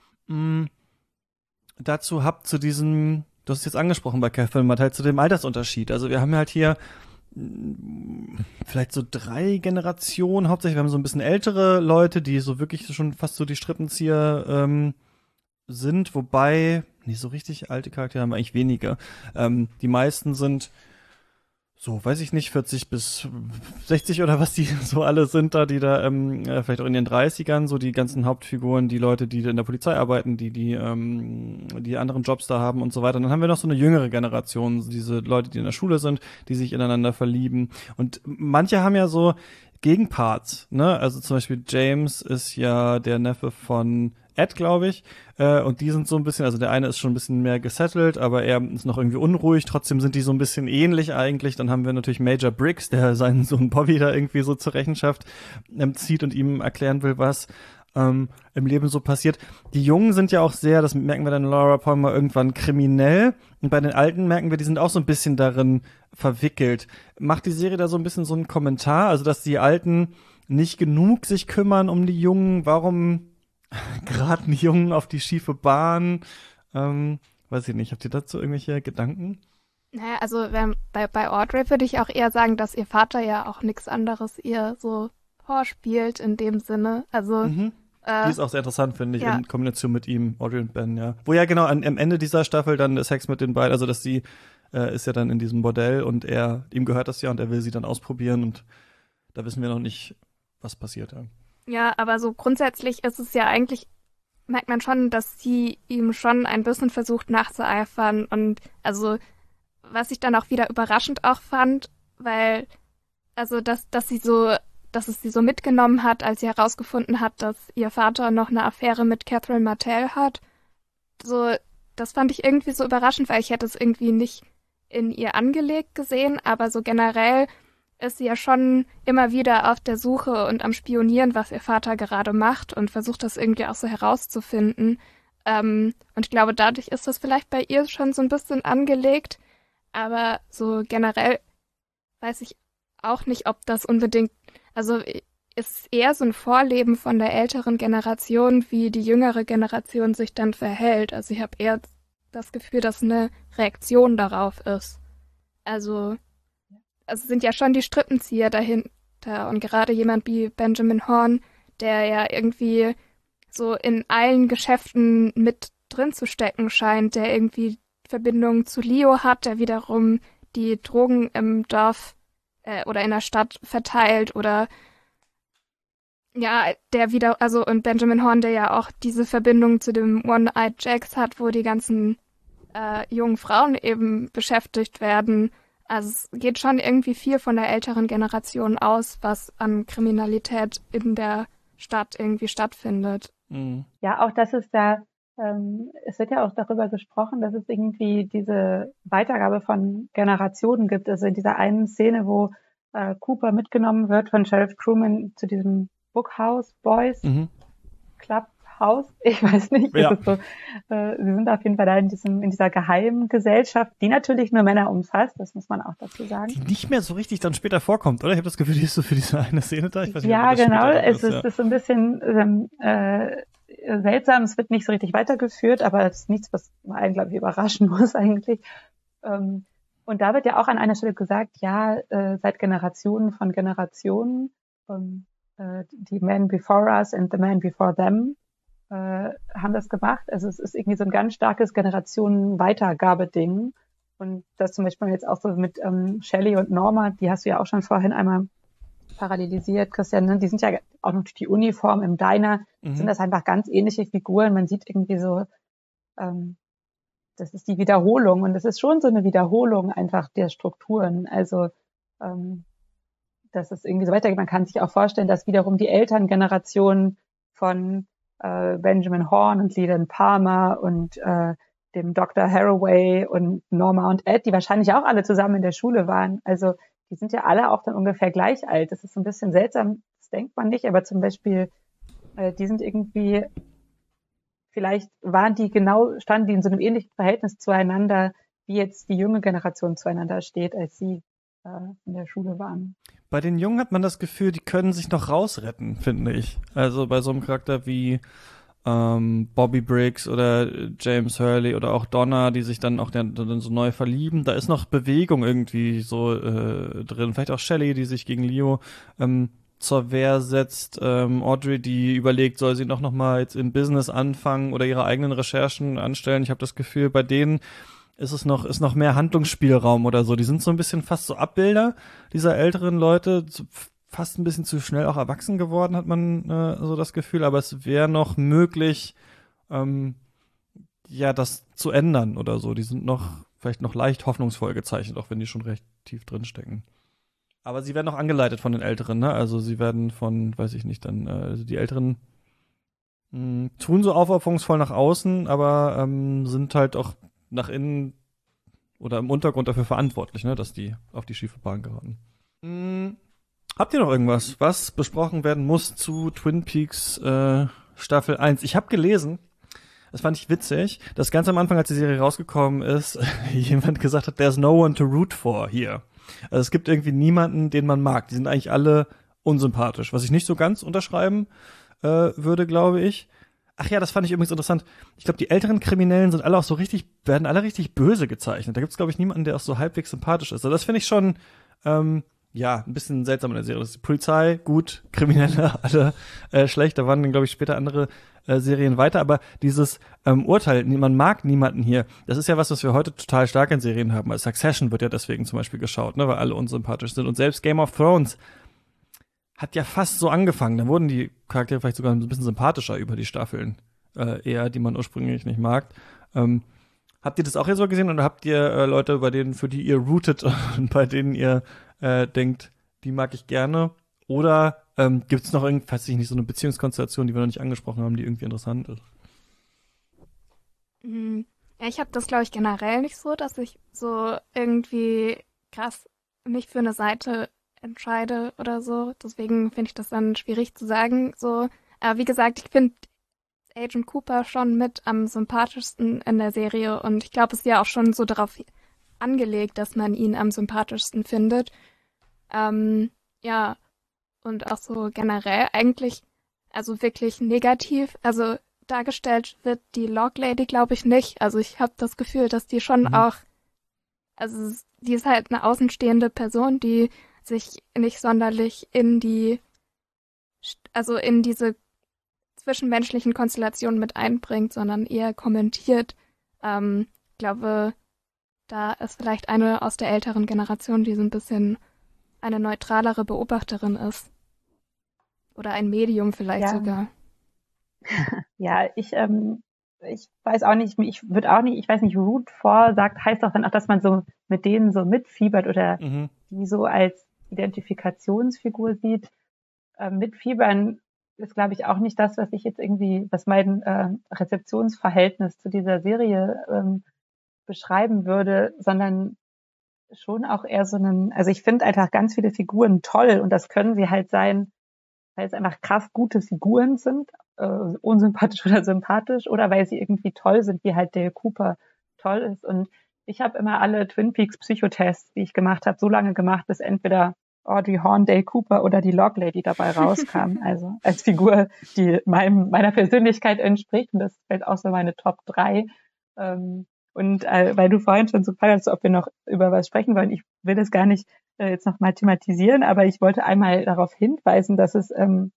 dazu habt zu diesem, du hast es jetzt angesprochen bei Catherine Martell, zu dem Altersunterschied. Also wir haben halt hier vielleicht so 3 Generationen hauptsächlich. Wir haben so ein bisschen ältere Leute, die so wirklich schon fast so die Strippenzieher sind, wobei, nicht so richtig alte Charaktere haben wir eigentlich weniger. Die meisten sind so, weiß ich nicht, 40 bis 60 oder was die so alle sind da, die da vielleicht auch in den 30ern, so die ganzen Hauptfiguren, die Leute, die in der Polizei arbeiten, die anderen Jobs da haben und so weiter. Und dann haben wir noch so eine jüngere Generation, diese Leute, die in der Schule sind, die sich ineinander verlieben. Und manche haben ja so Gegenparts, ne? Also zum Beispiel James ist ja der Neffe von Ed, glaube ich, und die sind so ein bisschen, also der eine ist schon ein bisschen mehr gesettelt, aber er ist noch irgendwie unruhig, trotzdem sind die so ein bisschen ähnlich eigentlich. Dann haben wir natürlich Major Briggs, der seinen Sohn Bobby da irgendwie so zur Rechenschaft zieht und ihm erklären will, was im Leben so passiert. Die Jungen sind ja auch sehr, das merken wir dann in Laura Palmer irgendwann, kriminell. Und bei den Alten merken wir, die sind auch so ein bisschen darin verwickelt. Macht die Serie da so ein bisschen so einen Kommentar, also dass die Alten nicht genug sich kümmern um die Jungen? Warum geraten die Jungen auf die schiefe Bahn? Weiß ich nicht, habt ihr dazu irgendwelche Gedanken? Naja, also bei Audrey würde ich auch eher sagen, dass ihr Vater ja auch nichts anderes ihr so vorspielt in dem Sinne. Also die ist auch sehr interessant, finde ich, in Kombination mit ihm, Audrey und Ben, ja. Wo ja genau am Ende dieser Staffel dann der Sex mit den beiden, also dass sie ist ja dann in diesem Bordell und ihm gehört das ja und er will sie dann ausprobieren und da wissen wir noch nicht, was passiert. Ja. Ja, aber so grundsätzlich ist es ja eigentlich, merkt man schon, dass sie ihm schon ein bisschen versucht nachzueifern und also was ich dann auch wieder überraschend auch fand, weil also dass es sie so mitgenommen hat, als sie herausgefunden hat, dass ihr Vater noch eine Affäre mit Catherine Martell hat. So, das fand ich irgendwie so überraschend, weil ich hätte es irgendwie nicht in ihr angelegt gesehen, aber so generell ist sie ja schon immer wieder auf der Suche und am Spionieren, was ihr Vater gerade macht und versucht das irgendwie auch so herauszufinden. Und ich glaube, dadurch ist das vielleicht bei ihr schon so ein bisschen angelegt, aber so generell weiß ich auch nicht, ob das unbedingt, also ist eher so ein Vorleben von der älteren Generation, wie die jüngere Generation sich dann verhält. Also ich habe eher das Gefühl, dass eine Reaktion darauf ist. Also sind ja schon die Strippenzieher dahinter und gerade jemand wie Benjamin Horn, der ja irgendwie so in allen Geschäften mit drin zu stecken scheint, der irgendwie Verbindungen zu Leo hat, der wiederum die Drogen im Dorf oder in der Stadt verteilt oder ja, und Benjamin Horn, der ja auch diese Verbindung zu dem One-Eyed Jacks hat, wo die ganzen jungen Frauen eben beschäftigt werden. Also es geht schon irgendwie viel von der älteren Generation aus, was an Kriminalität in der Stadt irgendwie stattfindet. Mhm. Ja, auch das ist da, es wird ja auch darüber gesprochen, dass es irgendwie diese Weitergabe von Generationen gibt. Also in dieser einen Szene, wo Cooper mitgenommen wird von Sheriff Truman zu diesem Bookhouse Boys Club Haus, ich weiß nicht, ja. ist es so. Sie sind auf jeden Fall da in dieser geheimen Gesellschaft, die natürlich nur Männer umfasst, das muss man auch dazu sagen. Die nicht mehr so richtig dann später vorkommt, oder? Ich habe das Gefühl, die ist so für diese eine Szene da. Ich weiß nicht, ja, genau, es ist so ein bisschen seltsam, es wird nicht so richtig weitergeführt, aber es ist nichts, was einen, glaube ich, überraschen muss eigentlich. Und da wird ja auch an einer Stelle gesagt, ja, seit Generationen von Generationen, die Men before us and the men before them haben das gemacht. Also es ist irgendwie so ein ganz starkes Generationen-Weitergabe-Ding. Und das zum Beispiel jetzt auch so mit Shelley und Norma, die hast du ja auch schon vorhin einmal parallelisiert, Christian, ne? Die sind ja auch noch durch die Uniform im Diner, sind das einfach ganz ähnliche Figuren. Man sieht irgendwie so, das ist die Wiederholung und es ist schon so eine Wiederholung einfach der Strukturen. Also dass es irgendwie so weitergeht. Man kann sich auch vorstellen, dass wiederum die Elterngeneration von Benjamin Horn und Leland Palmer und dem Dr. Haraway und Norma und Ed, die wahrscheinlich auch alle zusammen in der Schule waren. Also die sind ja alle auch dann ungefähr gleich alt. Das ist so ein bisschen seltsam, das denkt man nicht, aber zum Beispiel, die sind irgendwie, vielleicht standen die in so einem ähnlichen Verhältnis zueinander, wie jetzt die junge Generation zueinander steht, als sie in der Schule waren. Bei den Jungen hat man das Gefühl, die können sich noch rausretten, finde ich. Also bei so einem Charakter wie Bobby Briggs oder James Hurley oder auch Donna, die sich dann auch dann so neu verlieben. Da ist noch Bewegung irgendwie so drin. Vielleicht auch Shelley, die sich gegen Leo zur Wehr setzt. Audrey, die überlegt, soll sie noch mal jetzt im Business anfangen oder ihre eigenen Recherchen anstellen. Ich habe das Gefühl, bei denen ist noch mehr Handlungsspielraum oder so. Die sind so ein bisschen fast so Abbilder dieser älteren Leute, fast ein bisschen zu schnell auch erwachsen geworden, hat man so das Gefühl. Aber es wäre noch möglich, das zu ändern oder so. Die sind vielleicht noch leicht hoffnungsvoll gezeichnet, auch wenn die schon recht tief drinstecken. Aber sie werden auch angeleitet von den Älteren, ne? Also sie werden von, weiß ich nicht, dann also die Älteren tun so aufopferungsvoll nach außen, aber sind halt auch nach innen oder im Untergrund dafür verantwortlich, ne, dass die auf die schiefe Bahn geraten. Habt ihr noch irgendwas, was besprochen werden muss zu Twin Peaks Staffel 1? Ich habe gelesen, das fand ich witzig, dass ganz am Anfang, als die Serie rausgekommen ist, jemand gesagt hat, there's no one to root for here. Also es gibt irgendwie niemanden, den man mag. Die sind eigentlich alle unsympathisch, was ich nicht so ganz unterschreiben würde, glaube ich. Ach ja, das fand ich übrigens interessant. Ich glaube, die älteren Kriminellen sind alle auch so werden alle richtig böse gezeichnet. Da gibt es, glaube ich, niemanden, der auch so halbwegs sympathisch ist. Also das finde ich schon, ein bisschen seltsam in der Serie. Das ist die Polizei, gut, Kriminelle, alle schlecht. Da waren dann, glaube ich, später andere Serien weiter, aber dieses Urteil, man mag niemanden hier, das ist ja was wir heute total stark in Serien haben. Also Succession wird ja deswegen zum Beispiel geschaut, ne, weil alle unsympathisch sind. Und selbst Game of Thrones hat ja fast so angefangen. Da wurden die Charaktere vielleicht sogar ein bisschen sympathischer über die Staffeln, eher, die man ursprünglich nicht mag. Habt ihr das auch hier so gesehen oder habt ihr Leute, für die ihr rootet und bei denen ihr denkt, die mag ich gerne? Oder gibt es noch weiß ich nicht, so eine Beziehungskonstellation, die wir noch nicht angesprochen haben, die irgendwie interessant ist? Ja, ich habe das, glaube ich, generell nicht so, dass ich so irgendwie krass mich für eine Seite entscheide oder so. Deswegen finde ich das dann schwierig zu sagen. So, aber wie gesagt, ich finde Agent Cooper schon mit am sympathischsten in der Serie und ich glaube, es ist ja auch schon so darauf angelegt, dass man ihn am sympathischsten findet. Ja, und auch so generell eigentlich, also wirklich negativ, also dargestellt wird die Log Lady, glaube ich, nicht. Also ich habe das Gefühl, dass die schon auch, also die ist halt eine außenstehende Person, die sich nicht sonderlich in diese zwischenmenschlichen Konstellationen mit einbringt, sondern eher kommentiert. Ich glaube, da ist vielleicht eine aus der älteren Generation, die so ein bisschen eine neutralere Beobachterin ist. Oder ein Medium vielleicht sogar. Ja, ich weiß auch nicht, ich weiß nicht, Root for sagt, heißt doch dann auch, dass man so mit denen so mitfiebert oder die so als Identifikationsfigur sieht. Mitfiebern ist, glaube ich, auch nicht das, was mein Rezeptionsverhältnis zu dieser Serie beschreiben würde, sondern schon auch eher also ich finde einfach ganz viele Figuren toll und das können sie halt sein, weil es einfach krass gute Figuren sind, unsympathisch oder sympathisch, oder weil sie irgendwie toll sind, wie halt Dale Cooper toll ist. Und ich habe immer alle Twin Peaks Psychotests, die ich gemacht habe, so lange gemacht, bis entweder Audrey Horne, Dale Cooper oder die Log Lady dabei rauskam. Also als Figur, die meiner Persönlichkeit entspricht. Und das fällt auch so meine Top 3. Und weil du vorhin schon so fragst, ob wir noch über was sprechen wollen, ich will das gar nicht jetzt noch mal thematisieren, aber ich wollte einmal darauf hinweisen, dass es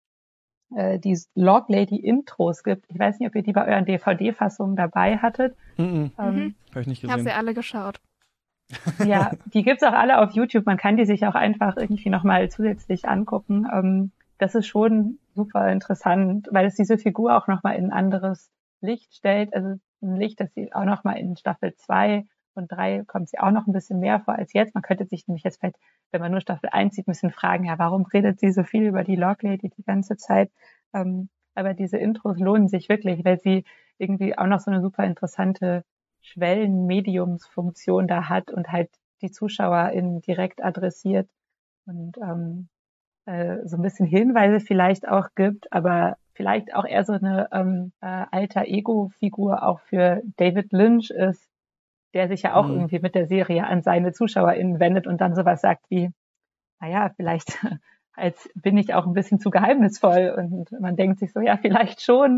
die Log Lady Intros gibt. Ich weiß nicht, ob ihr die bei euren DVD-Fassungen dabei hattet. Habe ich nicht gesehen. Ich habe sie alle geschaut. Ja, die gibt's auch alle auf YouTube. Man kann die sich auch einfach irgendwie nochmal zusätzlich angucken. Das ist schon super interessant, weil es diese Figur auch nochmal in ein anderes Licht stellt. Also ein Licht, das sie auch nochmal in Staffel 2 und 3 kommt sie auch noch ein bisschen mehr vor als jetzt. Man könnte sich nämlich jetzt vielleicht, wenn man nur Staffel 1 sieht, ein bisschen fragen, ja, warum redet sie so viel über die Log Lady die ganze Zeit? Aber diese Intros lohnen sich wirklich, weil sie irgendwie auch noch so eine super interessante Schwellenmediumsfunktion da hat und halt die ZuschauerInnen direkt adressiert und so ein bisschen Hinweise vielleicht auch gibt, aber vielleicht auch eher so eine alter Ego-Figur auch für David Lynch ist, der sich ja auch irgendwie mit der Serie an seine ZuschauerInnen wendet und dann sowas sagt wie, naja, vielleicht als bin ich auch ein bisschen zu geheimnisvoll und man denkt sich so, ja, vielleicht schon.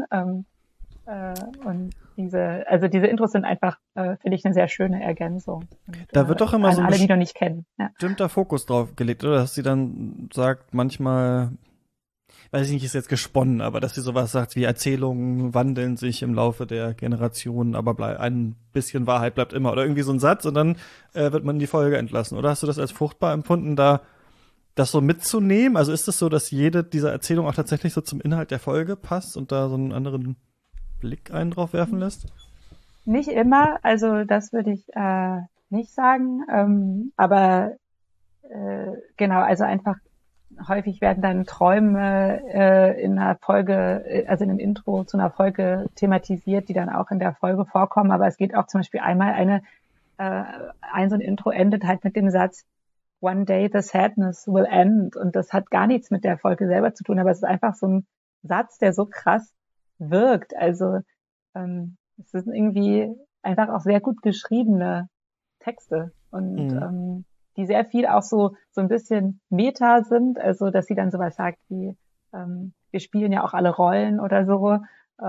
Und diese Intros sind einfach, finde ich, eine sehr schöne Ergänzung. Und, da wird doch immer so alle, die noch nicht kennen. Ja. Bestimmter Fokus drauf gelegt, oder? Dass sie dann sagt, manchmal, weiß ich nicht, ist jetzt gesponnen, aber dass sie sowas sagt wie Erzählungen wandeln sich im Laufe der Generationen, aber ein bisschen Wahrheit bleibt immer. Oder irgendwie so ein Satz und dann wird man in die Folge entlassen. Oder hast du das als fruchtbar empfunden, da das so mitzunehmen? Also ist es so, dass jede dieser Erzählungen auch tatsächlich so zum Inhalt der Folge passt und da so einen anderen Blick einen drauf werfen lässt? Nicht immer, also das würde ich nicht sagen, aber genau, also einfach häufig werden dann Träume in einer Folge, also in einem Intro zu einer Folge thematisiert, die dann auch in der Folge vorkommen, aber es geht auch zum Beispiel einmal so ein Intro endet halt mit dem Satz One day the sadness will end und das hat gar nichts mit der Folge selber zu tun, aber es ist einfach so ein Satz, der so krass wirkt, also es sind irgendwie einfach auch sehr gut geschriebene Texte und die sehr viel auch so ein bisschen Meta sind, also dass sie dann sowas sagt wie wir spielen ja auch alle Rollen oder so.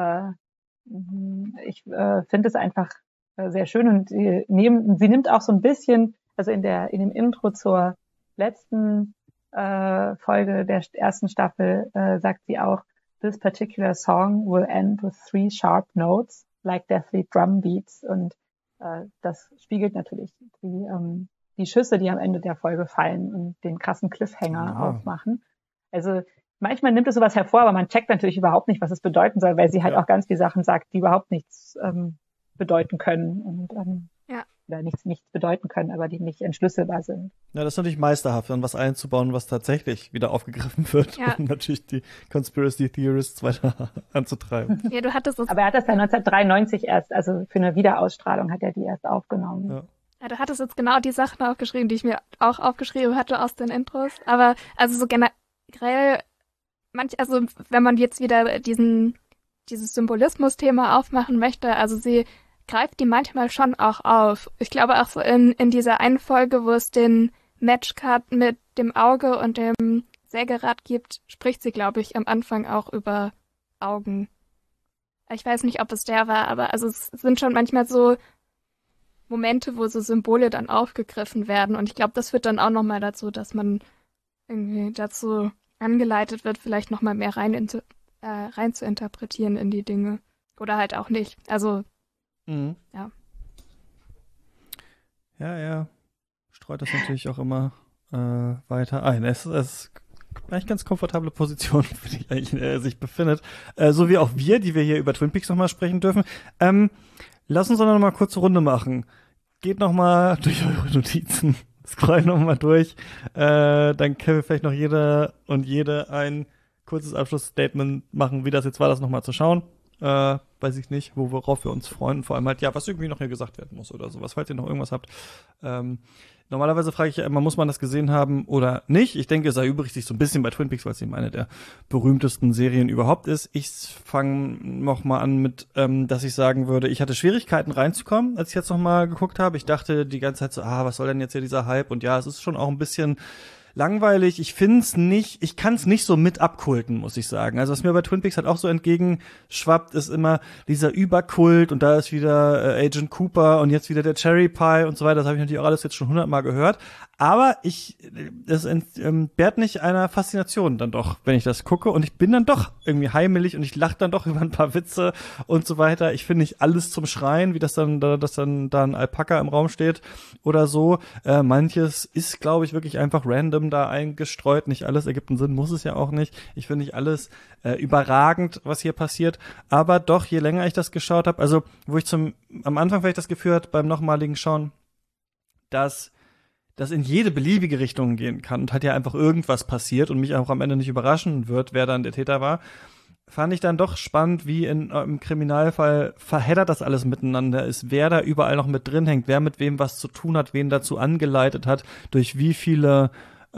Ich finde es einfach sehr schön und sie nimmt auch so ein bisschen, also in dem Intro zur letzten Folge der ersten Staffel sagt sie auch, this particular song will end with 3 sharp notes, like deathly drum beats. Und das spiegelt natürlich die Schüsse, die am Ende der Folge fallen und den krassen Cliffhanger aufmachen. Also manchmal nimmt es sowas hervor, aber man checkt natürlich überhaupt nicht, was es bedeuten soll, weil sie halt auch ganz viele Sachen sagt, die überhaupt nichts bedeuten können und oder nichts bedeuten können, aber die nicht entschlüsselbar sind. Ja, das ist natürlich meisterhaft, dann was einzubauen, was tatsächlich wieder aufgegriffen wird, um natürlich die Conspiracy Theorists weiter anzutreiben. Ja, du hattest es. Aber er hat das ja 1993 erst, also für eine Wiederausstrahlung hat er die erst aufgenommen. Ja, du hattest jetzt genau die Sachen aufgeschrieben, die ich mir auch aufgeschrieben hatte aus den Intros. Aber also so generell, also wenn man jetzt wieder dieses Symbolismus-Thema aufmachen möchte, also sie greift die manchmal schon auch auf. Ich glaube auch so in dieser einen Folge, wo es den Matchcut mit dem Auge und dem Sägerad gibt, spricht sie, glaube ich, am Anfang auch über Augen. Ich weiß nicht, ob es der war, aber also es sind schon manchmal so Momente, wo so Symbole dann aufgegriffen werden. Und ich glaube, das führt dann auch nochmal dazu, dass man irgendwie dazu angeleitet wird, vielleicht nochmal mehr rein zu interpretieren in die Dinge. Oder halt auch nicht. Also Ja, streut das natürlich auch immer weiter ein. Es ist eigentlich ganz komfortable Position, für die eigentlich sich befindet. So wie auch wir, die wir hier über Twin Peaks nochmal sprechen dürfen. Lass uns doch noch mal kurze Runde machen. Geht noch mal durch eure Notizen. Scrollen noch mal durch. Dann können wir vielleicht noch jeder und jede ein kurzes Abschlussstatement machen, wie das jetzt war, das noch mal zu schauen. Weiß ich nicht, worauf wir uns freuen. Vor allem halt, was irgendwie noch hier gesagt werden muss oder sowas, falls ihr noch irgendwas habt. Normalerweise frage ich ja immer, muss man das gesehen haben oder nicht? Ich denke, es erübrigt sich so ein bisschen bei Twin Peaks, weil es eben eine der berühmtesten Serien überhaupt ist. Ich fange noch mal an mit, dass ich sagen würde, ich hatte Schwierigkeiten reinzukommen, als ich jetzt noch mal geguckt habe. Ich dachte die ganze Zeit so, was soll denn jetzt hier dieser Hype? Und ja, es ist schon auch ein bisschen langweilig. Ich kann es nicht so mit abkulten, muss ich sagen. Also was mir bei Twin Peaks halt auch so entgegenschwappt, ist immer dieser Überkult und da ist wieder Agent Cooper und jetzt wieder der Cherry Pie und so weiter. Das habe ich natürlich auch alles jetzt schon 100-mal gehört. Aber es entbehrt nicht einer Faszination dann doch, wenn ich das gucke. Und ich bin dann doch irgendwie heimelig und ich lache dann doch über ein paar Witze und so weiter. Ich finde nicht alles zum Schreien, wie dass dann da ein Alpaka im Raum steht oder so. Manches ist, glaube ich, wirklich einfach random da eingestreut. Nicht alles ergibt einen Sinn, muss es ja auch nicht. Ich finde nicht alles überragend, was hier passiert. Aber doch, je länger ich das geschaut habe, also wo ich am Anfang vielleicht das Gefühl hatte, beim nochmaligen Schauen, dass das in jede beliebige Richtung gehen kann und hat ja einfach irgendwas passiert und mich auch am Ende nicht überraschen wird, wer dann der Täter war, fand ich dann doch spannend, wie im Kriminalfall verheddert das alles miteinander ist, wer da überall noch mit drin hängt, wer mit wem was zu tun hat, wen dazu angeleitet hat, durch wie viele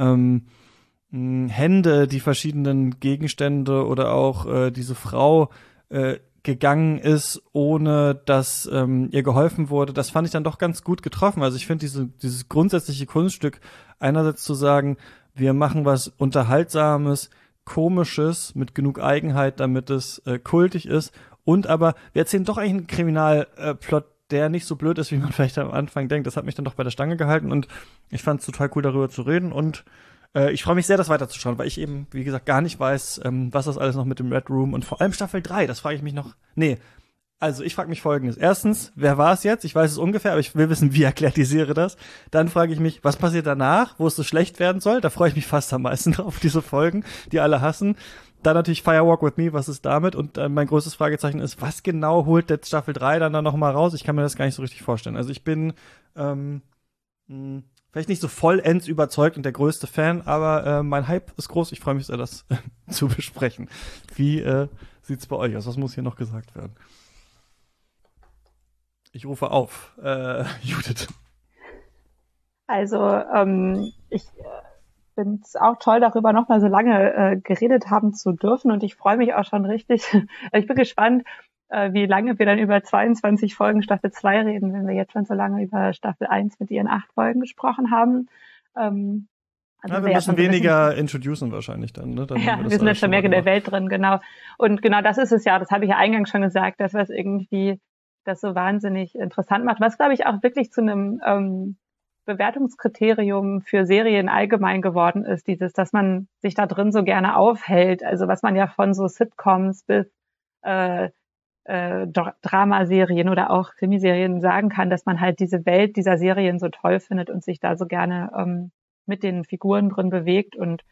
Hände die verschiedenen Gegenstände oder auch diese Frau gegangen ist, ohne dass ihr geholfen wurde. Das fand ich dann doch ganz gut getroffen. Also ich finde dieses grundsätzliche Kunststück, einerseits zu sagen, wir machen was Unterhaltsames, Komisches, mit genug Eigenheit, damit es kultig ist, und aber wir erzählen doch eigentlich einen Kriminalplot, der nicht so blöd ist, wie man vielleicht am Anfang denkt. Das hat mich dann doch bei der Stange gehalten und ich fand es total cool, darüber zu reden, und ich freue mich sehr, das weiterzuschauen, weil ich eben, wie gesagt, gar nicht weiß, was das alles noch mit dem Red Room und vor allem Staffel 3, das frage ich mich noch. Also ich frage mich Folgendes. Erstens, wer war es jetzt? Ich weiß es ungefähr, aber ich will wissen, wie erklärt die Serie das? Dann frage ich mich, was passiert danach, wo es so schlecht werden soll? Da freue ich mich fast am meisten drauf, diese Folgen, die alle hassen. Dann natürlich Firewalk with Me, was ist damit? Und mein größtes Fragezeichen ist, was genau holt jetzt Staffel 3 dann noch mal raus? Ich kann mir das gar nicht so richtig vorstellen. Also ich bin vielleicht nicht so vollends überzeugt und der größte Fan, aber mein Hype ist groß. Ich freue mich sehr, das zu besprechen. Wie sieht's bei euch aus? Was muss hier noch gesagt werden? Ich rufe auf. Judith. Also ich finde es auch toll, darüber noch mal so lange geredet haben zu dürfen, und ich freue mich auch schon richtig. Ich bin gespannt, wie lange wir dann über 22 Folgen Staffel 2 reden, wenn wir jetzt schon so lange über Staffel 1 mit ihren 8 Folgen gesprochen haben. Also wir müssen weniger introducen wahrscheinlich dann, ne? Wir sind dann schon mehr in der Welt drin, genau. Und genau das ist es ja, das habe ich ja eingangs schon gesagt, dass was irgendwie das so wahnsinnig interessant macht, was, glaube ich, auch wirklich zu einem Bewertungskriterium für Serien allgemein geworden ist, dass man sich da drin so gerne aufhält. Also was man ja von so Sitcoms bis Dramaserien oder auch Krimiserien sagen kann, dass man halt diese Welt dieser Serien so toll findet und sich da so gerne mit den Figuren drin bewegt. Und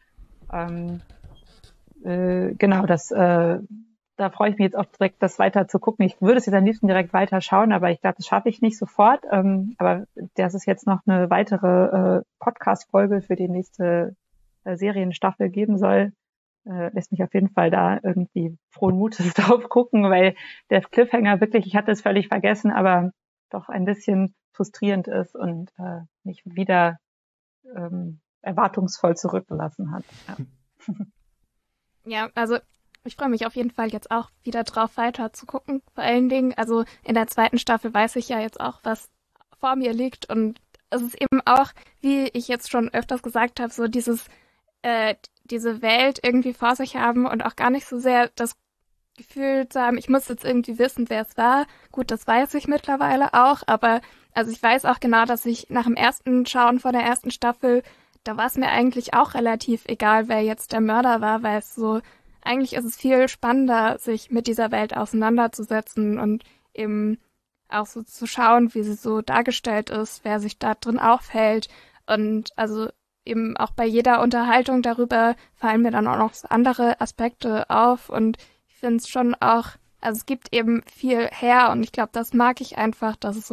genau, da freue ich mich jetzt auch direkt, das weiter zu gucken. Ich würde es jetzt am liebsten direkt weiter schauen, aber ich glaube, das schaffe ich nicht sofort. Aber dass es jetzt noch eine weitere Podcast-Folge für die nächste Serienstaffel geben soll, lässt mich auf jeden Fall da irgendwie frohen Mutes drauf gucken, weil der Cliffhanger wirklich, ich hatte es völlig vergessen, aber doch ein bisschen frustrierend ist und mich wieder erwartungsvoll zurückgelassen hat. Ja. Ja, also ich freue mich auf jeden Fall jetzt auch wieder drauf, weiter zu gucken. Vor allen Dingen, also in der 2. Staffel weiß ich ja jetzt auch, was vor mir liegt. Und es ist eben auch, wie ich jetzt schon öfters gesagt habe, so diese Welt irgendwie vor sich haben und auch gar nicht so sehr das Gefühl zu haben, ich muss jetzt irgendwie wissen, wer es war. Gut, das weiß ich mittlerweile auch, aber also ich weiß auch genau, dass ich nach dem ersten Schauen von der 1. Staffel, da war es mir eigentlich auch relativ egal, wer jetzt der Mörder war, weil es so, eigentlich ist es viel spannender, sich mit dieser Welt auseinanderzusetzen und eben auch so zu schauen, wie sie so dargestellt ist, wer sich da drin aufhält. Und also eben auch bei jeder Unterhaltung darüber fallen mir dann auch noch andere Aspekte auf. Und ich finde es schon auch, also es gibt eben viel her und ich glaube, das mag ich einfach, dass es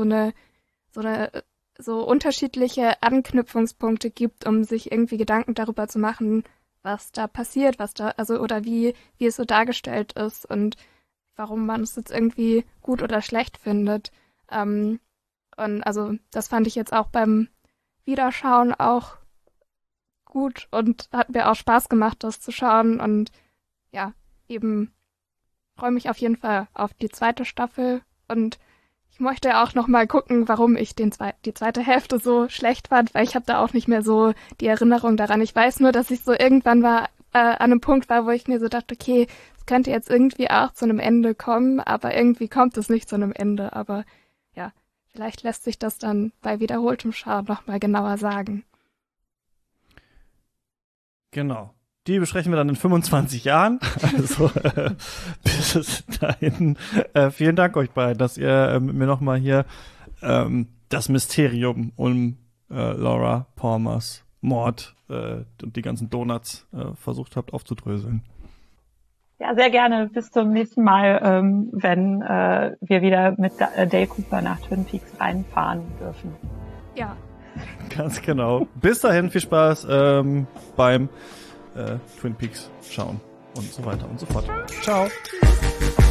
so unterschiedliche Anknüpfungspunkte gibt, um sich irgendwie Gedanken darüber zu machen, was da passiert, oder wie es so dargestellt ist und warum man es jetzt irgendwie gut oder schlecht findet. Und also das fand ich jetzt auch beim Wiederschauen auch gut und hat mir auch Spaß gemacht, das zu schauen. Und ja, eben freue mich auf jeden Fall auf die 2. Staffel und ich möchte auch noch mal gucken, warum ich die zweite Hälfte so schlecht fand, weil ich habe da auch nicht mehr so die Erinnerung daran. Ich weiß nur, dass ich so irgendwann an einem Punkt war, wo ich mir so dachte, okay, es könnte jetzt irgendwie auch zu einem Ende kommen, aber irgendwie kommt es nicht zu einem Ende. Aber ja, vielleicht lässt sich das dann bei wiederholtem Schauen noch mal genauer sagen. Genau. Die besprechen wir dann in 25 Jahren. Also bis dahin. Vielen Dank euch beiden, dass ihr mit mir nochmal hier das Mysterium um Laura Palmers Mord und die ganzen Donuts versucht habt aufzudröseln. Ja, sehr gerne. Bis zum nächsten Mal, wenn wir wieder mit Dale Cooper nach Twin Peaks reinfahren dürfen. Ja. Ganz genau. Bis dahin, viel Spaß beim Twin Peaks schauen und so weiter und so fort. Ciao.